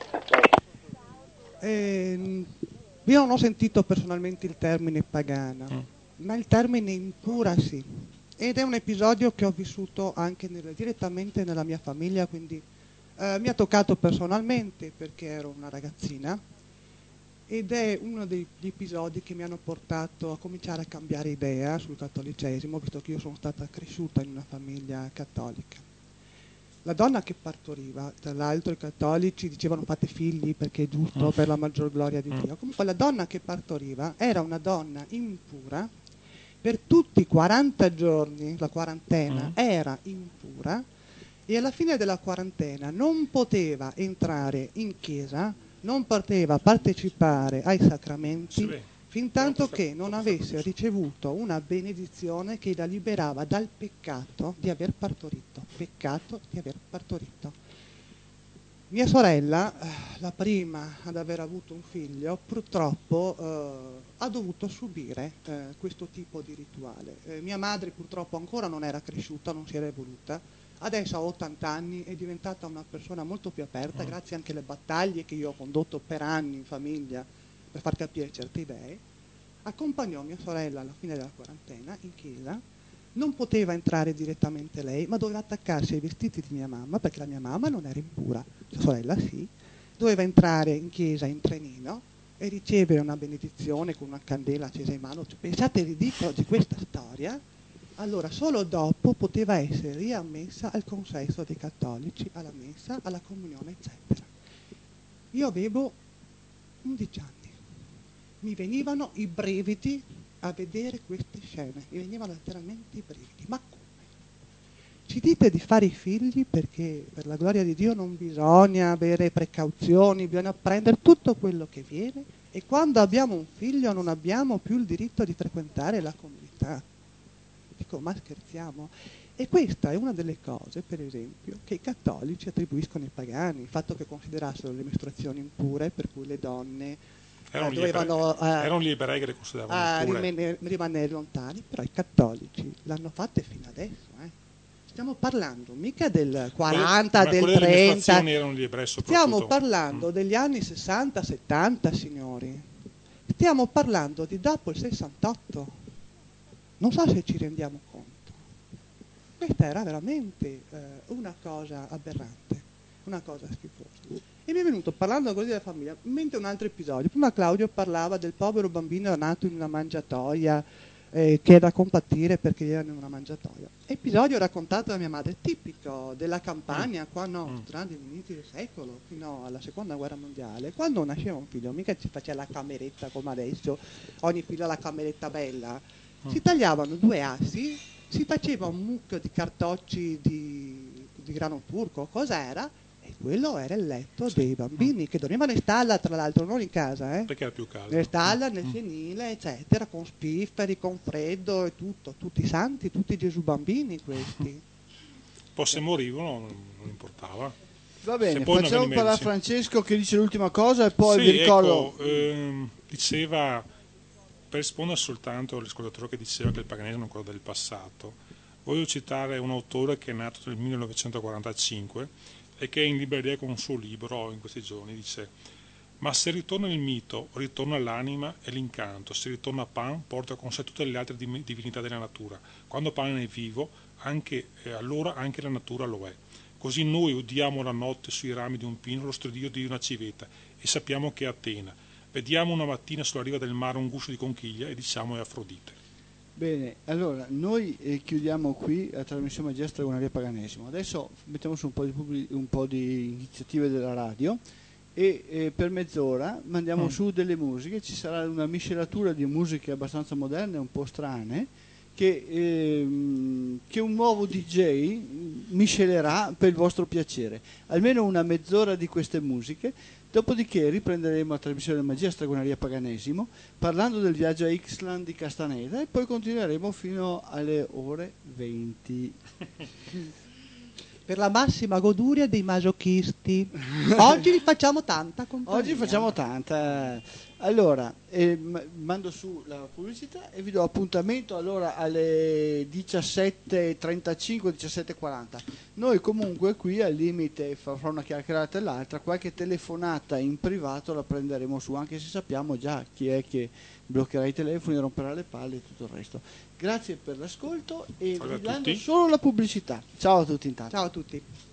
Speaker 7: Io non ho sentito personalmente il termine pagana, ma il termine impura sì. Ed è un episodio che ho vissuto anche direttamente nella mia famiglia, quindi mi ha toccato personalmente perché ero una ragazzina, ed è uno degli episodi che mi hanno portato a cominciare a cambiare idea sul cattolicesimo, visto che io sono stata cresciuta in una famiglia cattolica. La donna che partoriva, tra l'altro i cattolici dicevano fate figli perché è giusto per la maggior gloria di Dio. Comunque la donna che partoriva era una donna impura, per tutti i 40 giorni, la quarantena era impura, e alla fine della quarantena non poteva entrare in chiesa, non poteva partecipare ai sacramenti, fin tanto che non avesse ricevuto una benedizione che la liberava dal peccato di aver partorito. Mia sorella, la prima ad aver avuto un figlio, purtroppo ha dovuto subire questo tipo di rituale. Mia madre purtroppo ancora non era cresciuta, non si era evoluta, adesso ha 80 anni, è diventata una persona molto più aperta, grazie anche alle battaglie che io ho condotto per anni in famiglia per far capire certe idee. Accompagnò mia sorella alla fine della quarantena in chiesa, non poteva entrare direttamente lei, ma doveva attaccarsi ai vestiti di mia mamma, perché la mia mamma non era impura, mia sorella sì, doveva entrare in chiesa in trenino e ricevere una benedizione con una candela accesa in mano. Pensate il ridicolo di questa storia? Allora solo dopo poteva essere riammessa al consesso dei cattolici, alla messa, alla comunione, eccetera. Io avevo 11 anni. Mi venivano i brividi a vedere queste scene, mi venivano letteralmente i brividi. Ma come? Ci dite di fare i figli perché per la gloria di Dio non bisogna avere precauzioni, bisogna prendere tutto quello che viene, e quando abbiamo un figlio non abbiamo più il diritto di frequentare la comunità. Dico, ma scherziamo? E questa è una delle cose, per esempio, che i cattolici attribuiscono ai pagani, il fatto che considerassero le mestruazioni impure, per cui le donne
Speaker 2: erano gli ebrei che le consideravano
Speaker 7: rimanere lontani, però i cattolici l'hanno fatte fino adesso. Stiamo parlando mica del 40, del 30,
Speaker 2: erano gli ebrei
Speaker 7: stiamo parlando degli anni 60-70, signori. Stiamo parlando di dopo il 68. Non so se ci rendiamo conto. Questa era veramente una cosa aberrante, una cosa schifosa. E mi è venuto, parlando così della famiglia, in mente un altro episodio. Prima Claudio parlava del povero bambino nato in una mangiatoia, che è da compatire perché era in una mangiatoia. Episodio raccontato da mia madre, tipico della campagna qua nostra, degli inizi del secolo, fino alla seconda guerra mondiale. Quando nasceva un figlio, mica ci faceva la cameretta come adesso, ogni figlio ha la cameretta bella. Si tagliavano 2 assi, si faceva un mucchio di cartocci di grano turco, cos'era? E quello era il letto dei bambini che dormivano in stalla, tra l'altro, non in casa,
Speaker 2: perché era più caldo.
Speaker 7: In stalla, nel fienile, eccetera, con spifferi, con freddo e tutto, tutti santi, tutti Gesù bambini questi.
Speaker 2: Poi se morivano non importava.
Speaker 1: Va bene, facciamo parlare a Francesco che dice l'ultima cosa e poi vi ricordo.
Speaker 2: Diceva, per rispondere soltanto all'ascoltatore che diceva che il paganesimo è quello del passato, voglio citare un autore che è nato nel 1945 e che è in libreria con un suo libro in questi giorni. Dice: ma se ritorna il mito, ritorna l'anima e l'incanto. Se ritorna Pan, porta con sé tutte le altre divinità della natura. Quando Pan è vivo, allora anche la natura lo è. Così noi udiamo la notte sui rami di un pino lo stridio di una civetta e sappiamo che è Atena. Vediamo una mattina sulla riva del mare un guscio di conchiglia e diciamo è Afrodite.
Speaker 1: Bene, allora noi chiudiamo qui la trasmissione Magia Stregoneria Paganesimo. Adesso mettiamo su un po' di iniziative della radio e per mezz'ora mandiamo su delle musiche. Ci sarà una miscelatura di musiche abbastanza moderne, un po' strane, che un nuovo DJ miscelerà per il vostro piacere. Almeno una mezz'ora di queste musiche. Dopodiché riprenderemo la trasmissione Magia Stregoneria Paganesimo parlando del viaggio a Ixtlan di Castaneda e poi continueremo fino alle ore 20.
Speaker 7: Per la massima goduria dei masochisti. Oggi vi facciamo tanta compagnia.
Speaker 1: Oggi facciamo tanta. Allora, mando su la pubblicità e vi do appuntamento allora alle 17.35, 17.40. Noi comunque qui al limite fra una chiacchierata e l'altra, qualche telefonata in privato la prenderemo su, anche se sappiamo già chi è che bloccherà i telefoni, romperà le palle e tutto il resto. Grazie per l'ascolto e vi dando solo la pubblicità. Ciao a tutti intanto.
Speaker 7: Ciao a tutti.